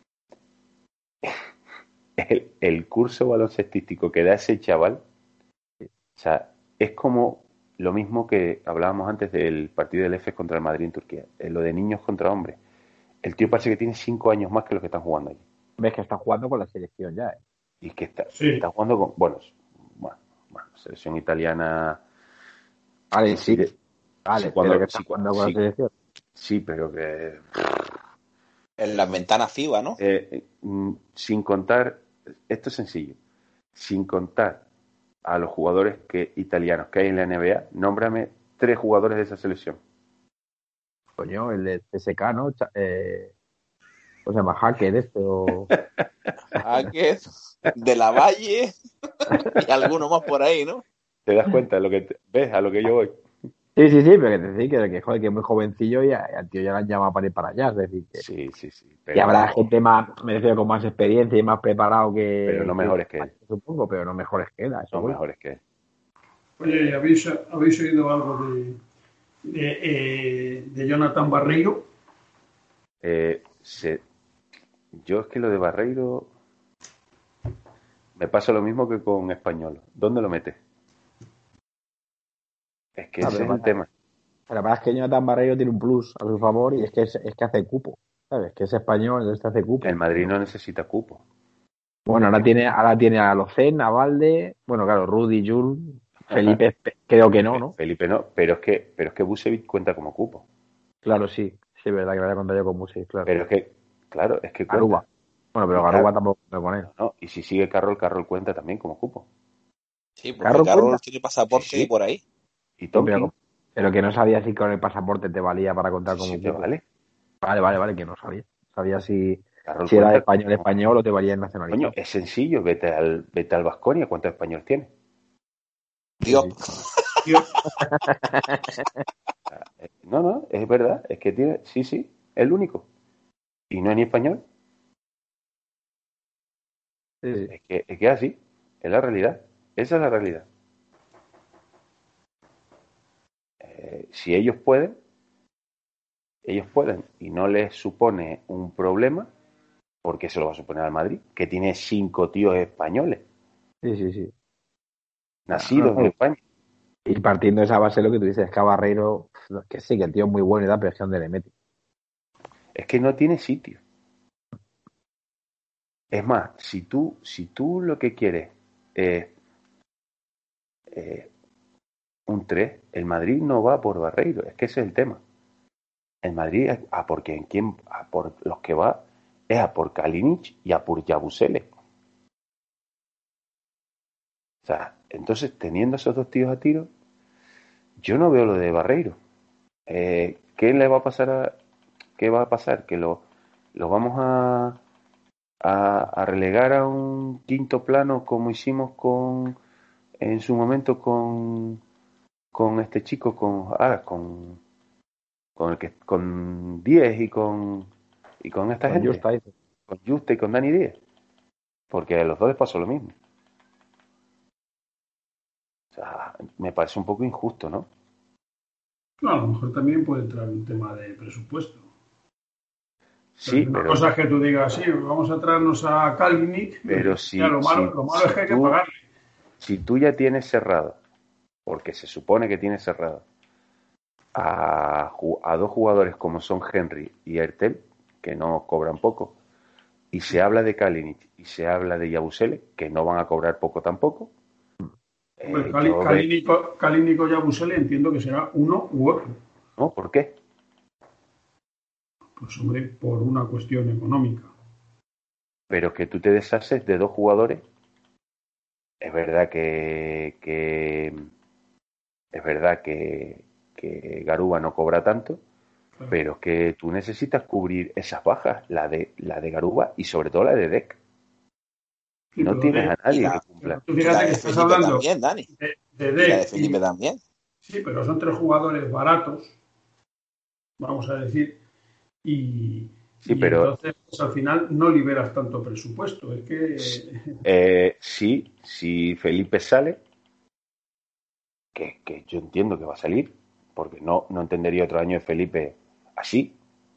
[SPEAKER 2] El curso baloncestístico que da ese chaval, o sea, es como lo mismo que hablábamos antes del partido del EFES contra el Madrid en Turquía, lo de niños contra hombres. El tío parece que tiene 5 años más que los que están jugando allí.
[SPEAKER 1] Ves que está jugando con la selección ya,
[SPEAKER 2] Y que está jugando con... Bueno, selección italiana...
[SPEAKER 1] Vale, sí. Vale,
[SPEAKER 2] cuando
[SPEAKER 1] que está jugando con la selección.
[SPEAKER 2] Sí, pero que...
[SPEAKER 5] En las ventanas FIBA, ¿no?
[SPEAKER 2] Sin contar... Esto es sencillo. Sin contar a los jugadores italianos que hay en la NBA, nómbrame 3 jugadores de esa selección.
[SPEAKER 1] Coño, el de CSK, ¿no? ¿Cómo se llama? Hacker o...
[SPEAKER 5] Hacker, de la Valle y alguno más por ahí, ¿no?
[SPEAKER 2] ¿Te das cuenta de lo que ves a lo que yo voy?
[SPEAKER 1] Sí, pero que te decir que joder, que es muy jovencillo y al tío ya lo han llamado para ir para allá, es decir que...
[SPEAKER 2] Sí.
[SPEAKER 1] Pero... Y habrá gente más, me refiero, con más experiencia y más preparado que...
[SPEAKER 2] Pero no mejores que él.
[SPEAKER 1] Supongo, pero no mejores que él.
[SPEAKER 2] No mejores que él.
[SPEAKER 3] Oye, ¿habéis oído algo de Jonathan Barreiro?
[SPEAKER 2] Yo es que lo de Barreiro me pasa lo mismo que con Español. ¿Dónde lo metes? Es que ese es el tema.
[SPEAKER 1] Pero la verdad es que Jonathan Barreiro tiene un plus a su favor y es que hace cupo, ¿sabes? Que es español, entonces hace cupo.
[SPEAKER 2] El Madrid no necesita cupo.
[SPEAKER 1] Bueno, ahora tiene a Locen, a Valde, bueno, claro, Rudy, Jules, Felipe, creo que no.
[SPEAKER 2] Felipe no, pero es que Busevic cuenta como cupo.
[SPEAKER 1] Claro, sí, es verdad que lo había contado yo con Busevic, claro.
[SPEAKER 2] Pero es que
[SPEAKER 1] Garuba. Bueno, pero Garuba tampoco cuenta con él.
[SPEAKER 2] No, y si sigue Carroll cuenta también como cupo.
[SPEAKER 5] Sí, porque Carroll tiene pasaporte y por ahí.
[SPEAKER 2] Y Tonkin.
[SPEAKER 1] Pero que no sabía si con el pasaporte te valía para contar como
[SPEAKER 2] cupo.
[SPEAKER 1] Vale. Vale, que no sabía. Sabía si era de español o te valía en nacionalidad.
[SPEAKER 2] Coño, es sencillo, vete al Baskonia, ¿cuántos españoles tiene?
[SPEAKER 5] Dios.
[SPEAKER 2] No, es verdad, es que tiene, sí, es el único. Y no es ni español.
[SPEAKER 1] Sí.
[SPEAKER 2] Es que así, es la realidad. Esa es la realidad. Si ellos pueden y no les supone un problema, porque se lo va a suponer al Madrid, que tiene 5 tíos españoles.
[SPEAKER 1] Sí.
[SPEAKER 2] Nacidos en España.
[SPEAKER 1] Y partiendo de esa base, lo que tú dices es que a Barreiro, que sí, que el tío es muy bueno y da, pero es que donde le mete.
[SPEAKER 2] Es que no tiene sitio. Es más, si tú lo que quieres es un 3, el Madrid no va por Barreiro, es que ese es el tema. El Madrid por los que va es a por Kalinic y a por Yabusele. O sea, entonces teniendo esos 2 tíos a tiro, yo no veo lo de Barreiro. ¿Qué le va a pasar qué va a pasar? Que lo vamos a relegar a un quinto plano como hicimos en su momento con este chico, con 10 y con esta gente, con Justa y con Dani 10, porque a los dos les pasó lo mismo. O sea, me parece un poco injusto, ¿no?
[SPEAKER 3] No, a lo mejor también puede entrar un tema de presupuesto.
[SPEAKER 2] Sí,
[SPEAKER 3] una cosa es que tú digas, sí, vamos a traernos a Kalinic,
[SPEAKER 2] pero
[SPEAKER 3] lo malo es que hay que pagarle.
[SPEAKER 2] Si tú ya tienes cerrado, porque se supone que tienes cerrado, a 2 jugadores como son Henry y Ertel, que no cobran poco, y se habla de Kalinic y se habla de Yabusele, que no van a cobrar poco tampoco.
[SPEAKER 3] Kalinic o Yabusele entiendo que será uno u otro.
[SPEAKER 2] ¿No? ¿Por qué?
[SPEAKER 3] Pues hombre, por una cuestión económica.
[SPEAKER 2] Pero que tú te deshaces de 2 jugadores, es verdad que Garuba no cobra tanto, claro, pero que tú necesitas cubrir esas bajas, la de Garuba y sobre todo la de Dec. Sí, no tienes a nadie que cumpla.
[SPEAKER 3] Tú fíjate que estás hablando
[SPEAKER 5] también, Dani.
[SPEAKER 3] de Dec.
[SPEAKER 5] La de Felipe también.
[SPEAKER 3] Sí, pero son 3 jugadores baratos, vamos a decir, y
[SPEAKER 2] Sí, pero
[SPEAKER 3] entonces pues, al final no liberas tanto presupuesto. Es que
[SPEAKER 2] sí, si Felipe sale, que yo entiendo que va a salir, porque no entendería otro año de Felipe así.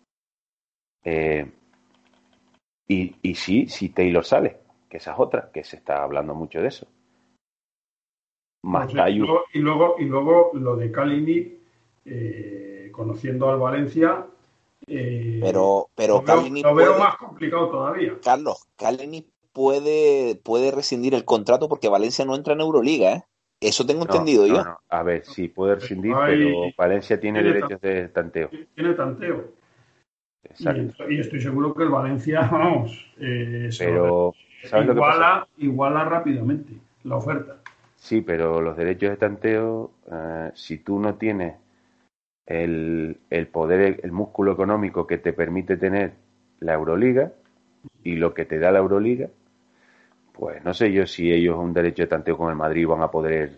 [SPEAKER 2] Y sí, si Taylor sale, que esa es otra, que se está hablando mucho de eso. Más
[SPEAKER 3] no sé,
[SPEAKER 2] Tayu.
[SPEAKER 3] y luego lo de Kalinic, conociendo al Valencia,
[SPEAKER 5] Pero Kalinic
[SPEAKER 3] lo veo más complicado todavía.
[SPEAKER 5] Carlos, Kalinic puede rescindir el contrato porque Valencia no entra en Euroliga, ¿eh? Eso tengo entendido yo.
[SPEAKER 2] No. A ver, sí puede rescindir, pero Valencia tiene derechos de tanteo.
[SPEAKER 3] Tiene tanteo.
[SPEAKER 2] Exacto.
[SPEAKER 3] Y estoy seguro que el Valencia, vamos,
[SPEAKER 2] pero ¿sabes lo que pasa?
[SPEAKER 3] Iguala rápidamente la oferta.
[SPEAKER 2] Sí, pero los derechos de tanteo, si tú no tienes el poder, el músculo económico que te permite tener la Euroliga y lo que te da la Euroliga, pues no sé yo si ellos un derecho de tanteo con el Madrid van a poder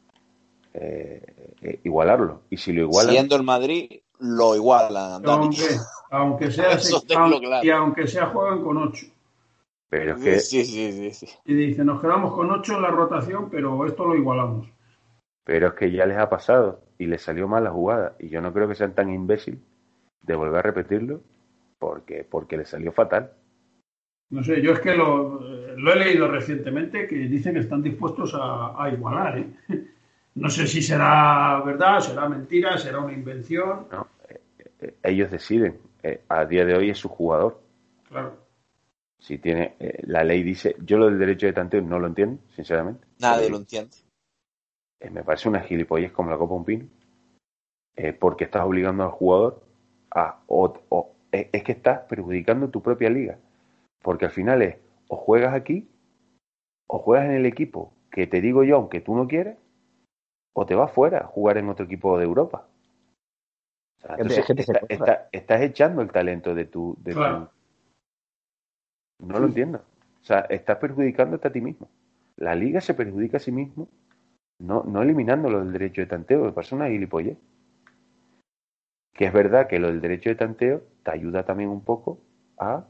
[SPEAKER 2] igualarlo. Y si lo igualan...
[SPEAKER 5] Siendo el Madrid, lo igualan, Dani.
[SPEAKER 3] Aunque sea y aunque sea juegan con 8.
[SPEAKER 2] Pero es que...
[SPEAKER 5] Sí.
[SPEAKER 3] Y dicen, nos quedamos con 8 en la rotación, pero esto lo igualamos.
[SPEAKER 2] Pero es que ya les ha pasado y les salió mal la jugada. Y yo no creo que sean tan imbéciles de volver a repetirlo porque les salió fatal.
[SPEAKER 3] No sé, yo es que lo he leído recientemente que dicen que están dispuestos a igualar, ¿eh? No sé si será verdad, será mentira, será una invención.
[SPEAKER 2] No, ellos deciden. A día de hoy es su jugador.
[SPEAKER 3] Claro.
[SPEAKER 2] Si tiene, la ley dice, yo lo del derecho de tanteo no lo entiendo, sinceramente.
[SPEAKER 5] Nadie lo entiende.
[SPEAKER 2] Me parece una gilipollez como la copa un pino. Porque estás obligando al jugador a... es que estás perjudicando tu propia liga. Porque al final es, o juegas aquí, o juegas en el equipo que te digo yo, aunque tú no quieres, o te vas fuera a jugar en otro equipo de Europa. O sea, entonces, estás echando el talento de tu...
[SPEAKER 3] Claro.
[SPEAKER 2] No lo entiendo. O sea, estás perjudicándote a ti mismo. La liga se perjudica a sí mismo, no eliminándolo del derecho de tanteo. Me parece una gilipollez. Que es verdad que lo del derecho de tanteo te ayuda también un poco a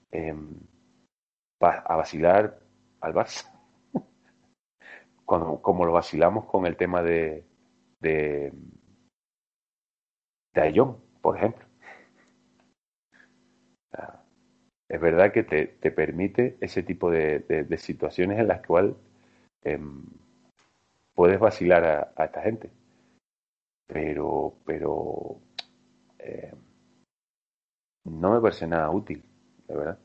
[SPEAKER 2] vacilar al Barça. Como lo vacilamos con el tema de Ayón, por ejemplo. O sea, es verdad que te permite ese tipo de situaciones en las cuales puedes vacilar a esta gente. Pero no me parece nada útil, de verdad.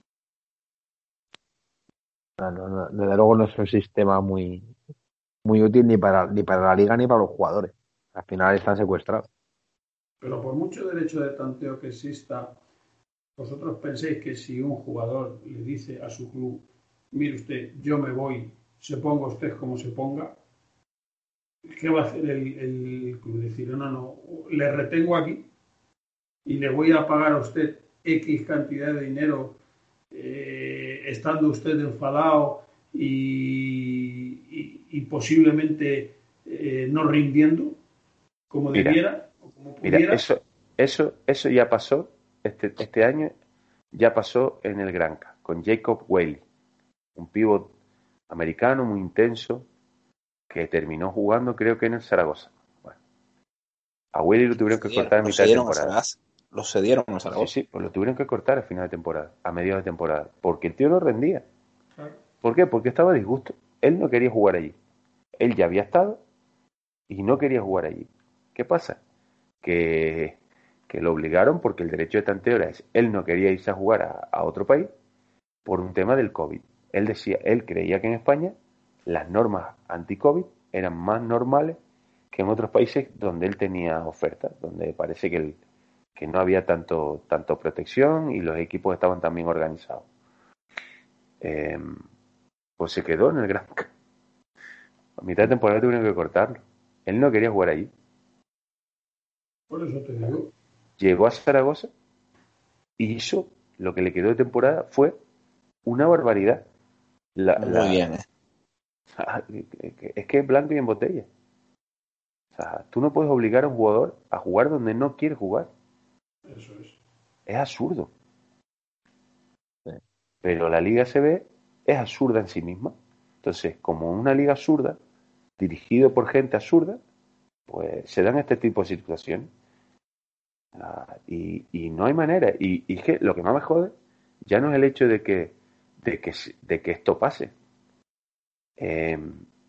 [SPEAKER 1] No, desde luego no es un sistema muy útil ni para la liga ni para los jugadores. Al final están secuestrados.
[SPEAKER 3] Pero por mucho derecho de tanteo que exista, vosotros penséis que si un jugador le dice a su club, mire usted, yo me voy, se ponga usted como se ponga, ¿qué va a hacer el club? Decir, no, le retengo aquí y le voy a pagar a usted X cantidad de dinero estando usted enfadado y posiblemente no rindiendo como debiera o como pudiera.
[SPEAKER 2] Mira, eso ya pasó este año, ya pasó en el Granca con Jacob Whaley, un pívot americano muy intenso que terminó jugando creo que en el Zaragoza. Bueno, a Whaley lo tuvieron que cortar a mitad de temporada.
[SPEAKER 5] Lo cedieron a Zaragoza.
[SPEAKER 2] Sí, pues lo tuvieron que cortar a final de temporada, a mediados de temporada, porque el tío no rendía. ¿Por qué? Porque estaba a disgusto. Él no quería jugar allí. Él ya había estado y no quería jugar allí. ¿Qué pasa? Que lo obligaron porque el derecho de tanteo era ese. Él no quería irse a jugar a otro país por un tema del COVID. Él creía que en España las normas anti-COVID eran más normales que en otros países donde él tenía ofertas, donde parece que no había tanto protección y los equipos estaban tan bien organizados. Pues se quedó en el Granca. A mitad de temporada tuvieron que cortarlo. Él no quería jugar allí.
[SPEAKER 3] Por eso te digo.
[SPEAKER 2] Llegó a Zaragoza y hizo lo que le quedó de temporada fue una barbaridad.
[SPEAKER 5] Muy bien,
[SPEAKER 2] Es que es blanco y en botella. O sea, tú no puedes obligar a un jugador a jugar donde no quiere jugar.
[SPEAKER 3] Eso es.
[SPEAKER 2] Es absurdo. Pero la Liga ACB es absurda en sí misma. Entonces, como una liga absurda, dirigido por gente absurda, pues se dan este tipo de situaciones. Y no hay manera. Y es que lo que más me jode ya no es el hecho de que esto pase. Es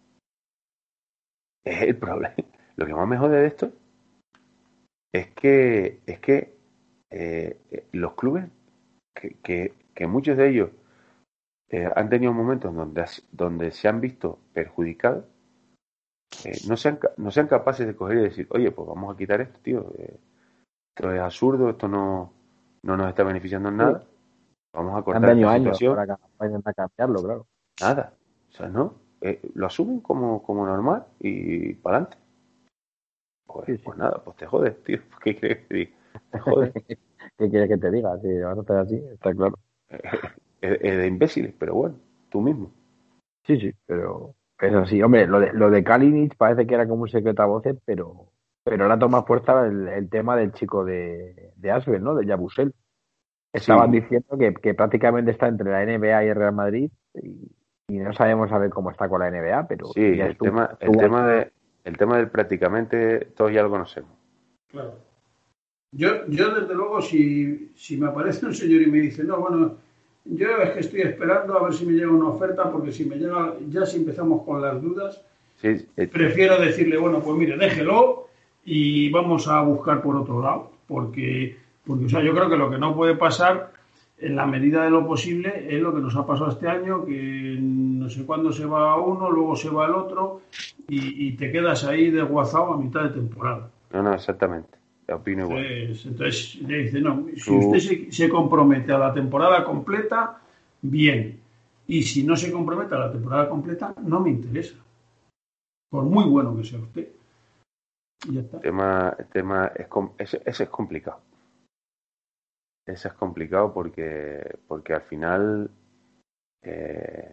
[SPEAKER 2] el problema. Lo que más me jode de esto es que los clubes, que muchos de ellos han tenido momentos donde se han visto perjudicados, no sean capaces de coger y decir, oye, pues vamos a quitar esto, tío. Esto es absurdo, esto no nos está beneficiando en nada. Vamos a cortar esta situación.
[SPEAKER 1] Para intentar cambiarlo, claro.
[SPEAKER 2] Nada. O sea, no. Lo asumen como normal y para adelante. Pues nada, pues te jodes, tío. ¿Qué quieres que te diga? Te jodes.
[SPEAKER 1] ¿Qué quieres que te diga? Si vas a estar así, está claro.
[SPEAKER 2] Es de imbéciles, pero bueno, tú mismo.
[SPEAKER 1] Sí, pero es así. Hombre, lo de Kalinic parece que era como un secreto a voces, pero ahora toma fuerza el tema del chico de Asbel, ¿no? De Yabusel. Estaban diciendo que prácticamente está entre la NBA y el Real Madrid y no sabemos a ver cómo está con la NBA, pero
[SPEAKER 2] sí, el tema del prácticamente todos ya lo conocemos.
[SPEAKER 3] Claro. Yo desde luego, si me aparece un señor y me dice, no, bueno, yo es que estoy esperando a ver si me llega una oferta, porque si me llega, ya si empezamos con las dudas, prefiero decirle, bueno, pues mire, déjelo y vamos a buscar por otro lado, porque o sea, yo creo que lo que no puede pasar, en la medida de lo posible, es lo que nos ha pasado este año, que no sé cuándo se va uno, luego se va el otro, y te quedas ahí desguazado a mitad de temporada.
[SPEAKER 2] No, exactamente. Opino igual.
[SPEAKER 3] Entonces le dice, no, si usted se compromete a la temporada completa, bien. Y si no se compromete a la temporada completa, no me interesa. Por muy bueno que sea usted. Ya está.
[SPEAKER 2] El tema ese es complicado. Ese es complicado porque al final te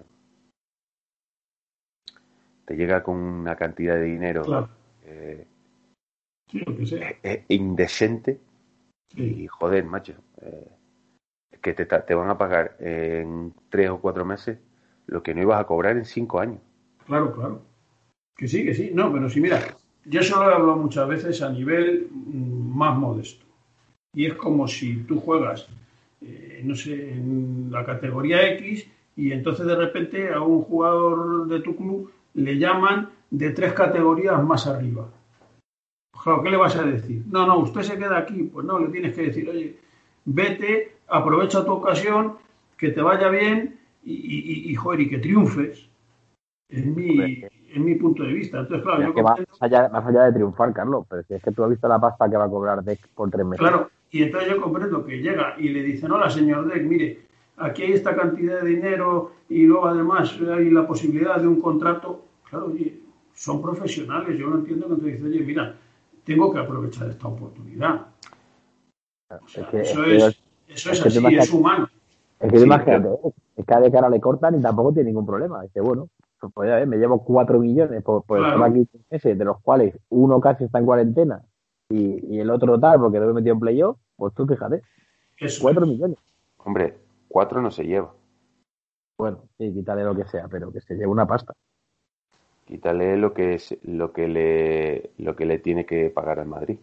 [SPEAKER 2] llega con una cantidad de dinero
[SPEAKER 3] claro. Sí, lo que sea.
[SPEAKER 2] Indecente.
[SPEAKER 3] Sí.
[SPEAKER 2] Y joder, macho, que te van a pagar en 3 o 4 meses lo que no ibas a cobrar en 5 años.
[SPEAKER 3] Claro. Que sí. No, pero sí, mira, yo solo he hablado muchas veces a nivel más modesto. Y es como si tú juegas, no sé, en la categoría X y entonces de repente a un jugador de tu club le llaman de 3 categorías más arriba. Claro, ¿qué le vas a decir? No, usted se queda aquí. Pues no, le tienes que decir, oye, vete, aprovecha tu ocasión, que te vaya bien y joder, y que triunfes. Es mi punto de vista. Entonces, claro, yo
[SPEAKER 1] más allá de triunfar, Carlos, pero si es que tú has visto la pasta que va a cobrar Deck por 3 meses.
[SPEAKER 3] Claro, y entonces yo comprendo que llega y le dicen, hola, señor Deck, mire, aquí hay esta cantidad de dinero y luego además hay la posibilidad de un contrato. Claro, oye, son profesionales, yo no entiendo que entonces dice, oye, mira, tengo que aprovechar esta oportunidad. O sea, eso es así, es humano.
[SPEAKER 1] Es que imagínate, es que a de cara le cortan y tampoco tiene ningún problema. Dice, bueno, pues ya ves, me llevo 4 millones por estar aquí 3 meses, de los cuales uno casi está en cuarentena y el otro tal, porque lo he metido en playoff, pues tú fíjate, 4 millones.
[SPEAKER 2] Hombre, 4 no se lleva.
[SPEAKER 1] Bueno, sí, quítale lo que sea, pero que se lleve una pasta.
[SPEAKER 2] Quítale lo que le tiene que pagar al Madrid.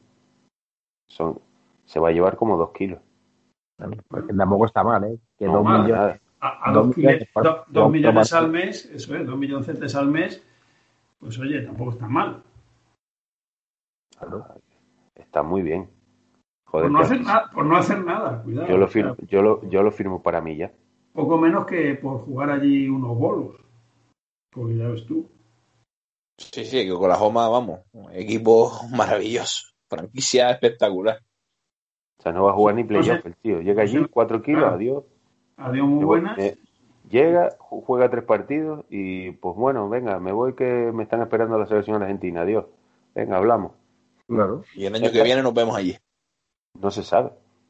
[SPEAKER 2] Se va a llevar como 2 kilos.
[SPEAKER 1] Bueno, porque tampoco está mal, ¿eh? Que
[SPEAKER 3] no,
[SPEAKER 1] 2 millones.
[SPEAKER 3] A 2 millones al mes, eso es, 2 millones al mes, pues oye, tampoco está mal.
[SPEAKER 2] Claro. Está muy bien. Joder,
[SPEAKER 3] por no hacer nada, cuidado.
[SPEAKER 2] Yo lo firmo para mí ya.
[SPEAKER 3] Poco menos que por jugar allí unos bolos. Porque ya ves tú.
[SPEAKER 5] Sí, que Oklahoma, vamos, equipo maravilloso, franquicia espectacular.
[SPEAKER 2] O sea, no va a jugar ni playoff el tío. Llega allí, 4 kilos, claro. Adiós.
[SPEAKER 3] Adiós, muy buenas.
[SPEAKER 2] Llega, juega 3 partidos y pues bueno, venga, me voy que me están esperando la selección argentina. Adiós. Venga, hablamos.
[SPEAKER 1] Claro.
[SPEAKER 5] Y el año que viene nos vemos allí.
[SPEAKER 2] No se sabe.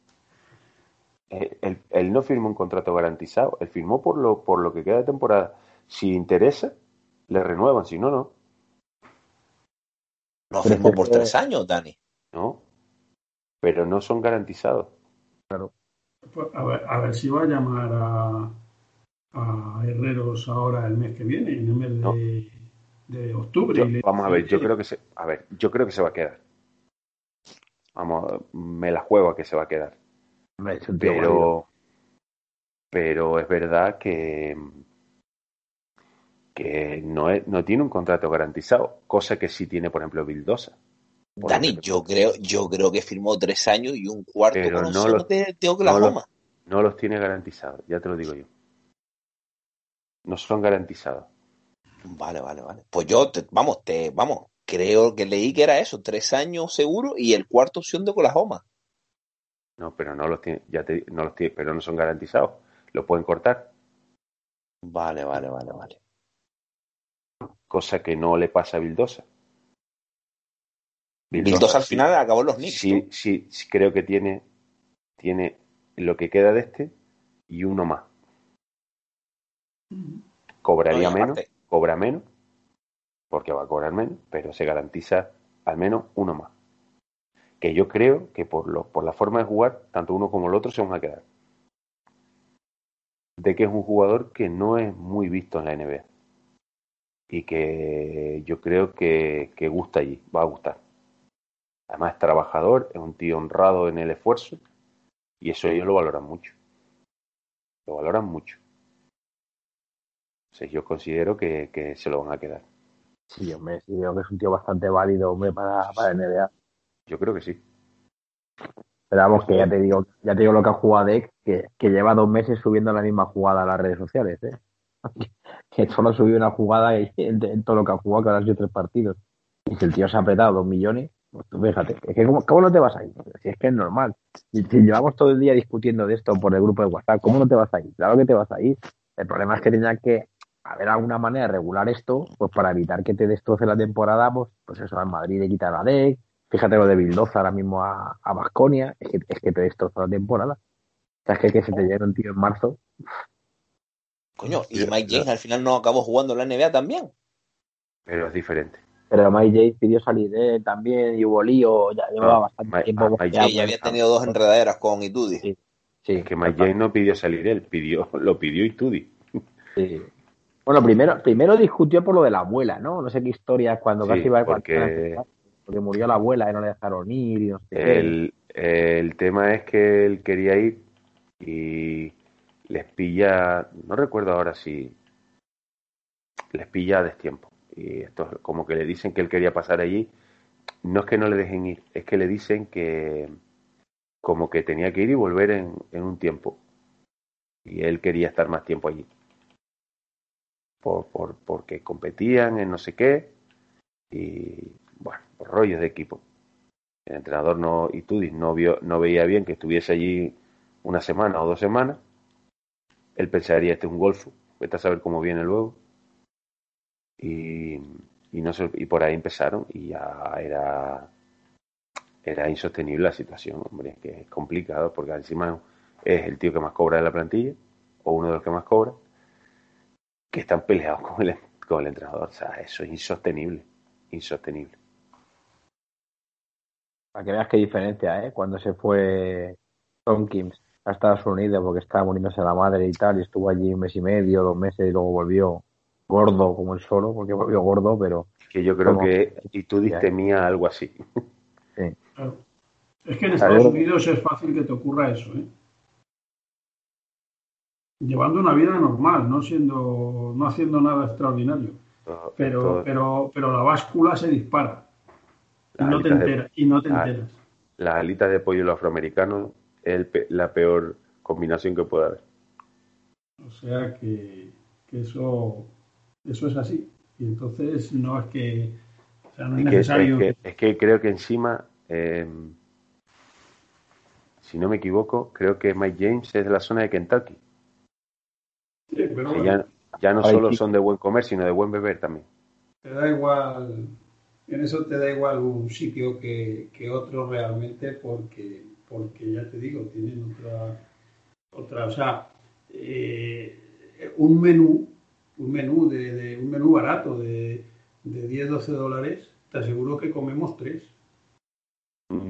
[SPEAKER 2] Él no firmó un contrato garantizado. Él firmó por lo que queda de temporada. Si interesa, le renuevan. Si no, no.
[SPEAKER 5] No firmó por 3 años, Dani.
[SPEAKER 2] No. Pero no son garantizados.
[SPEAKER 1] Claro.
[SPEAKER 3] Pues a ver si va a llamar a Herreros ahora el mes que viene, en el mes de octubre.
[SPEAKER 2] Vamos a ver, yo creo que se va a quedar. Vamos, me la juego a que se va a quedar. Pero es verdad que no tiene un contrato garantizado, cosa que sí tiene, por ejemplo, Vildosa.
[SPEAKER 5] Dani, yo creo que firmó 3 años y un cuarto con opciones de Oklahoma.
[SPEAKER 2] No los tiene garantizados, ya te lo digo yo. No son garantizados.
[SPEAKER 5] Vale. Pues yo, creo que leí que era eso, 3 años seguro y el cuarto opción de Oklahoma.
[SPEAKER 2] No, pero no los tiene, pero no son garantizados. Lo pueden cortar.
[SPEAKER 5] Vale.
[SPEAKER 2] Cosa que no le pasa a Vildosa.
[SPEAKER 5] Vildosa al final acabó en los Knicks.
[SPEAKER 2] Sí, creo que tiene lo que queda de este y uno más. Cobraría menos, cobra menos, porque va a cobrar menos, pero se garantiza al menos uno más. Que yo creo que por la forma de jugar, tanto uno como el otro se van a quedar. De que es un jugador que no es muy visto en la NBA. Y que yo creo que gusta allí, va a gustar. Además es trabajador, es un tío honrado en el esfuerzo y eso ellos lo valoran mucho. Lo valoran mucho. Entonces yo considero que se lo van a quedar.
[SPEAKER 1] Sí, hombre, sí, creo que es un tío bastante válido, hombre, para NBA.
[SPEAKER 2] Yo creo que sí.
[SPEAKER 1] Pero vamos, que ya te digo lo que ha jugado Deck, que lleva 2 meses subiendo la misma jugada a las redes sociales, ¿eh? Que solo ha subido una jugada en todo lo que ha jugado, que ahora han sido 3 partidos. Y si el tío se ha apretado 2 millones, pues tú fíjate, es que ¿cómo no te vas a ir? Si es que es normal. Y si llevamos todo el día discutiendo de esto por el grupo de WhatsApp, ¿cómo no te vas a ir? Claro que te vas a ir. El problema es que tenía que haber alguna manera de regular esto, pues para evitar que te destroce la temporada, pues eso, al Madrid le quitar a Deck. Fíjate lo de Vildoza ahora mismo a Baskonia, es que te destroza la temporada. O sea, es que se te llena un tío en marzo.
[SPEAKER 5] Coño, y Mike James al final no acabó jugando en la NBA también.
[SPEAKER 2] Pero es diferente.
[SPEAKER 1] Pero Mike James pidió salir de él también y hubo lío, ya llevaba bastante tiempo.
[SPEAKER 5] Ya había tenido 2 enredaderas con Itudi.
[SPEAKER 1] Sí.
[SPEAKER 2] Es que Mike James no pidió salir él, lo pidió Itudi.
[SPEAKER 1] Sí. Bueno, primero discutió por lo de la abuela, ¿no? No sé qué historia, cuando casi iba a
[SPEAKER 2] porque
[SPEAKER 1] murió la abuela y no le dejaron ir y no sé
[SPEAKER 2] el tema es que él quería ir y les pilla, no recuerdo ahora si les pilla a destiempo. Y esto como que le dicen que él quería pasar allí. No es que no le dejen ir, es que le dicen que como que tenía que ir y volver en un tiempo. Y él quería estar más tiempo allí. Porque competían en no sé qué. Y bueno, rollos de equipo. El entrenador Itudis no veía bien que estuviese allí una semana o 2 semanas. Él pensaría, este es un golfo, vete a saber cómo viene luego. Y por ahí empezaron y ya era insostenible la situación, hombre, que es complicado porque encima es el tío que más cobra de la plantilla o uno de los que más cobra, que están peleados con el entrenador. O sea, eso es insostenible.
[SPEAKER 1] Para que veas qué diferencia, cuando se fue Tompkins a Estados Unidos porque estaba muriéndose la madre y tal, y estuvo allí 1 mes y medio, 2 meses y luego volvió gordo como el solo, porque volvió gordo, pero...
[SPEAKER 2] Que yo creo que Itudis temía algo así.
[SPEAKER 1] Sí.
[SPEAKER 3] Claro. Es que en Estados Unidos es fácil que te ocurra eso, llevando una vida normal, no haciendo nada extraordinario. Pero la báscula se dispara. Y no te enteras.
[SPEAKER 2] Las alitas de pollo afroamericano es la peor combinación que puede haber.
[SPEAKER 3] O sea que eso es así. Y entonces no es que... O sea, no es necesario...
[SPEAKER 2] Es que creo que encima... si no me equivoco, creo que Mike James es de la zona de Kentucky.
[SPEAKER 3] Sí, pero bueno,
[SPEAKER 2] ya no solo son de buen comer, sino de buen beber también.
[SPEAKER 3] Te da igual, en eso te da igual un sitio que otro realmente, porque ya te digo, tienen otra, o sea, un menú barato de 10, 12 dólares, te aseguro que comemos 3.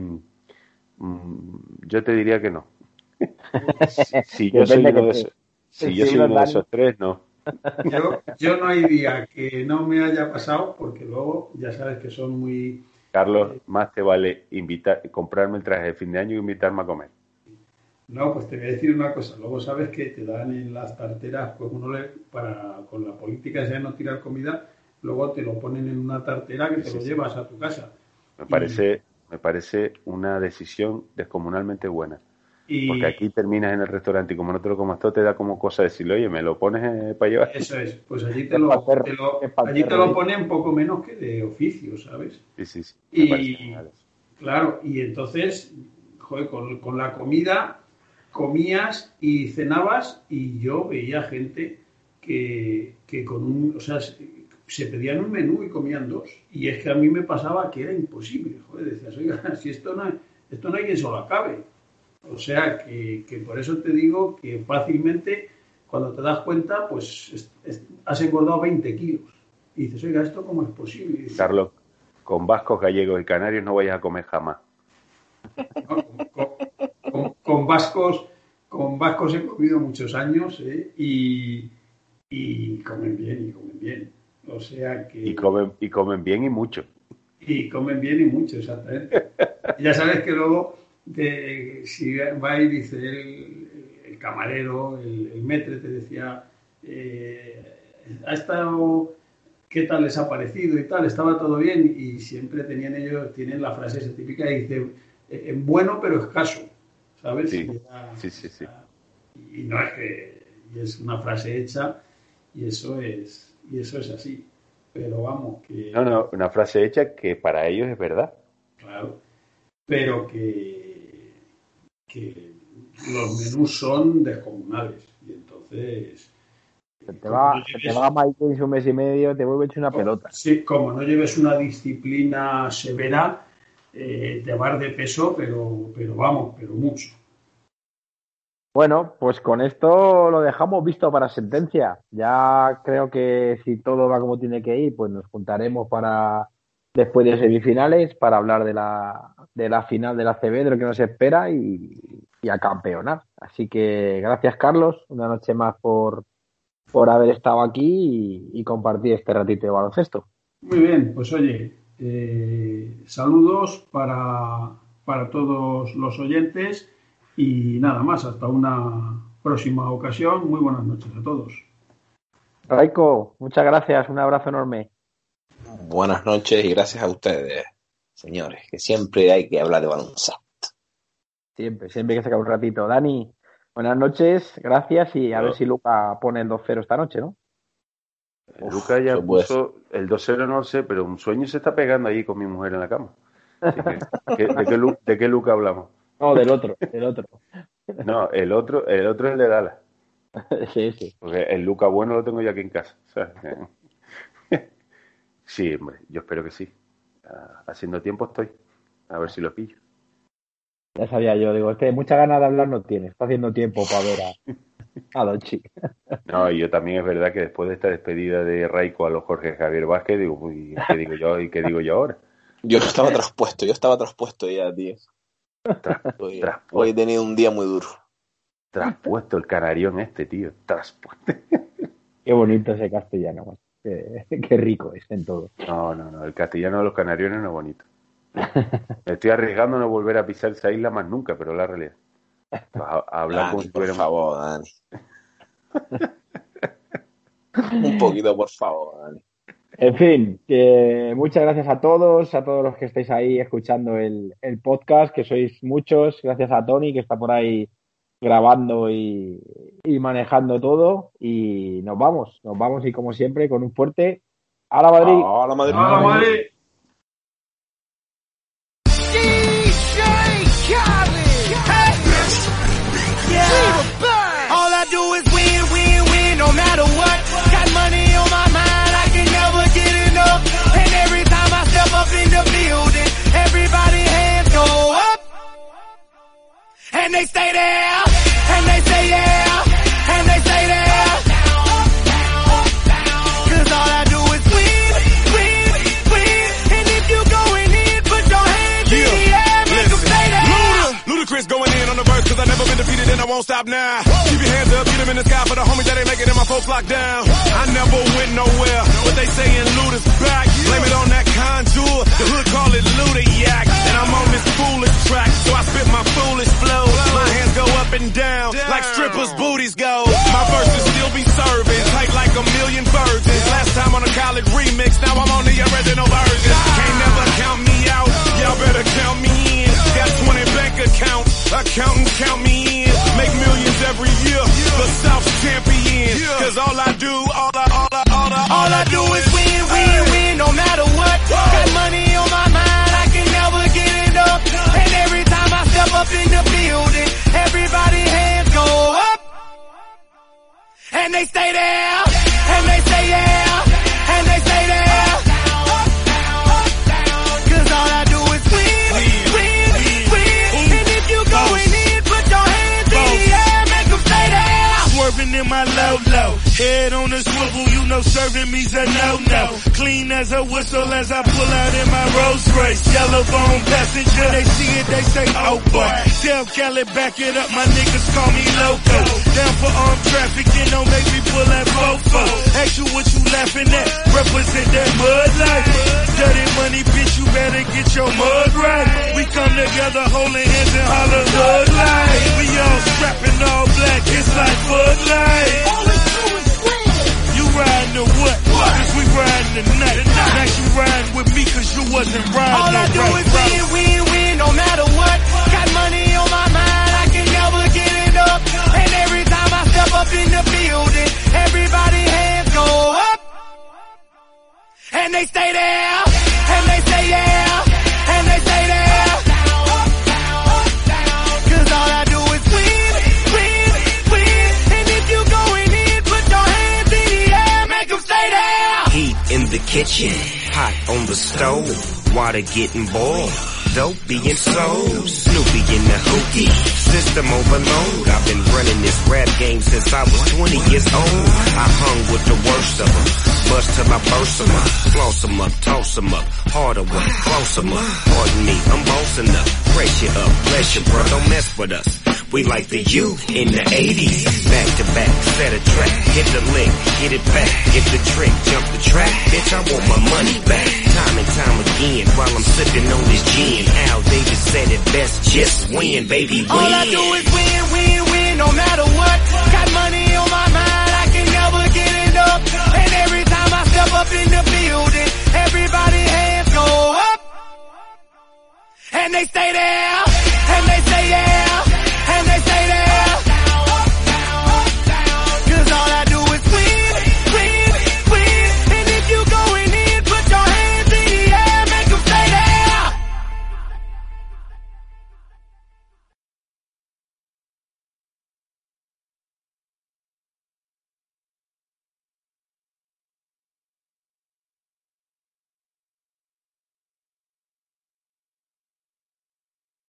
[SPEAKER 2] Yo te diría que no. Si yo soy Si yo soy uno de esos tres, no.
[SPEAKER 3] Yo no hay día que no me haya pasado, porque luego ya sabes que son muy...
[SPEAKER 2] Carlos, más te vale comprarme el traje de fin de año y invitarme a comer.
[SPEAKER 3] No, pues te voy a decir una cosa. Luego sabes que te dan en las tarteras, pues con la política esa de no tirar comida, luego te lo ponen en una tartera que te lo llevas a tu casa.
[SPEAKER 2] Me parece una decisión descomunalmente buena. Porque aquí terminas en el restaurante y como no te lo comas todo, te da como cosa decirle, oye, ¿me lo pones para llevar?
[SPEAKER 3] Eso es, pues allí te lo ponen poco menos que de oficio, ¿sabes?
[SPEAKER 2] Sí.
[SPEAKER 3] Y claro, y entonces, joder, con la comida comías y cenabas, y yo veía gente que se pedían un menú y comían dos. Y es que a mí me pasaba que era imposible, joder, decías, oiga, si esto no hay quien se lo acabe. O sea, que por eso te digo que fácilmente, cuando te das cuenta, pues has engordado 20 kilos. Y dices, oiga, ¿esto cómo es posible? Dices,
[SPEAKER 2] Carlos, con vascos, gallegos y canarios no vayas a comer jamás.
[SPEAKER 3] No, con vascos he comido muchos años, y comen bien. O sea que...
[SPEAKER 2] Y comen bien y mucho.
[SPEAKER 3] Y comen bien y mucho, exactamente. Ya sabes que luego... si va y dice el camarero, el maître te decía, ¿ha estado? ¿Qué tal les ha parecido? Y tal, ¿estaba todo bien? Y siempre tienen la frase esa típica y dice, bueno pero escaso, ¿sabes?
[SPEAKER 2] Sí.
[SPEAKER 3] Y no es que, y es una frase hecha, y eso es así. Pero vamos, que...
[SPEAKER 2] No, una frase hecha que para ellos es verdad.
[SPEAKER 3] Claro, pero que los menús son descomunales, y entonces
[SPEAKER 1] se te va Mike un mes y medio, te vuelve hecho una pelota.
[SPEAKER 3] Sí, como no lleves una disciplina severa, te vas de peso, pero mucho.
[SPEAKER 1] Bueno, pues con esto lo dejamos visto para sentencia. Ya creo que si todo va como tiene que ir, pues nos juntaremos para después de semifinales para hablar de la final de la CB, de lo que nos espera y a campeonar. Así que gracias, Carlos, una noche más por haber estado aquí y compartir este ratito de baloncesto.
[SPEAKER 3] Muy bien, pues oye, saludos para todos los oyentes y nada más, hasta una próxima ocasión. Muy buenas noches a todos.
[SPEAKER 1] Raiko, muchas gracias, un abrazo enorme.
[SPEAKER 5] Buenas noches y gracias a ustedes, señores, que siempre hay que hablar de baloncesto.
[SPEAKER 1] Siempre hay que sacar un ratito. Dani, buenas noches, gracias y a ver si Luca pone el 2-0 esta noche, ¿no?
[SPEAKER 2] Luca ya puso el 2-0, no lo sé, pero un sueño se está pegando ahí con mi mujer en la cama. Así que, ¿de qué Luca hablamos?
[SPEAKER 1] No, del otro.
[SPEAKER 2] No, el otro es el de Dallas.
[SPEAKER 1] Sí.
[SPEAKER 2] Porque el Luca bueno lo tengo yo aquí en casa, ¿sabes? Sí, hombre, yo espero que sí. Haciendo tiempo estoy. A ver si lo pillo.
[SPEAKER 1] Ya sabía yo, digo, es que muchas ganas de hablar no tienes. Está haciendo tiempo para ver a Donchi.
[SPEAKER 2] No, y yo también es verdad que después de esta despedida de Raiko a los Jorge Javier Vázquez, digo, uy, ¿qué digo yo? ¿Y qué digo yo ahora?
[SPEAKER 5] Yo estaba traspuesto ya, tío. Hoy he tenido un día muy duro.
[SPEAKER 2] Traspuesto el canarión tío. Traspuesto.
[SPEAKER 1] Qué bonito ese castellano, man. Qué rico es en todo.
[SPEAKER 2] No, el castellano de los canariones no es bonito. Me estoy arriesgando a no volver a pisar esa isla más nunca, pero la realidad. A hablar
[SPEAKER 5] Dani, por favor, Dani. Un poquito, por favor, Dani.
[SPEAKER 1] En fin, muchas gracias a todos los que estáis ahí escuchando el podcast, que sois muchos. Gracias a Tony, que está por ahí grabando y manejando todo. Y nos vamos y como siempre con un fuerte ¡Hala Madrid!
[SPEAKER 5] ¡Hala Madrid!
[SPEAKER 3] ¡Hala Madrid!
[SPEAKER 6] All I do is win, no matter what. Got money on my mind, I can never get enough. And every time I step up in the building, everybody hands go up. And they stay there, and they say yeah, and they say there. Cause all I do is win. And if you going in, put your hands in the air, make them say that.
[SPEAKER 7] Ludacris going in on the verse, cause I never been defeated and I won't stop now. Keep your hands up,
[SPEAKER 6] them in the sky for the homies that ain't making it, my folks locked down. I never went nowhere, but they saying loot is back. Blame it on that contour, the hood call it Ludiac. And I'm on this foolish track, so I spit my foolish flow. My hands go up and down, like strippers' booties go. My verses still be serving, tight like a million virgins. Last time on a college remix, now I'm on the original version. Can't never count me out, y'all better count me in. Got 20 bank accounts, accountants count me in. Make millions every year, the South's champion. Cause all I do is win, win, win, no matter what. Got money on my mind, I can never get enough. And every time I step up in the building, everybody hands go up. And they stay there, and they say yeah, and they stay there. Cause all I do is win, win, win. And if you going in, put your hands in the air, make them stay there. Swerving in my low, head on the swivel, you know serving me's a no-no. Clean as a whistle as I pull out in my Rolls Royce. Yellow bone passenger, they see it, they say, oh boy. Tell Cali, back it up, my niggas call me loco. Down for armed trafficking, don't make me pull that fofo. Ask you what you laughing at, represent that mud life. Dirty money, bitch, you better get your mud right. We come together holding hands and holler hood life. We all strapping all black, it's like Bud Light. You riding or what? Cause we riding tonight. Now you riding with me cause you wasn't riding. All I do is win, win, win, no matter what. Got money on my mind, I can never get it up. And every time I step up in the building, everybody hands go up. And they stay there, and they say yeah, and they stay there. Cause all I do is win, win, win. And if you going in, put your hands in the air, make them stay there.
[SPEAKER 7] Heat in the kitchen, hot on the stove, water getting boiled, dope being sold, Snoopy in the hookie, system overload. I've been running this rap game since I was 20 years old. I hung with the worst of them, bust till I burst them up, floss them up, toss them up, harder work, close them up. Pardon me, I'm bossing up, pressure up, bless you bro, don't mess with us. We like the youth in the 80s, back to back, set a track, hit the lick, get it back, get the trick, jump the track, bitch I want my money back, time and time again, while I'm sipping on this gin. Al Davis said it best, just win, baby, win.
[SPEAKER 6] All I do is win, win, win, no matter what. Got money on my mind, I can never get enough. And every time I step up in the building, everybody hands go up. And they stay there.